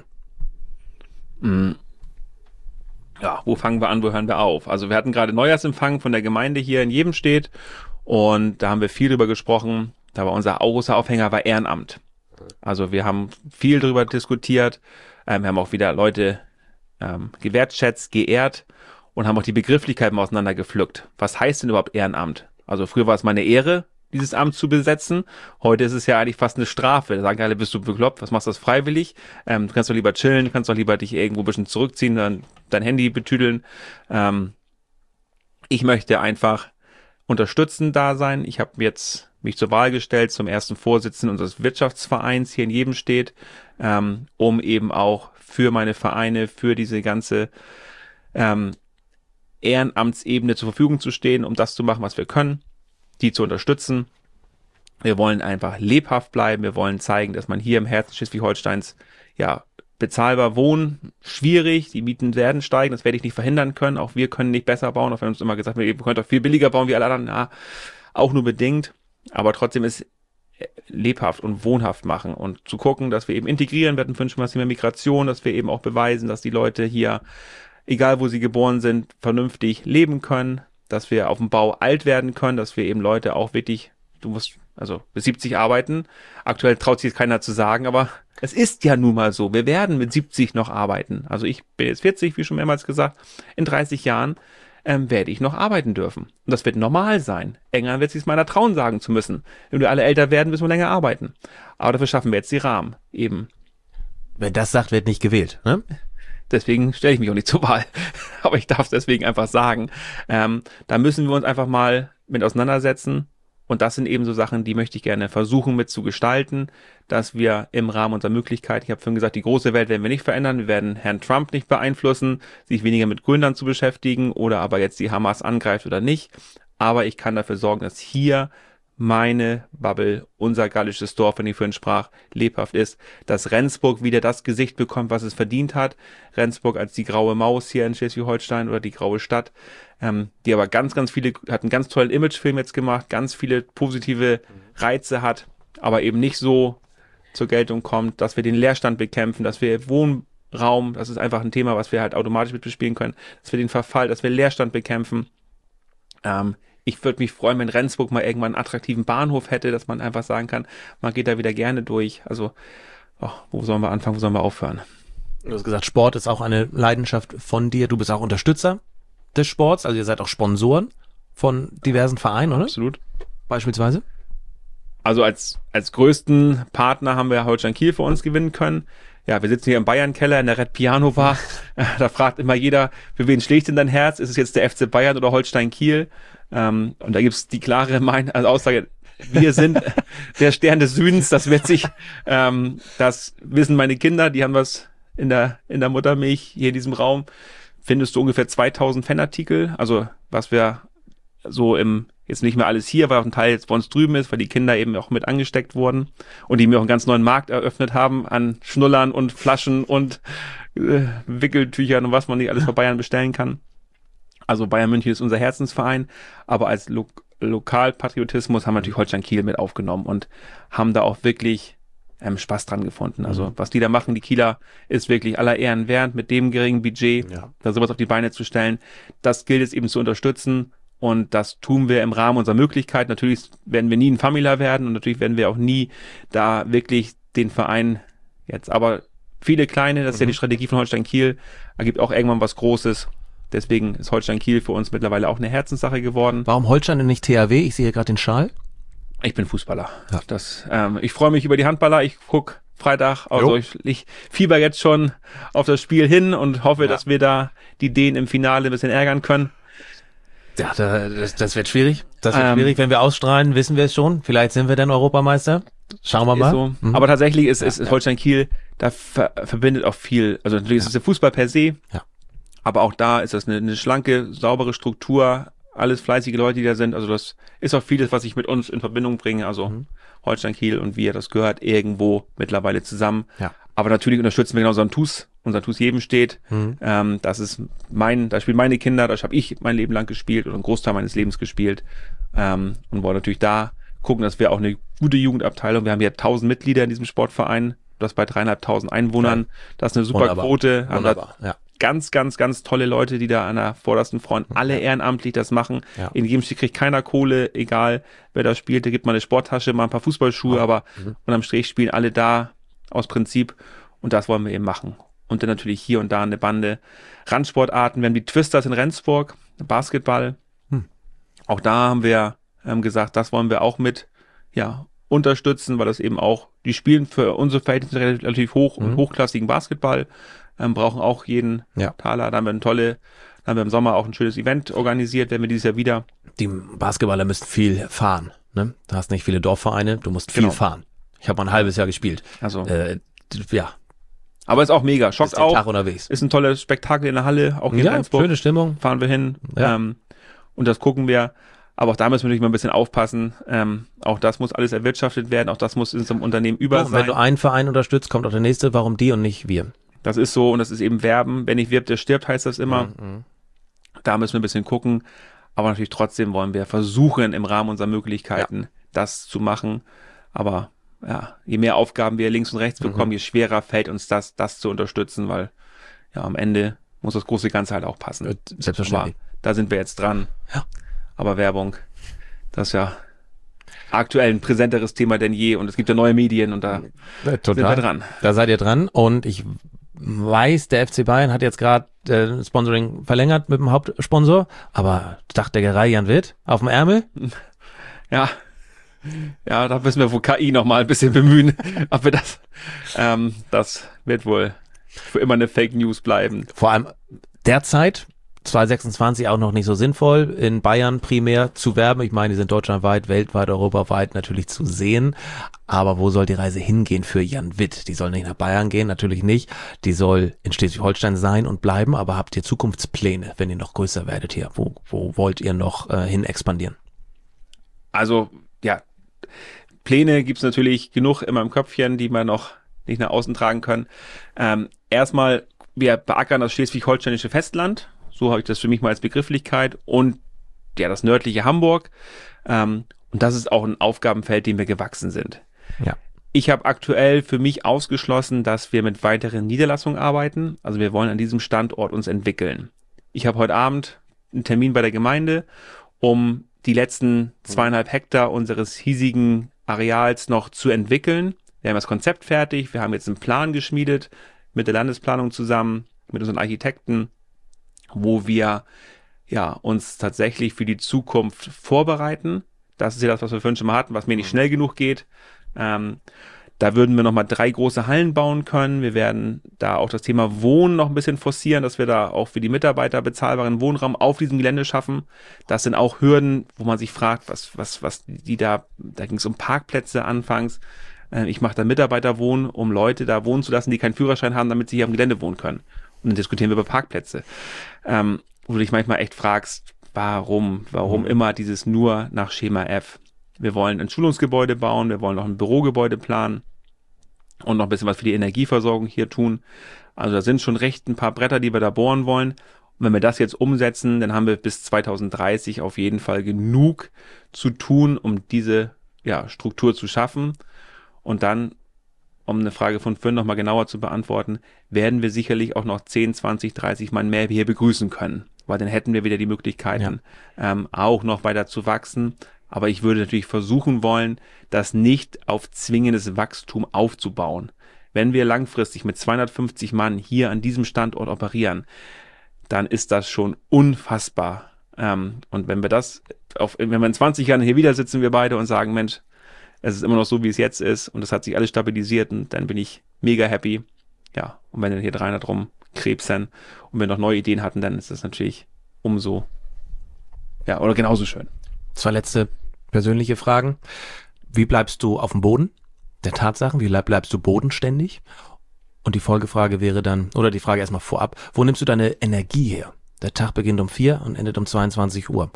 Ja, wo fangen wir an, wo hören wir auf? Also wir hatten gerade Neujahrsempfang von der Gemeinde hier in Jebenstedt und da haben wir viel darüber gesprochen, Da war unser großer Aufhänger war Ehrenamt. Also wir haben viel darüber diskutiert, wir haben auch wieder Leute gewertschätzt, geehrt und haben auch die Begrifflichkeiten auseinander gepflückt. Was heißt denn überhaupt Ehrenamt? Also früher war es meine Ehre, dieses Amt zu besetzen. Heute ist es ja eigentlich fast eine Strafe. Da sagen alle, bist du bekloppt, was machst du das freiwillig? Du kannst doch lieber chillen, du kannst doch lieber dich irgendwo ein bisschen zurückziehen, dann dein Handy betüdeln. Ich möchte einfach unterstützend da sein. Ich habe jetzt mich zur Wahl gestellt zum ersten Vorsitzenden unseres Wirtschaftsvereins hier in Jebenstedt, um eben auch für meine Vereine, für diese ganze Ehrenamtsebene zur Verfügung zu stehen, um das zu machen, was wir können, die zu unterstützen. Wir wollen einfach lebhaft bleiben. Wir wollen zeigen, dass man hier im Herzen Schleswig-Holsteins bezahlbar wohnen, schwierig. Die Mieten werden steigen. Das werde ich nicht verhindern können. Auch wir können nicht besser bauen. Auch wenn uns immer gesagt wird, ihr könnt doch viel billiger bauen wie alle anderen. Ja, auch nur bedingt. Aber trotzdem ist lebhaft und wohnhaft machen und zu gucken, dass wir eben integrieren. Wir hatten wünschen was mehr Migration, dass wir eben auch beweisen, dass die Leute hier, egal wo sie geboren sind, vernünftig leben können, dass wir auf dem Bau alt werden können, dass wir eben Leute auch wirklich, du musst also bis 70 arbeiten. Aktuell traut sich jetzt keiner zu sagen, aber es ist ja nun mal so. Wir werden mit 70 noch arbeiten. Also ich bin jetzt 40, wie schon mehrmals gesagt. In 30 Jahren werde ich noch arbeiten dürfen. Und das wird normal sein. England wird sich meiner trauen, sagen zu müssen. Wenn wir alle älter werden, müssen wir länger arbeiten. Aber dafür schaffen wir jetzt die Rahmen eben. Wer das sagt, wird nicht gewählt, ne? Deswegen stelle ich mich auch nicht zur Wahl. Aber ich darf es deswegen einfach sagen. Da müssen wir uns einfach mal mit auseinandersetzen. Und das sind eben so Sachen, die möchte ich gerne versuchen mit zu gestalten, dass wir im Rahmen unserer Möglichkeiten, ich habe vorhin gesagt, die große Welt werden wir nicht verändern, wir werden Herrn Trump nicht beeinflussen, sich weniger mit Grönland zu beschäftigen oder aber jetzt die Hamas angreift oder nicht. Aber ich kann dafür sorgen, dass hier meine Bubble, unser gallisches Dorf, wenn ich vorhin sprach, lebhaft ist, dass Rendsburg wieder das Gesicht bekommt, was es verdient hat. Rendsburg als die graue Maus hier in Schleswig-Holstein oder die graue Stadt, die aber ganz, ganz viele, hat einen ganz tollen Imagefilm jetzt gemacht, ganz viele positive Reize hat, aber eben nicht so zur Geltung kommt, dass wir den Leerstand bekämpfen, dass wir Wohnraum, das ist einfach ein Thema, was wir halt automatisch mit bespielen können, dass wir den Verfall, dass wir Leerstand bekämpfen. Ich würde mich freuen, wenn Rendsburg mal irgendwann einen attraktiven Bahnhof hätte, dass man einfach sagen kann, man geht da wieder gerne durch. Also, wo sollen wir anfangen, wo sollen wir aufhören? Du hast gesagt, Sport ist auch eine Leidenschaft von dir. Du bist auch Unterstützer des Sports, also ihr seid auch Sponsoren von diversen Vereinen, oder? Absolut. Beispielsweise? Also als größten Partner haben wir Holstein Kiel für uns gewinnen können. Ja, wir sitzen hier im Bayern-Keller in der Red Piano Bar. Da fragt immer jeder, für wen schlägt denn dein Herz? Ist es jetzt der FC Bayern oder Holstein Kiel? Und da gibt's die klare Aussage, wir sind der Stern des Südens, das wird sich, das wissen meine Kinder, die haben was in der Muttermilch hier in diesem Raum, findest du ungefähr 2000 Fanartikel, also was wir so jetzt nicht mehr alles hier, weil auch ein Teil jetzt bei uns drüben ist, weil die Kinder eben auch mit angesteckt wurden und die mir auch einen ganz neuen Markt eröffnet haben an Schnullern und Flaschen und Wickeltüchern und was man nicht alles bei Bayern bestellen kann. Also Bayern München ist unser Herzensverein, aber als Lokalpatriotismus haben wir natürlich Holstein Kiel mit aufgenommen und haben da auch wirklich Spaß dran gefunden. Also was die da machen, die Kieler, ist wirklich aller Ehren wert, mit dem geringen Budget, da sowas auf die Beine zu stellen. Das gilt es eben zu unterstützen und das tun wir im Rahmen unserer Möglichkeit. Natürlich werden wir nie ein Famila werden und natürlich werden wir auch nie da wirklich den Verein jetzt, aber viele kleine, das ist ja die Strategie von Holstein Kiel, ergibt auch irgendwann was Großes. Deswegen ist Holstein Kiel für uns mittlerweile auch eine Herzenssache geworden. Warum Holstein und nicht THW? Ich sehe hier gerade den Schal. Ich bin Fußballer. Ja. Ich freue mich über die Handballer. Ich guck Freitag, also ich fieber jetzt schon auf das Spiel hin und hoffe, dass wir da die Dänen im Finale ein bisschen ärgern können. Ja, das wird schwierig. Das wird schwierig. Wenn wir ausstrahlen, wissen wir es schon. Vielleicht sind wir dann Europameister. Schauen wir mal. So. Aber tatsächlich ist Holstein Kiel, da verbindet auch viel. Also natürlich ist es der Fußball per se. Ja. Aber auch da ist das eine schlanke, saubere Struktur, alles fleißige Leute, die da sind. Also das ist auch vieles, was ich mit uns in Verbindung bringe. Also Holstein Kiel und wir, das gehört irgendwo mittlerweile zusammen. Ja. Aber natürlich unterstützen wir genau unseren TuS Jebenstedt. Das ist da spielen meine Kinder, da habe ich mein Leben lang gespielt oder einen Großteil meines Lebens gespielt. Und wollen natürlich da gucken, dass wir auch eine gute Jugendabteilung, wir haben hier 1000 Mitglieder in diesem Sportverein, das bei 3.500 Einwohnern, das ist eine super Quote. Wunderbar. Ja. ganz, ganz, ganz tolle Leute, die da an der vordersten Front alle ehrenamtlich das machen. Ja. In jedem Spiel kriegt keiner Kohle, egal wer da spielt. Da gibt man eine Sporttasche, mal ein paar Fußballschuhe, aber unterm Strich spielen alle da aus Prinzip. Und das wollen wir eben machen. Und dann natürlich hier und da eine Bande Randsportarten. Wir haben die Twisters in Rendsburg, Basketball. Auch da haben wir gesagt, das wollen wir auch mit unterstützen, weil das eben auch, die spielen für unsere Verhältnisse relativ hoch und hochklassigen Basketball, brauchen auch jeden Taler. Da haben wir im Sommer auch ein schönes Event organisiert, werden wir dieses Jahr wieder. Die Basketballer müssen viel fahren, ne? Du hast nicht viele Dorfvereine, du musst viel fahren. Ich habe mal ein halbes Jahr gespielt. Also ja. Aber ist auch mega, schockt Ist den auch. Tag unterwegs. Ist ein tolles Spektakel in der Halle, auch hier in Rendsburg. Schöne Stimmung. Fahren wir hin und das gucken wir. Aber auch da müssen wir natürlich mal ein bisschen aufpassen. Auch das muss alles erwirtschaftet werden. Auch das muss in so einem Unternehmen über sein. Wenn du einen Verein unterstützt, kommt auch der nächste. Warum die und nicht wir? Das ist so und das ist eben Werben. Wer nicht wirbt, der stirbt, heißt das immer. Da müssen wir ein bisschen gucken. Aber natürlich trotzdem wollen wir versuchen, im Rahmen unserer Möglichkeiten das zu machen. Aber je mehr Aufgaben wir links und rechts bekommen, je schwerer fällt uns das zu unterstützen, weil am Ende muss das große Ganze halt auch passen. Selbstverständlich. Aber da sind wir jetzt dran. Ja. Aber Werbung, das ist ja aktuell ein präsenteres Thema denn je und es gibt ja neue Medien und da sind wir dran. Da seid ihr dran und ich weiß, der FC Bayern hat jetzt gerade Sponsoring verlängert mit dem Hauptsponsor, aber Dachdeckerei Jan Witt auf dem Ärmel? Ja, da müssen wir wohl KI noch mal ein bisschen bemühen, ob wir das wird wohl für immer eine Fake News bleiben. Vor allem derzeit 2026 auch noch nicht so sinnvoll, in Bayern primär zu werben. Ich meine, die sind deutschlandweit, weltweit, europaweit natürlich zu sehen. Aber wo soll die Reise hingehen für Jan Witt? Die soll nicht nach Bayern gehen, natürlich nicht. Die soll in Schleswig-Holstein sein und bleiben. Aber habt ihr Zukunftspläne, wenn ihr noch größer werdet hier? Wo wollt ihr noch hin expandieren? Also, Pläne gibt's natürlich genug in meinem Köpfchen, die wir noch nicht nach außen tragen können. Erstmal, wir beackern das schleswig-holsteinische Festland. So habe ich das für mich mal als Begrifflichkeit und das nördliche Hamburg. Und das ist auch ein Aufgabenfeld, dem wir gewachsen sind. Ja. Ich habe aktuell für mich ausgeschlossen, dass wir mit weiteren Niederlassungen arbeiten. Also wir wollen an diesem Standort uns entwickeln. Ich habe heute Abend einen Termin bei der Gemeinde, um die letzten 2,5 Hektar unseres hiesigen Areals noch zu entwickeln. Wir haben das Konzept fertig. Wir haben jetzt einen Plan geschmiedet mit der Landesplanung zusammen, mit unseren Architekten, wo wir uns tatsächlich für die Zukunft vorbereiten. Das ist ja das, was wir vorhin schon mal hatten, was mir nicht schnell genug geht. Da würden wir nochmal 3 große Hallen bauen können. Wir werden da auch das Thema Wohnen noch ein bisschen forcieren, dass wir da auch für die Mitarbeiter bezahlbaren Wohnraum auf diesem Gelände schaffen. Das sind auch Hürden, wo man sich fragt, was die da ging es um Parkplätze anfangs. Ich mache da Mitarbeiterwohnen, um Leute da wohnen zu lassen, die keinen Führerschein haben, damit sie hier am Gelände wohnen können. Und dann diskutieren wir über Parkplätze. Wo du dich manchmal echt fragst, warum immer dieses nur nach Schema F? Wir wollen ein Schulungsgebäude bauen, wir wollen noch ein Bürogebäude planen und noch ein bisschen was für die Energieversorgung hier tun. Also da sind schon recht ein paar Bretter, die wir da bohren wollen. Und wenn wir das jetzt umsetzen, dann haben wir bis 2030 auf jeden Fall genug zu tun, um diese Struktur zu schaffen. Und dann, um eine Frage von Finn nochmal genauer zu beantworten, werden wir sicherlich auch noch 10, 20, 30 Mann mehr hier begrüßen können. Weil dann hätten wir wieder die Möglichkeiten, auch noch weiter zu wachsen. Aber ich würde natürlich versuchen wollen, das nicht auf zwingendes Wachstum aufzubauen. Wenn wir langfristig mit 250 Mann hier an diesem Standort operieren, dann ist das schon unfassbar. Und wenn wir in 20 Jahren hier wieder sitzen, wir beide und sagen, Mensch, es ist immer noch so, wie es jetzt ist und es hat sich alles stabilisiert und dann bin ich mega happy. Ja, und wenn dann hier 300 rumkrebsen und wir noch neue Ideen hatten, dann ist das natürlich umso, oder genauso schön. 2 letzte persönliche Fragen. Wie bleibst du auf dem Boden der Tatsachen? Wie bleibst du bodenständig? Und die Folgefrage wäre dann, oder die Frage erstmal vorab, wo nimmst du deine Energie her? Der Tag beginnt um 4 und endet um 22 Uhr.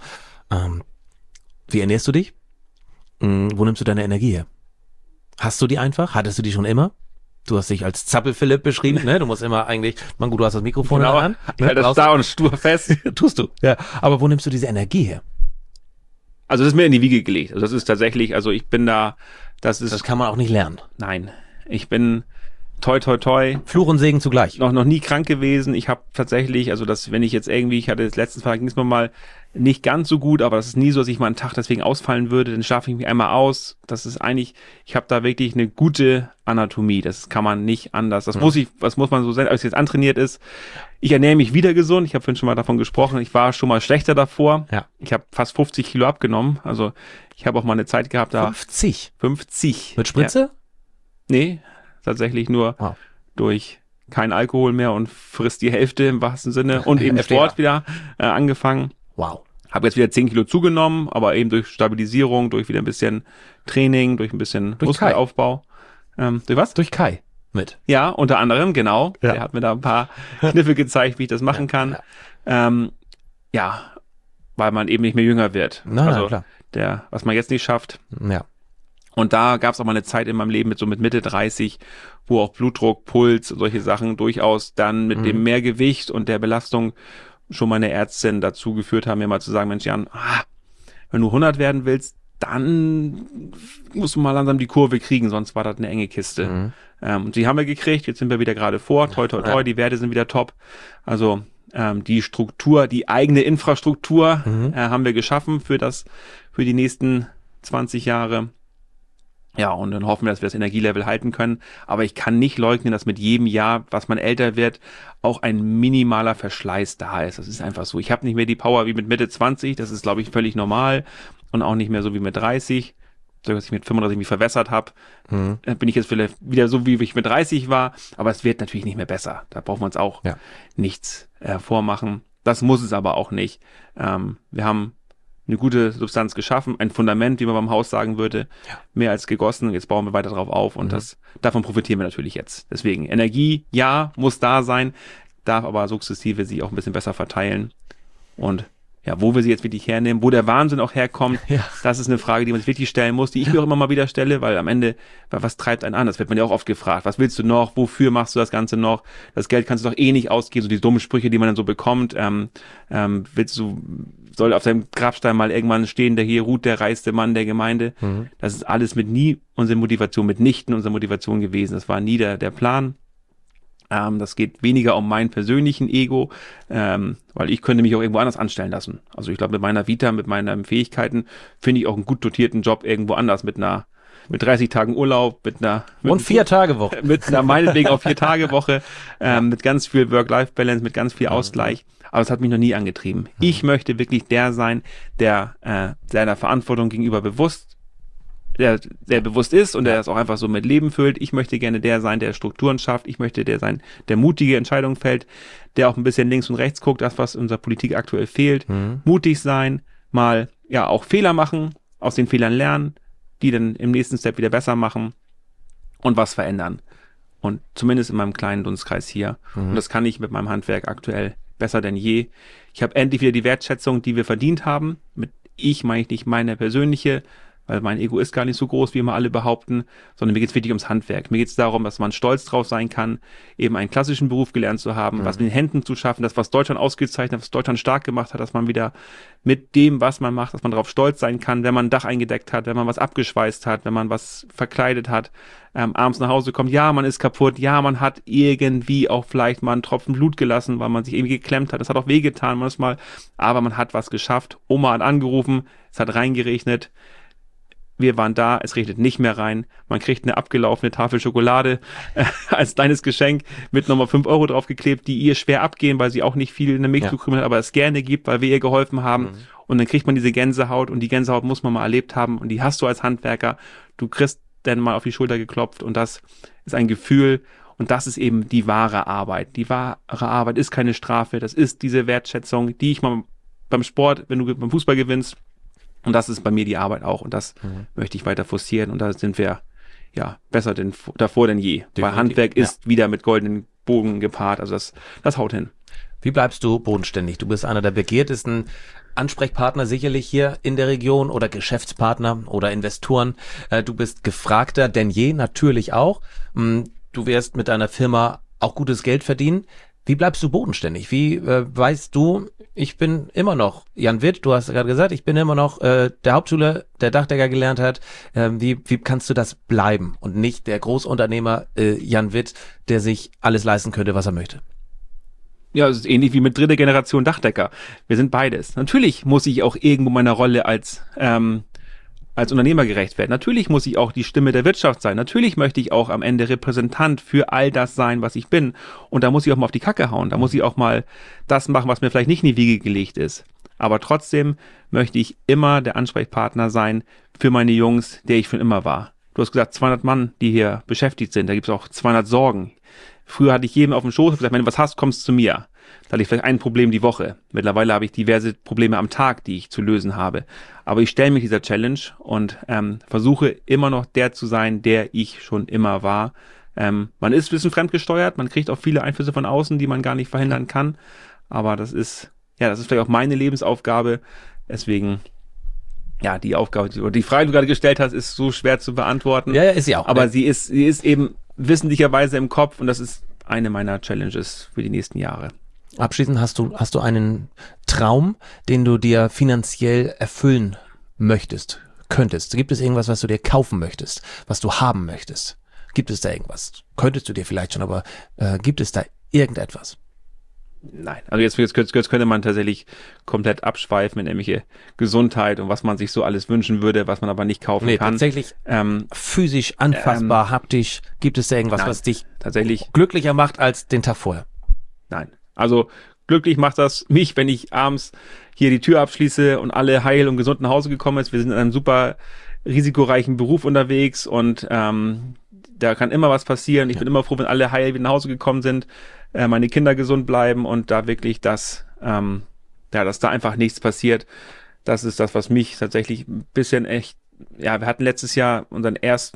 Wie ernährst du dich? Wo nimmst du deine Energie her? Hast du die einfach? Hattest du die schon immer? Du hast dich als Zappel-Philipp beschrieben, ne? Du musst immer eigentlich, gut, du hast das Mikrofon genau, an. Ne? Halt das da und stur fest. Tust du. Ja. Aber wo nimmst du diese Energie her? Also das ist mir in die Wiege gelegt. Also das ist tatsächlich, ich bin da, Das kann man auch nicht lernen. Nein, ich bin toi, toi, toi. Fluch und Segen zugleich. Noch nie krank gewesen. Ich habe tatsächlich, also wenn ich jetzt irgendwie, ich hatte das letzten Tag, ging es mir mal nicht ganz so gut, aber das ist nie so, dass ich mal einen Tag deswegen ausfallen würde. Dann schlafe ich mich einmal aus. Das ist eigentlich, ich habe da wirklich eine gute Anatomie. Das kann man nicht anders. Das muss man so sein, als es jetzt antrainiert ist. Ich ernähre mich wieder gesund. Ich habe vorhin schon mal davon gesprochen. Ich war schon mal schlechter davor. Ja. Ich habe fast 50 Kilo abgenommen. Also ich habe auch mal eine Zeit gehabt, da 50. Mit Spritze? Ja. Nee, tatsächlich nur Wow. durch kein Alkohol mehr und frisst die Hälfte im wahrsten Sinne und eben FDA. Sport wieder angefangen. Wow. Habe jetzt wieder 10 Kilo zugenommen, aber eben durch Stabilisierung, durch wieder ein bisschen Training, durch ein bisschen Muskelaufbau. Durch was? Durch Kai mit. Ja, unter anderem, genau. Ja. Der hat mir da ein paar Kniffe gezeigt, wie ich das machen kann. Ja, weil man eben nicht mehr jünger wird. Na, klar. Was man jetzt nicht schafft. Ja. Und da gab es auch mal eine Zeit in meinem Leben mit Mitte 30, wo auch Blutdruck, Puls und solche Sachen durchaus dann mit dem Mehrgewicht und der Belastung schon meine Ärztin dazu geführt haben, mir mal zu sagen, Mensch Jan, wenn du 100 werden willst, dann musst du mal langsam die Kurve kriegen, sonst war das eine enge Kiste. Und die haben wir gekriegt, jetzt sind wir wieder gerade vor, toi, toi, toi, die Werte sind wieder top. Also die Struktur, die eigene Infrastruktur haben wir geschaffen für die nächsten 20 Jahre. Ja, und dann hoffen wir, dass wir das Energielevel halten können. Aber ich kann nicht leugnen, dass mit jedem Jahr, was man älter wird, auch ein minimaler Verschleiß da ist. Das ist einfach so. Ich habe nicht mehr die Power wie mit Mitte 20. Das ist, glaube ich, völlig normal. Und auch nicht mehr so wie mit 30. So, dass ich mit 35 mich verwässert habe. Bin ich jetzt vielleicht wieder so, wie ich mit 30 war. Aber es wird natürlich nicht mehr besser. Da brauchen wir uns auch nichts vormachen. Das muss es aber auch nicht. Wir haben eine gute Substanz geschaffen, ein Fundament, wie man beim Haus sagen würde, mehr als gegossen. Jetzt bauen wir weiter drauf auf und davon profitieren wir natürlich jetzt. Deswegen Energie, ja, muss da sein, darf aber sukzessive sich auch ein bisschen besser verteilen. Und ja, wo wir sie jetzt wirklich hernehmen, wo der Wahnsinn auch herkommt, das ist eine Frage, die man sich wirklich stellen muss, die ich mir auch immer mal wieder stelle, weil am Ende, was treibt einen an? Das wird man ja auch oft gefragt. Was willst du noch? Wofür machst du das Ganze noch? Das Geld kannst du doch eh nicht ausgeben, so die dummen Sprüche, die man dann so bekommt. Soll auf seinem Grabstein mal irgendwann stehen, der hier ruht, der reichste Mann der Gemeinde. Das ist alles mitnichten unsere Motivation gewesen. Das war nie der Plan. Das geht weniger um meinen persönlichen Ego, weil ich könnte mich auch irgendwo anders anstellen lassen. Also ich glaube, mit meiner Vita, mit meinen Fähigkeiten finde ich auch einen gut dotierten Job irgendwo anders mit 30 Tagen Urlaub, und 4 Tage Woche. Mit einer meinetwegen auch 4 Tage Woche, mit ganz viel Work-Life-Balance, mit ganz viel Ausgleich. Aber es hat mich noch nie angetrieben. Ich möchte wirklich der sein, der seiner Verantwortung gegenüber der bewusst ist und der das auch einfach so mit Leben füllt. Ich möchte gerne der sein, der Strukturen schafft. Ich möchte der sein, der mutige Entscheidungen fällt, der auch ein bisschen links und rechts guckt, das, was unserer Politik aktuell fehlt. Mutig sein, mal auch Fehler machen, aus den Fehlern lernen, die dann im nächsten Step wieder besser machen und was verändern. Und zumindest in meinem kleinen Dunstkreis hier. Und das kann ich mit meinem Handwerk aktuell besser denn je. Ich habe endlich wieder die Wertschätzung, die wir verdient haben. Mit ich meine ich nicht meine persönliche, weil mein Ego ist gar nicht so groß, wie immer alle behaupten, sondern mir geht es wirklich ums Handwerk. Mir geht es darum, dass man stolz drauf sein kann, eben einen klassischen Beruf gelernt zu haben, was mit den Händen zu schaffen, das, was Deutschland ausgezeichnet hat, was Deutschland stark gemacht hat, dass man wieder mit dem, was man macht, dass man darauf stolz sein kann, wenn man ein Dach eingedeckt hat, wenn man was abgeschweißt hat, wenn man was verkleidet hat, abends nach Hause kommt, ja, man ist kaputt, ja, man hat irgendwie auch vielleicht mal einen Tropfen Blut gelassen, weil man sich irgendwie geklemmt hat, das hat auch wehgetan manchmal, aber man hat was geschafft. Oma hat angerufen, es hat reingeregnet, wir waren da, es regnet nicht mehr rein, man kriegt eine abgelaufene Tafel Schokolade als kleines Geschenk mit nochmal 5 € draufgeklebt, die ihr schwer abgehen, weil sie auch nicht viel in der Milch zukrümelt hat, aber es gerne gibt, weil wir ihr geholfen haben. Und dann kriegt man diese Gänsehaut und die Gänsehaut muss man mal erlebt haben und die hast du als Handwerker. Du kriegst dann mal auf die Schulter geklopft und das ist ein Gefühl und das ist eben die wahre Arbeit. Die wahre Arbeit ist keine Strafe, das ist diese Wertschätzung, die ich mal beim Sport, wenn du beim Fußball gewinnst, und das ist bei mir die Arbeit auch und das möchte ich weiter forcieren und da sind wir besser davor denn je. Definitiv. Weil Handwerk ist wieder mit goldenen Bogen gepaart, also das haut hin. Wie bleibst du bodenständig? Du bist einer der begehrtesten Ansprechpartner sicherlich hier in der Region oder Geschäftspartner oder Investoren. Du bist gefragter denn je, natürlich auch. Du wirst mit deiner Firma auch gutes Geld verdienen. Wie bleibst du bodenständig? Wie weißt du, ich bin immer noch Jan Witt, du hast gerade gesagt, ich bin immer noch der Hauptschüler, der Dachdecker gelernt hat. Wie kannst du das bleiben und nicht der Großunternehmer Jan Witt, der sich alles leisten könnte, was er möchte? Ja, es ist ähnlich wie mit dritter Generation Dachdecker. Wir sind beides. Natürlich muss ich auch irgendwo meiner Rolle als Unternehmer gerecht werden. Natürlich muss ich auch die Stimme der Wirtschaft sein. Natürlich möchte ich auch am Ende Repräsentant für all das sein, was ich bin. Und da muss ich auch mal auf die Kacke hauen. Da muss ich auch mal das machen, was mir vielleicht nicht in die Wiege gelegt ist. Aber trotzdem möchte ich immer der Ansprechpartner sein für meine Jungs, der ich schon immer war. Du hast gesagt, 200 Mann, die hier beschäftigt sind. Da gibt es auch 200 Sorgen. Früher hatte ich jedem auf dem Schoß und gesagt, wenn du was hast, kommst zu mir. Da hatte ich vielleicht ein Problem die Woche. Mittlerweile habe ich diverse Probleme am Tag, die ich zu lösen habe. Aber ich stelle mich dieser Challenge und versuche immer noch der zu sein, der ich schon immer war. Man ist ein bisschen fremdgesteuert, man kriegt auch viele Einflüsse von außen, die man gar nicht verhindern kann. Aber das ist vielleicht auch meine Lebensaufgabe. Deswegen, ja, die Aufgabe, die Frage, die du gerade gestellt hast, ist so schwer zu beantworten. Ja, ist sie auch. Aber sie ist eben wissentlicherweise im Kopf und das ist eine meiner Challenges für die nächsten Jahre. Abschließend hast du einen Traum, den du dir finanziell erfüllen könntest? Gibt es irgendwas, was du dir kaufen möchtest, was du haben möchtest? Gibt es da irgendwas? Könntest du dir vielleicht schon, aber gibt es da irgendetwas? Nein, also jetzt könnte man tatsächlich komplett abschweifen in irgendwelche Gesundheit und was man sich so alles wünschen würde, was man aber nicht kaufen kann. Tatsächlich physisch, anfassbar, haptisch, gibt es da irgendwas, was dich tatsächlich glücklicher macht als den Tag vorher? Nein, also glücklich macht das mich, wenn ich abends hier die Tür abschließe und alle heil und gesund nach Hause gekommen ist. Wir sind in einem super risikoreichen Beruf unterwegs und da kann immer was passieren. Ich bin immer froh, wenn alle heil wieder nach Hause gekommen sind, meine Kinder gesund bleiben und da wirklich dass da einfach nichts passiert. Das ist das, was mich tatsächlich ein bisschen echt, ja, wir hatten letztes Jahr unseren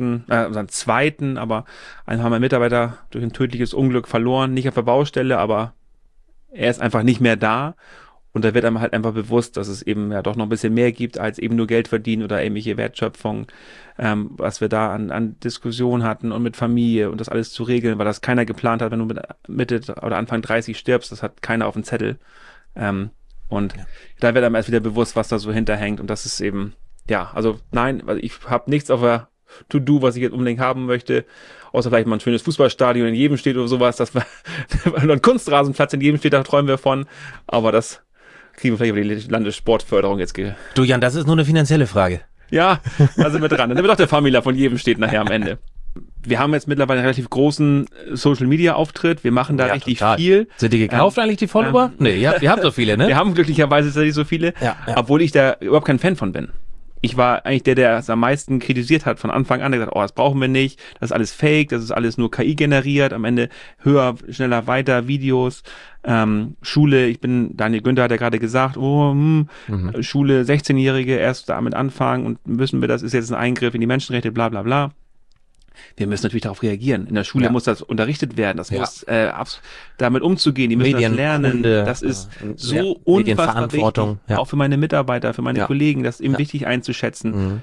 zweiten, aber einen haben wir Mitarbeiter durch ein tödliches Unglück verloren, nicht auf der Baustelle, aber er ist einfach nicht mehr da. Und da wird einem halt einfach bewusst, dass es eben ja doch noch ein bisschen mehr gibt, als eben nur Geld verdienen oder irgendwelche Wertschöpfung, was wir da an Diskussion hatten und mit Familie und das alles zu regeln, weil das keiner geplant hat, wenn du mit Mitte oder Anfang 30 stirbst, das hat keiner auf dem Zettel. Da wird einem erst wieder bewusst, was da so hinterhängt und das ist eben, ja, also nein, also ich habe nichts auf der To-Do, was ich jetzt unbedingt haben möchte, außer vielleicht mal ein schönes Fußballstadion in jedem steht oder sowas, dass wir ein Kunstrasenplatz in jedem steht, da träumen wir von, aber das kriegen wir vielleicht über die Landessportförderung jetzt. Du Jan, das ist nur eine finanzielle Frage. Ja, da sind wir dran. Dann wird auch der Familia von jedem steht nachher am Ende. Wir haben jetzt mittlerweile einen relativ großen Social-Media-Auftritt. Wir machen da richtig viel. Sind die gekauft eigentlich, die Follower? Nee, ihr habt so viele, ne? Wir haben glücklicherweise tatsächlich so viele, obwohl ich da überhaupt kein Fan von bin. Ich war eigentlich der es am meisten kritisiert hat von Anfang an, der gesagt, das brauchen wir nicht, das ist alles fake, das ist alles nur KI generiert, am Ende höher, schneller, weiter, Videos, Schule, Daniel Günther hat ja gerade gesagt, Schule, 16-Jährige erst damit anfangen und das ist jetzt ein Eingriff in die Menschenrechte, bla bla bla. Wir müssen natürlich darauf reagieren. In der Schule muss das unterrichtet werden. Das muss damit umzugehen. Die müssen das lernen. Das ist so unfassbar wichtig. Ja. Auch für meine Mitarbeiter, für meine Kollegen, das ist eben wichtig einzuschätzen.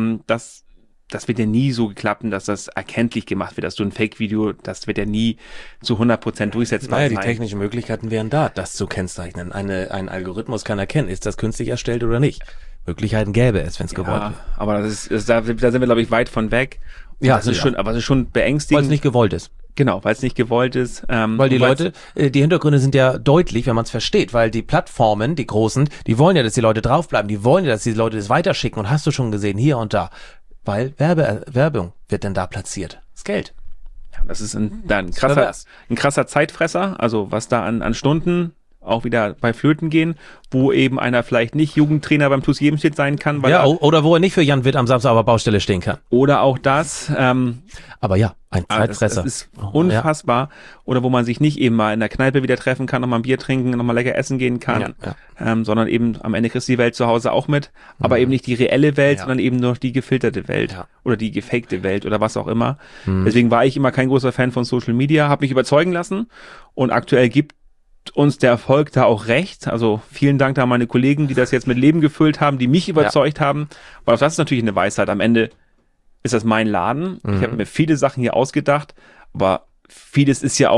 Das wird ja nie so geklappt, dass das erkenntlich gemacht wird, dass du ein Fake-Video, das wird ja nie zu 100% durchsetzbar sein. Die technischen Möglichkeiten wären da, das zu kennzeichnen. Ein Algorithmus kann erkennen, ist das künstlich erstellt oder nicht. Möglichkeiten gäbe es, wenn es gewollt wäre. Aber da sind wir, glaube ich, weit von weg. Ja, das ist schon, aber es ist schon beängstigend. Weil es nicht gewollt ist. Genau, weil es nicht gewollt ist. Weil die Leute, die Hintergründe sind ja deutlich, wenn man es versteht, weil die Plattformen, die großen, die wollen ja, dass die Leute draufbleiben, die wollen ja, dass die Leute das weiterschicken und hast du schon gesehen, hier und da. Weil Werbung wird denn da platziert. Das Geld. Ja, das ist ein krasser Zeitfresser, also was da an Stunden auch wieder bei Flöten gehen, wo eben einer vielleicht nicht Jugendtrainer beim TuS Jebenstedt sein kann. Weil oder wo er nicht für Jan Witt am Samstag auf der Baustelle stehen kann. Oder auch das. Aber ja, ein Zeitfresser. Das ist unfassbar. Ja. Oder wo man sich nicht eben mal in der Kneipe wieder treffen kann, nochmal ein Bier trinken, nochmal lecker essen gehen kann, sondern eben am Ende kriegst du die Welt zu Hause auch mit, aber eben nicht die reelle Welt, sondern eben nur die gefilterte Welt oder die gefakte Welt oder was auch immer. Deswegen war ich immer kein großer Fan von Social Media, habe mich überzeugen lassen und aktuell gibt uns der Erfolg da auch recht. Also vielen Dank da an meine Kollegen, die das jetzt mit Leben gefüllt haben, die mich überzeugt haben. Weil das ist natürlich eine Weisheit. Am Ende ist das mein Laden. Ich habe mir viele Sachen hier ausgedacht, aber vieles ist ja auch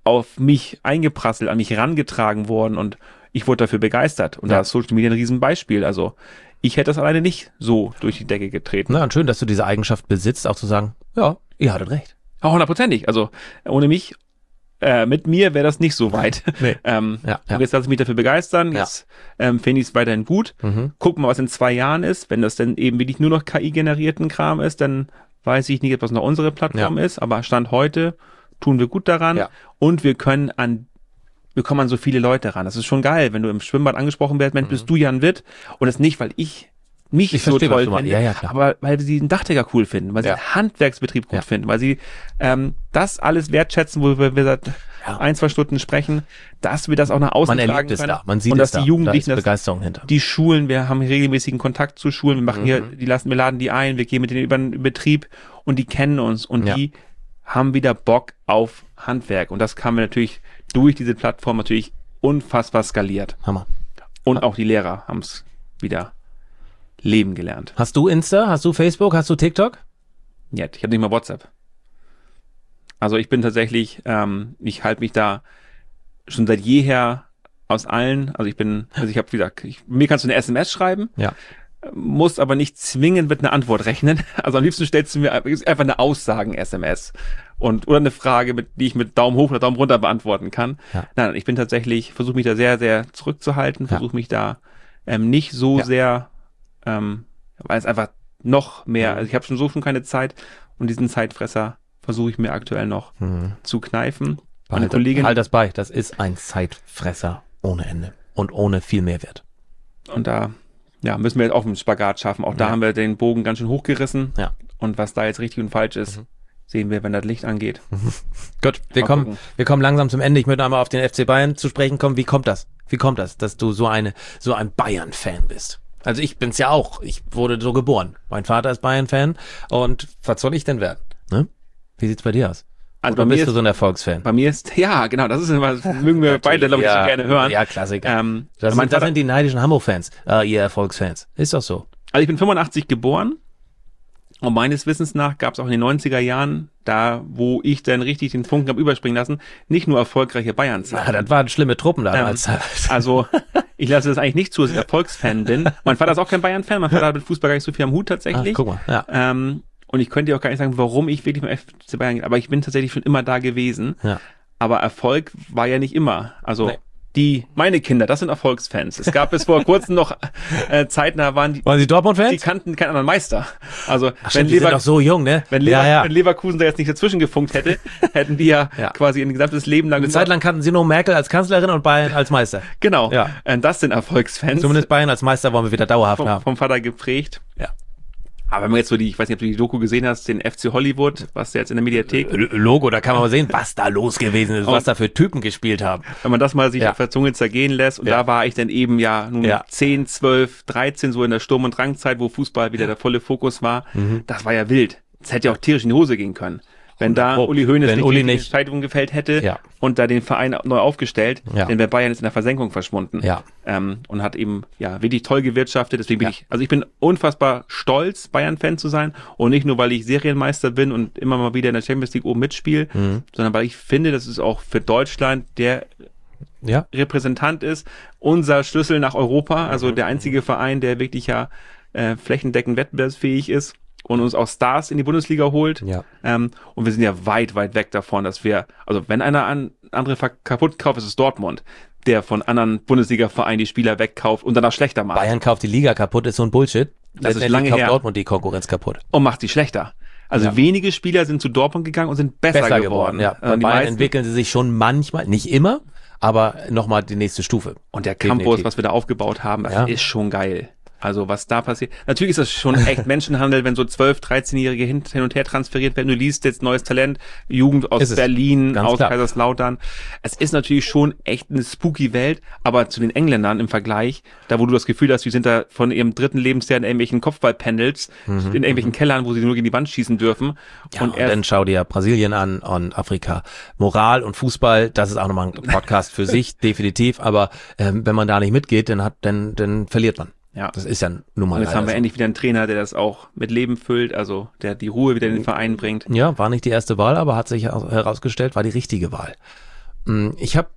auf mich eingeprasselt, an mich herangetragen worden und ich wurde dafür begeistert. Und da ist Social Media ein Riesenbeispiel. Also ich hätte das alleine nicht so durch die Decke getreten. Na, und schön, dass du diese Eigenschaft besitzt, auch zu sagen, ja, ihr hattet recht. Auch 100%. Also ohne mich, mit mir wäre das nicht so weit. Nee. Und jetzt lasse ich mich dafür begeistern. Jetzt finde ich es weiterhin gut. Gucken wir, was in 2 Jahren ist. Wenn das dann eben wirklich nur noch KI-generierten Kram ist, dann weiß ich nicht, was noch unsere Plattform ist. Aber Stand heute tun wir gut daran. Ja. Und wir kommen an so viele Leute ran. Das ist schon geil, wenn du im Schwimmbad angesprochen wirst, Mensch, bist du Jan Witt? Und das nicht, weil ich so toll finde, aber weil sie den Dachdecker cool finden, weil sie den Handwerksbetrieb gut finden, weil sie das alles wertschätzen, wo wir seit 1-2 Stunden sprechen, dass wir das auch nach außen tragen können. Man sieht und es dass die Jugendlichen, da ist Begeisterung hinter. Die Schulen, wir haben regelmäßigen Kontakt zu Schulen, wir machen wir laden die ein, wir gehen mit denen über den Betrieb und die kennen uns und die haben wieder Bock auf Handwerk und das haben wir natürlich durch diese Plattform natürlich unfassbar skaliert. Hammer. Und auch die Lehrer haben es wieder leben gelernt. Hast du Insta? Hast du Facebook? Hast du TikTok? Ja, ich habe nicht mal WhatsApp. Also ich bin tatsächlich, ich halte mich da schon seit jeher aus allen, ich habe gesagt, mir kannst du eine SMS schreiben, musst aber nicht zwingend mit einer Antwort rechnen. Also am liebsten stellst du mir einfach eine Aussagen-SMS oder eine Frage, die ich mit Daumen hoch oder Daumen runter beantworten kann. Ja. Nein, ich bin tatsächlich, versuche mich da sehr, sehr zurückzuhalten, versuche mich da nicht so sehr, weil es einfach noch mehr, also ich habe schon keine Zeit und diesen Zeitfresser versuche ich mir aktuell noch zu kneifen. Halt das bei, das ist ein Zeitfresser ohne Ende und ohne viel Mehrwert. Und da müssen wir jetzt auch einen Spagat schaffen. Auch da haben wir den Bogen ganz schön hochgerissen. Ja. Und was da jetzt richtig und falsch ist, sehen wir, wenn das Licht angeht. Gut, wir kommen langsam zum Ende. Ich möchte einmal auf den FC Bayern zu sprechen kommen. Wie kommt das, dass du so ein Bayern-Fan bist? Also ich bin's ja auch. Ich wurde so geboren. Mein Vater ist Bayern-Fan. Und was soll ich denn werden? Ne? Wie sieht's bei dir aus? Also oder bist du so ein Erfolgsfan? Bei mir ist, genau, das ist immer, das mögen wir beide, glaube ich, so gerne hören. Ja, Klassiker. Das sind die neidischen Hamburg-Fans, ihr Erfolgsfans. Ist doch so. Also ich bin 85 geboren und meines Wissens nach gab es auch in den 90er Jahren, da wo ich dann richtig den Funken habe überspringen lassen, nicht nur erfolgreiche Bayern-Zeiten. Ja, das waren schlimme Truppen damals. Also ich lasse das eigentlich nicht zu, dass ich Erfolgsfan bin. Mein Vater ist auch kein Bayern-Fan, mein Vater hat mit Fußball gar nicht so viel am Hut tatsächlich. Guck mal, ja. Und ich könnte dir auch gar nicht sagen, warum ich wirklich beim FC Bayern gehe, aber ich bin tatsächlich schon immer da gewesen. Ja. Aber Erfolg war ja nicht immer. Also meine Kinder, das sind Erfolgsfans. Es gab bis vor kurzem noch Zeiten, da waren sie Dortmund-Fans? Die kannten keinen anderen Meister. Also wenn die sind doch so jung, ne? Wenn Leverkusen da jetzt nicht dazwischen gefunkt hätte, hätten die quasi ihr gesamtes Leben lang... Eine Zeit lang kannten sie nur Merkel als Kanzlerin und Bayern als Meister. Genau. Ja. Das sind Erfolgsfans. Zumindest Bayern als Meister wollen wir wieder dauerhaft haben. Vom Vater geprägt. Ja. Aber wenn man jetzt ich weiß nicht, ob du die Doku gesehen hast, den FC Hollywood, was der jetzt in der Mediathek... Logo, da kann man mal sehen, was da los gewesen ist, was da für Typen gespielt haben. Wenn man das mal sich auf der Zunge zergehen lässt, und da war ich dann eben 10, 12, 13, so in der Sturm- und Drangzeit, wo Fußball wieder der volle Fokus war, das war ja wild. Das hätte ja auch tierisch in die Hose gehen können. Wenn da Uli Hoeneß nicht die Entscheidung gefällt hätte und da den Verein neu aufgestellt, dann wäre Bayern jetzt in der Versenkung verschwunden. Ja. Und hat eben wirklich toll gewirtschaftet. Deswegen ich bin unfassbar stolz, Bayern-Fan zu sein. Und nicht nur, weil ich Serienmeister bin und immer mal wieder in der Champions League oben mitspiele, sondern weil ich finde, dass es auch für Deutschland der Repräsentant ist, unser Schlüssel nach Europa, also der einzige Verein, der wirklich flächendeckend wettbewerbsfähig ist und uns auch Stars in die Bundesliga holt. Ja. Und wir sind ja weit, weit weg davon, dass wenn einer andere kaputt kauft, ist es Dortmund, der von anderen Bundesliga-Vereinen die Spieler wegkauft und danach schlechter macht. Bayern kauft die Liga kaputt, ist so ein Bullshit. Das ist lange her. Dortmund die Konkurrenz kaputt. Und macht sie schlechter. Also wenige Spieler sind zu Dortmund gegangen und sind besser geworden. Ja. Bei Bayern entwickeln sie sich schon manchmal, nicht immer, aber nochmal die nächste Stufe. Und der Campus, was wir da aufgebaut haben, das ist schon geil. Also was da passiert. Natürlich ist das schon echt Menschenhandel, wenn so 12-, 13-Jährige hin und her transferiert werden. Du liest jetzt neues Talent, Jugend aus Berlin, aus Kaiserslautern. Es ist natürlich schon echt eine spooky Welt, aber zu den Engländern im Vergleich, da wo du das Gefühl hast, die sind da von ihrem 3. Lebensjahr in irgendwelchen Kopfballpendels, in irgendwelchen Kellern, wo sie nur gegen die Wand schießen dürfen. Ja, und dann schau dir Brasilien an und Afrika. Moral und Fußball, das ist auch nochmal ein Podcast für sich, definitiv. Aber wenn man da nicht mitgeht, dann verliert man. Ja. Das ist ja nun mal. Und jetzt haben wir endlich wieder einen Trainer, der das auch mit Leben füllt, also der die Ruhe wieder in den Verein bringt. Ja, war nicht die erste Wahl, aber hat sich herausgestellt, war die richtige Wahl. Ich habe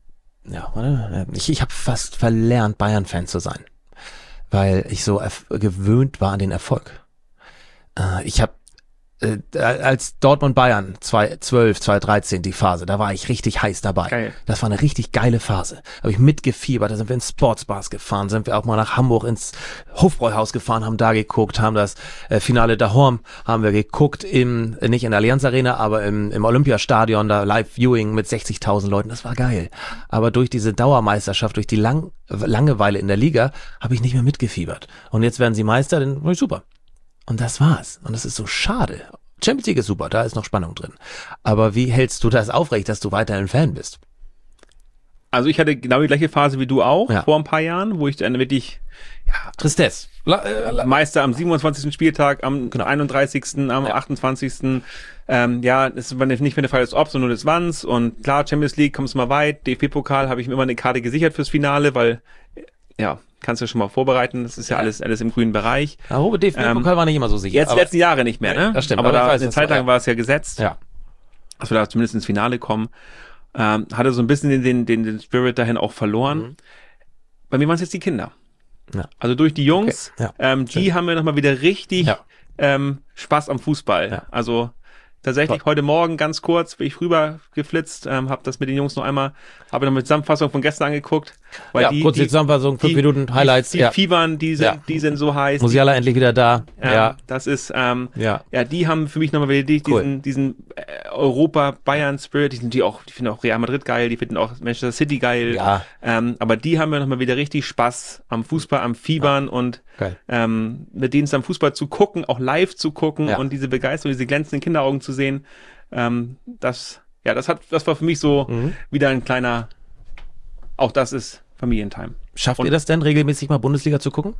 fast verlernt, Bayern-Fan zu sein, weil ich so gewöhnt war an den Erfolg. Ich habe als Dortmund-Bayern 2012, 2013 die Phase, da war ich richtig heiß dabei. Geil. Das war eine richtig geile Phase. Habe ich mitgefiebert, da sind wir ins Sportsbars gefahren, sind wir auch mal nach Hamburg ins Hofbräuhaus gefahren, haben da geguckt, haben das Finale Dahorm haben wir geguckt, nicht in der Allianz Arena, aber im Olympiastadion, da Live-Viewing mit 60.000 Leuten, das war geil. Aber durch diese Dauermeisterschaft, durch die Langeweile in der Liga, habe ich nicht mehr mitgefiebert. Und jetzt werden sie Meister, dann super. Und das war's. Und das ist so schade. Champions League ist super, da ist noch Spannung drin. Aber wie hältst du das aufrecht, dass du weiterhin Fan bist? Also ich hatte genau die gleiche Phase wie du auch, Ja. vor ein paar Jahren, wo ich dann wirklich Tristesse. Meister am 27. Spieltag, am Genau. 31., am 28. Es war nicht mehr der Fall des Obs, sondern nur des Wanns. Und klar, Champions League, kommst du mal weit. DFB-Pokal habe ich mir immer eine Karte gesichert fürs Finale, weil, kannst du schon mal vorbereiten. Das ist ja alles im grünen Bereich. Aber DFB-Pokal war nicht immer so sicher. Jetzt letzten Jahre nicht mehr, ne? Das stimmt, Aber aber ich da weiß, eine was Zeit du- lang war es ja gesetzt, Ja. dass wir da zumindest ins Finale kommen. Hatte so ein bisschen den Spirit dahin auch verloren. Bei mir waren es jetzt die Kinder. Ja. Also durch die Jungs, Okay. Ja. die haben wir nochmal wieder richtig Ja. Spaß am Fußball. Ja. Also tatsächlich Toll. heute Morgen ganz kurz bin ich rüber geflitzt, habe das mit den Jungs noch einmal, habe noch eine Zusammenfassung von gestern angeguckt. Weil Ja, kurz die Zusammenfassung, 5 Minuten Highlights. Die Ja. fiebern, die sind, Ja. die sind so heiß. Musiala endlich wieder da. Ja. Das ist, Ja. die haben für mich nochmal wieder Cool. diesen Europa-Bayern-Spirit, die finden auch Real Madrid geil, die finden auch Manchester City geil. Ja. Aber die haben ja nochmal wieder richtig Spaß am Fußball, am Fiebern und Geil. mit denen am Fußball zu gucken, auch live zu gucken Ja. und diese Begeisterung, diese glänzenden Kinderaugen zu sehen, das war für mich so wieder ein kleiner, auch das ist Familientime. Schafft Und- ihr das denn, regelmäßig mal Bundesliga zu gucken?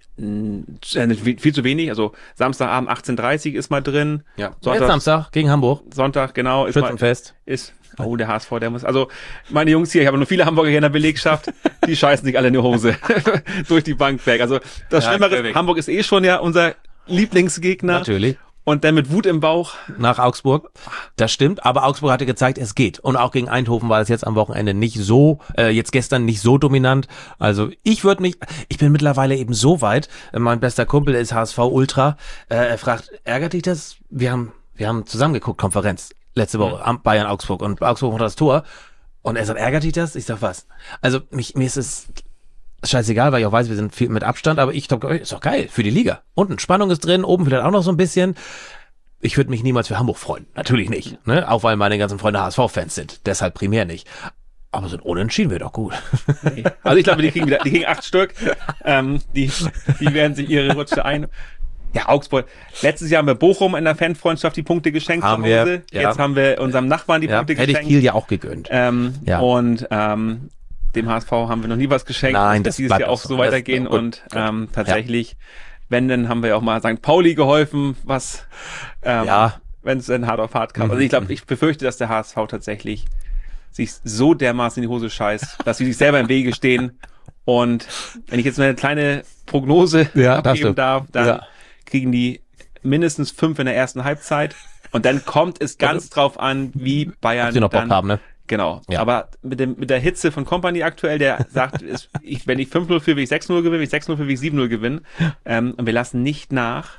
Viel zu wenig, also Samstagabend 18:30 ist mal drin. Ja. Jetzt Sonntag, Samstag gegen Hamburg. Sonntag, genau, ist mal, Schützenfest. der HSV, der muss, also meine Jungs hier, ich habe nur viele Hamburger hier in der Belegschaft, die scheißen sich alle in die Hose durch die Bank weg. Also das Ja, Schlimmere, ewig. Hamburg ist schon ja unser Lieblingsgegner Natürlich. und dann mit Wut im Bauch. Nach Augsburg. Das stimmt, aber Augsburg hatte gezeigt, es geht. Und auch gegen Eindhoven war es jetzt am Wochenende nicht so, jetzt gestern nicht so dominant. Also ich bin mittlerweile eben so weit, mein bester Kumpel ist HSV-Ultra, er fragt, ärgert dich das? Wir haben zusammen geguckt, Konferenz, letzte Woche, am Bayern-Augsburg und Augsburg macht das Tor. Und er sagt, ärgert dich das? Ich sag, was? Also mir ist es scheißegal, weil ich auch weiß, wir sind viel mit Abstand, aber ich glaube, ist doch geil für die Liga. Unten Spannung ist drin, oben vielleicht auch noch so ein bisschen. Ich würde mich niemals für Hamburg freuen. Natürlich nicht. Ne? Auch weil meine ganzen Freunde HSV-Fans sind. Deshalb primär nicht. Aber so ein Unentschieden wäre doch gut. Also ich glaube, die kriegen 8 Stück. Die werden sich ihre Rutsche ein. Ja, Augsburg. Letztes Jahr haben wir Bochum in der Fanfreundschaft die Punkte geschenkt Haben zu wir, Hause. ja. Jetzt haben wir unserem Nachbarn die Ja, Punkte hätte ich geschenkt. Kiel ja auch gegönnt. Ja. Und dem HSV haben wir noch nie was geschenkt. Nein, das das dieses bleibt Jahr auch auch so so. weitergehen. Das- gut, Und tatsächlich, wenn, dann haben wir auch mal St. Pauli geholfen, was Ja. wenn es in hart auf hart kam. Also ich befürchte, dass der HSV tatsächlich sich so dermaßen in die Hose scheißt, dass sie sich selber im Wege stehen. Und wenn ich jetzt eine kleine Prognose Ja, darfst abgeben du. darf, dann Ja. kriegen die mindestens 5 in der ersten Halbzeit. Und dann kommt es ganz drauf an, wie Bayern Ob sie noch Bock dann, haben, ne? Genau. Ja. Aber mit der Hitze von Kompany aktuell, der sagt, wenn ich 5-0 führe, will ich 6-0 gewinnen, wenn ich 6-0 führe, will ich 7-0 gewinnen. Und wir lassen nicht nach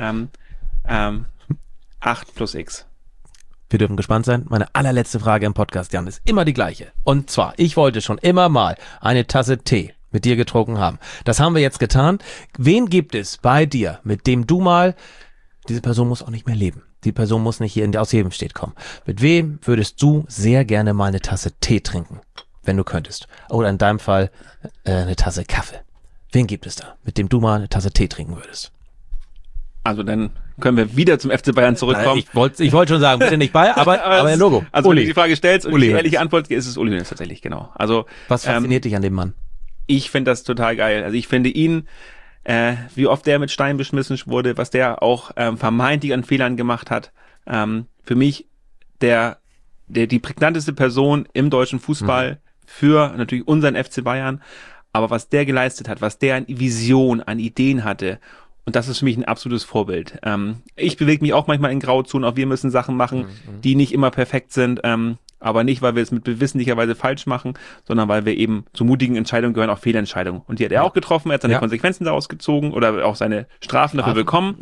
8 plus X. Wir dürfen gespannt sein. Meine allerletzte Frage im Podcast, Jan, ist immer die gleiche. Und zwar, ich wollte schon immer mal eine Tasse Tee mit dir getrunken haben. Das haben wir jetzt getan. Wen gibt es bei dir, mit dem du mal, diese Person muss auch nicht mehr leben. Die Person muss nicht hier aus jedem Steht kommen. Mit wem würdest du sehr gerne mal eine Tasse Tee trinken, wenn du könntest? Oder in deinem Fall eine Tasse Kaffee. Wen gibt es da, mit dem du mal eine Tasse Tee trinken würdest? Also dann können wir wieder zum FC Bayern zurückkommen. Ich wollte schon sagen, bitte nicht bei, aber ein Logo. Also wenn Uli. du die Frage stellst und Uli die Hoeneß. ehrliche Antwort ist es Uli Hoeneß tatsächlich, genau. Also Was fasziniert dich an dem Mann? ich finde das total geil. Also ich finde ihn, wie oft der mit Steinen beschmissen wurde, was der auch vermeintlich an Fehlern gemacht hat. Für mich die prägnanteste Person im deutschen Fußball für natürlich unseren FC Bayern. Aber was der geleistet hat, was der an Vision, an Ideen hatte Und das ist für mich ein absolutes Vorbild. Ich bewege mich auch manchmal in Grauzonen, auch wir müssen Sachen machen, die nicht immer perfekt sind, aber nicht, weil wir es mit bewissentlicherweise falsch machen, sondern weil wir eben zu mutigen Entscheidungen gehören, auch Fehlentscheidungen. Und die hat er auch getroffen, er hat seine Konsequenzen daraus gezogen oder auch seine Strafen dafür bekommen.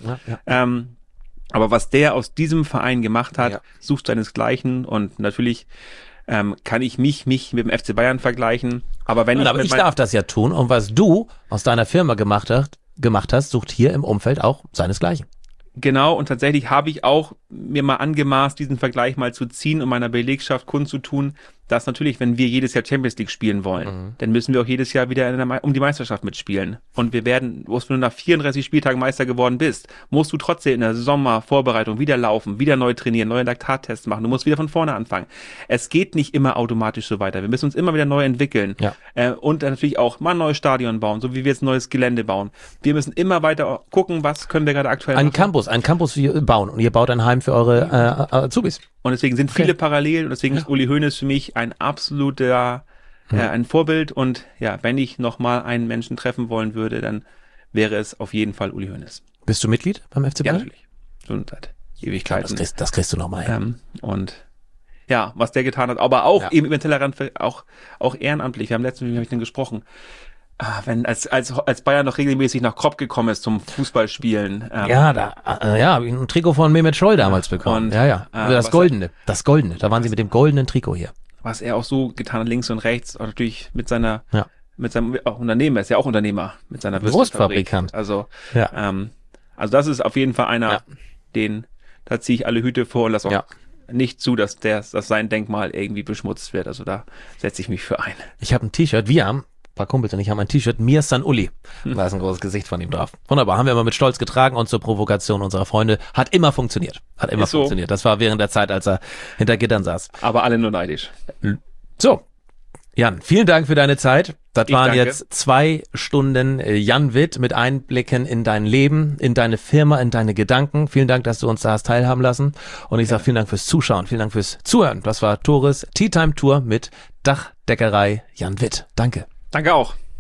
Aber was der aus diesem Verein gemacht hat, sucht seinesgleichen, und natürlich kann ich mich mit dem FC Bayern vergleichen. Aber wenn aber ich darf das ja tun, und was du aus deiner Firma gemacht hast, sucht hier im Umfeld auch seinesgleichen. Genau, und tatsächlich habe ich auch mir mal angemaßt, diesen Vergleich mal zu ziehen und meiner Belegschaft kundzutun, dass natürlich, wenn wir jedes Jahr Champions League spielen wollen, dann müssen wir auch jedes Jahr wieder um die Meisterschaft mitspielen. Und wenn du nach 34 Spieltagen Meister geworden bist, musst du trotzdem in der Sommervorbereitung wieder laufen, wieder neu trainieren, neue Laktattests machen. Du musst wieder von vorne anfangen. Es geht nicht immer automatisch so weiter. Wir müssen uns immer wieder neu entwickeln. Und dann natürlich auch mal ein neues Stadion bauen, so wie wir jetzt ein neues Gelände bauen. Wir müssen immer weiter gucken, was können wir gerade aktuell machen. Ein Campus bauen, und ihr baut ein Heim für eure Azubis. Und deswegen sind viele parallel, und deswegen ist Uli Hoeneß für mich ein absoluter, ein Vorbild. Und ja, wenn ich nochmal einen Menschen treffen wollen würde, dann wäre es auf jeden Fall Uli Hoeneß. Bist du Mitglied beim FC Bayern? Ja, natürlich. Schon seit Ewigkeiten. Das kriegst du nochmal. Und ja, was der getan hat, aber auch eben über den Tellerrand, auch ehrenamtlich. Wir haben letztens, wie habe ich denn gesprochen? Wenn als Bayern noch regelmäßig nach Kropp gekommen ist zum Fußballspielen. Habe ich ein Trikot von Mehmet Scholl damals bekommen. Und, das Goldene. Da waren sie mit dem goldenen Trikot hier. Was er auch so getan hat, links und rechts, auch natürlich mit seinem auch Unternehmen, er ist ja auch Unternehmer, mit seiner Wurstfabrikant. Also das ist auf jeden Fall einer, da ziehe ich alle Hüte vor und lasse auch nicht zu, dass sein Denkmal irgendwie beschmutzt wird. Also da setze ich mich für ein. Ich habe ein T-Shirt, ein paar Kumpels und ich haben ein T-Shirt, Mir San Uli. Da ist ein großes Gesicht von ihm drauf. Wunderbar, haben wir immer mit Stolz getragen, und zur Provokation unserer Freunde. Hat immer funktioniert. Funktioniert. Das war während der Zeit, als er hinter Gittern saß. Aber alle nur neidisch. So, Jan, vielen Dank für deine Zeit. Das waren jetzt 2 Stunden Jan Witt mit Einblicken in dein Leben, in deine Firma, in deine Gedanken. Vielen Dank, dass du uns da hast teilhaben lassen. Und ich sage vielen Dank fürs Zuschauen, vielen Dank fürs Zuhören. Das war Tores Tea Time Tour mit Dachdeckerei Jan Witt. Danke. Danke auch.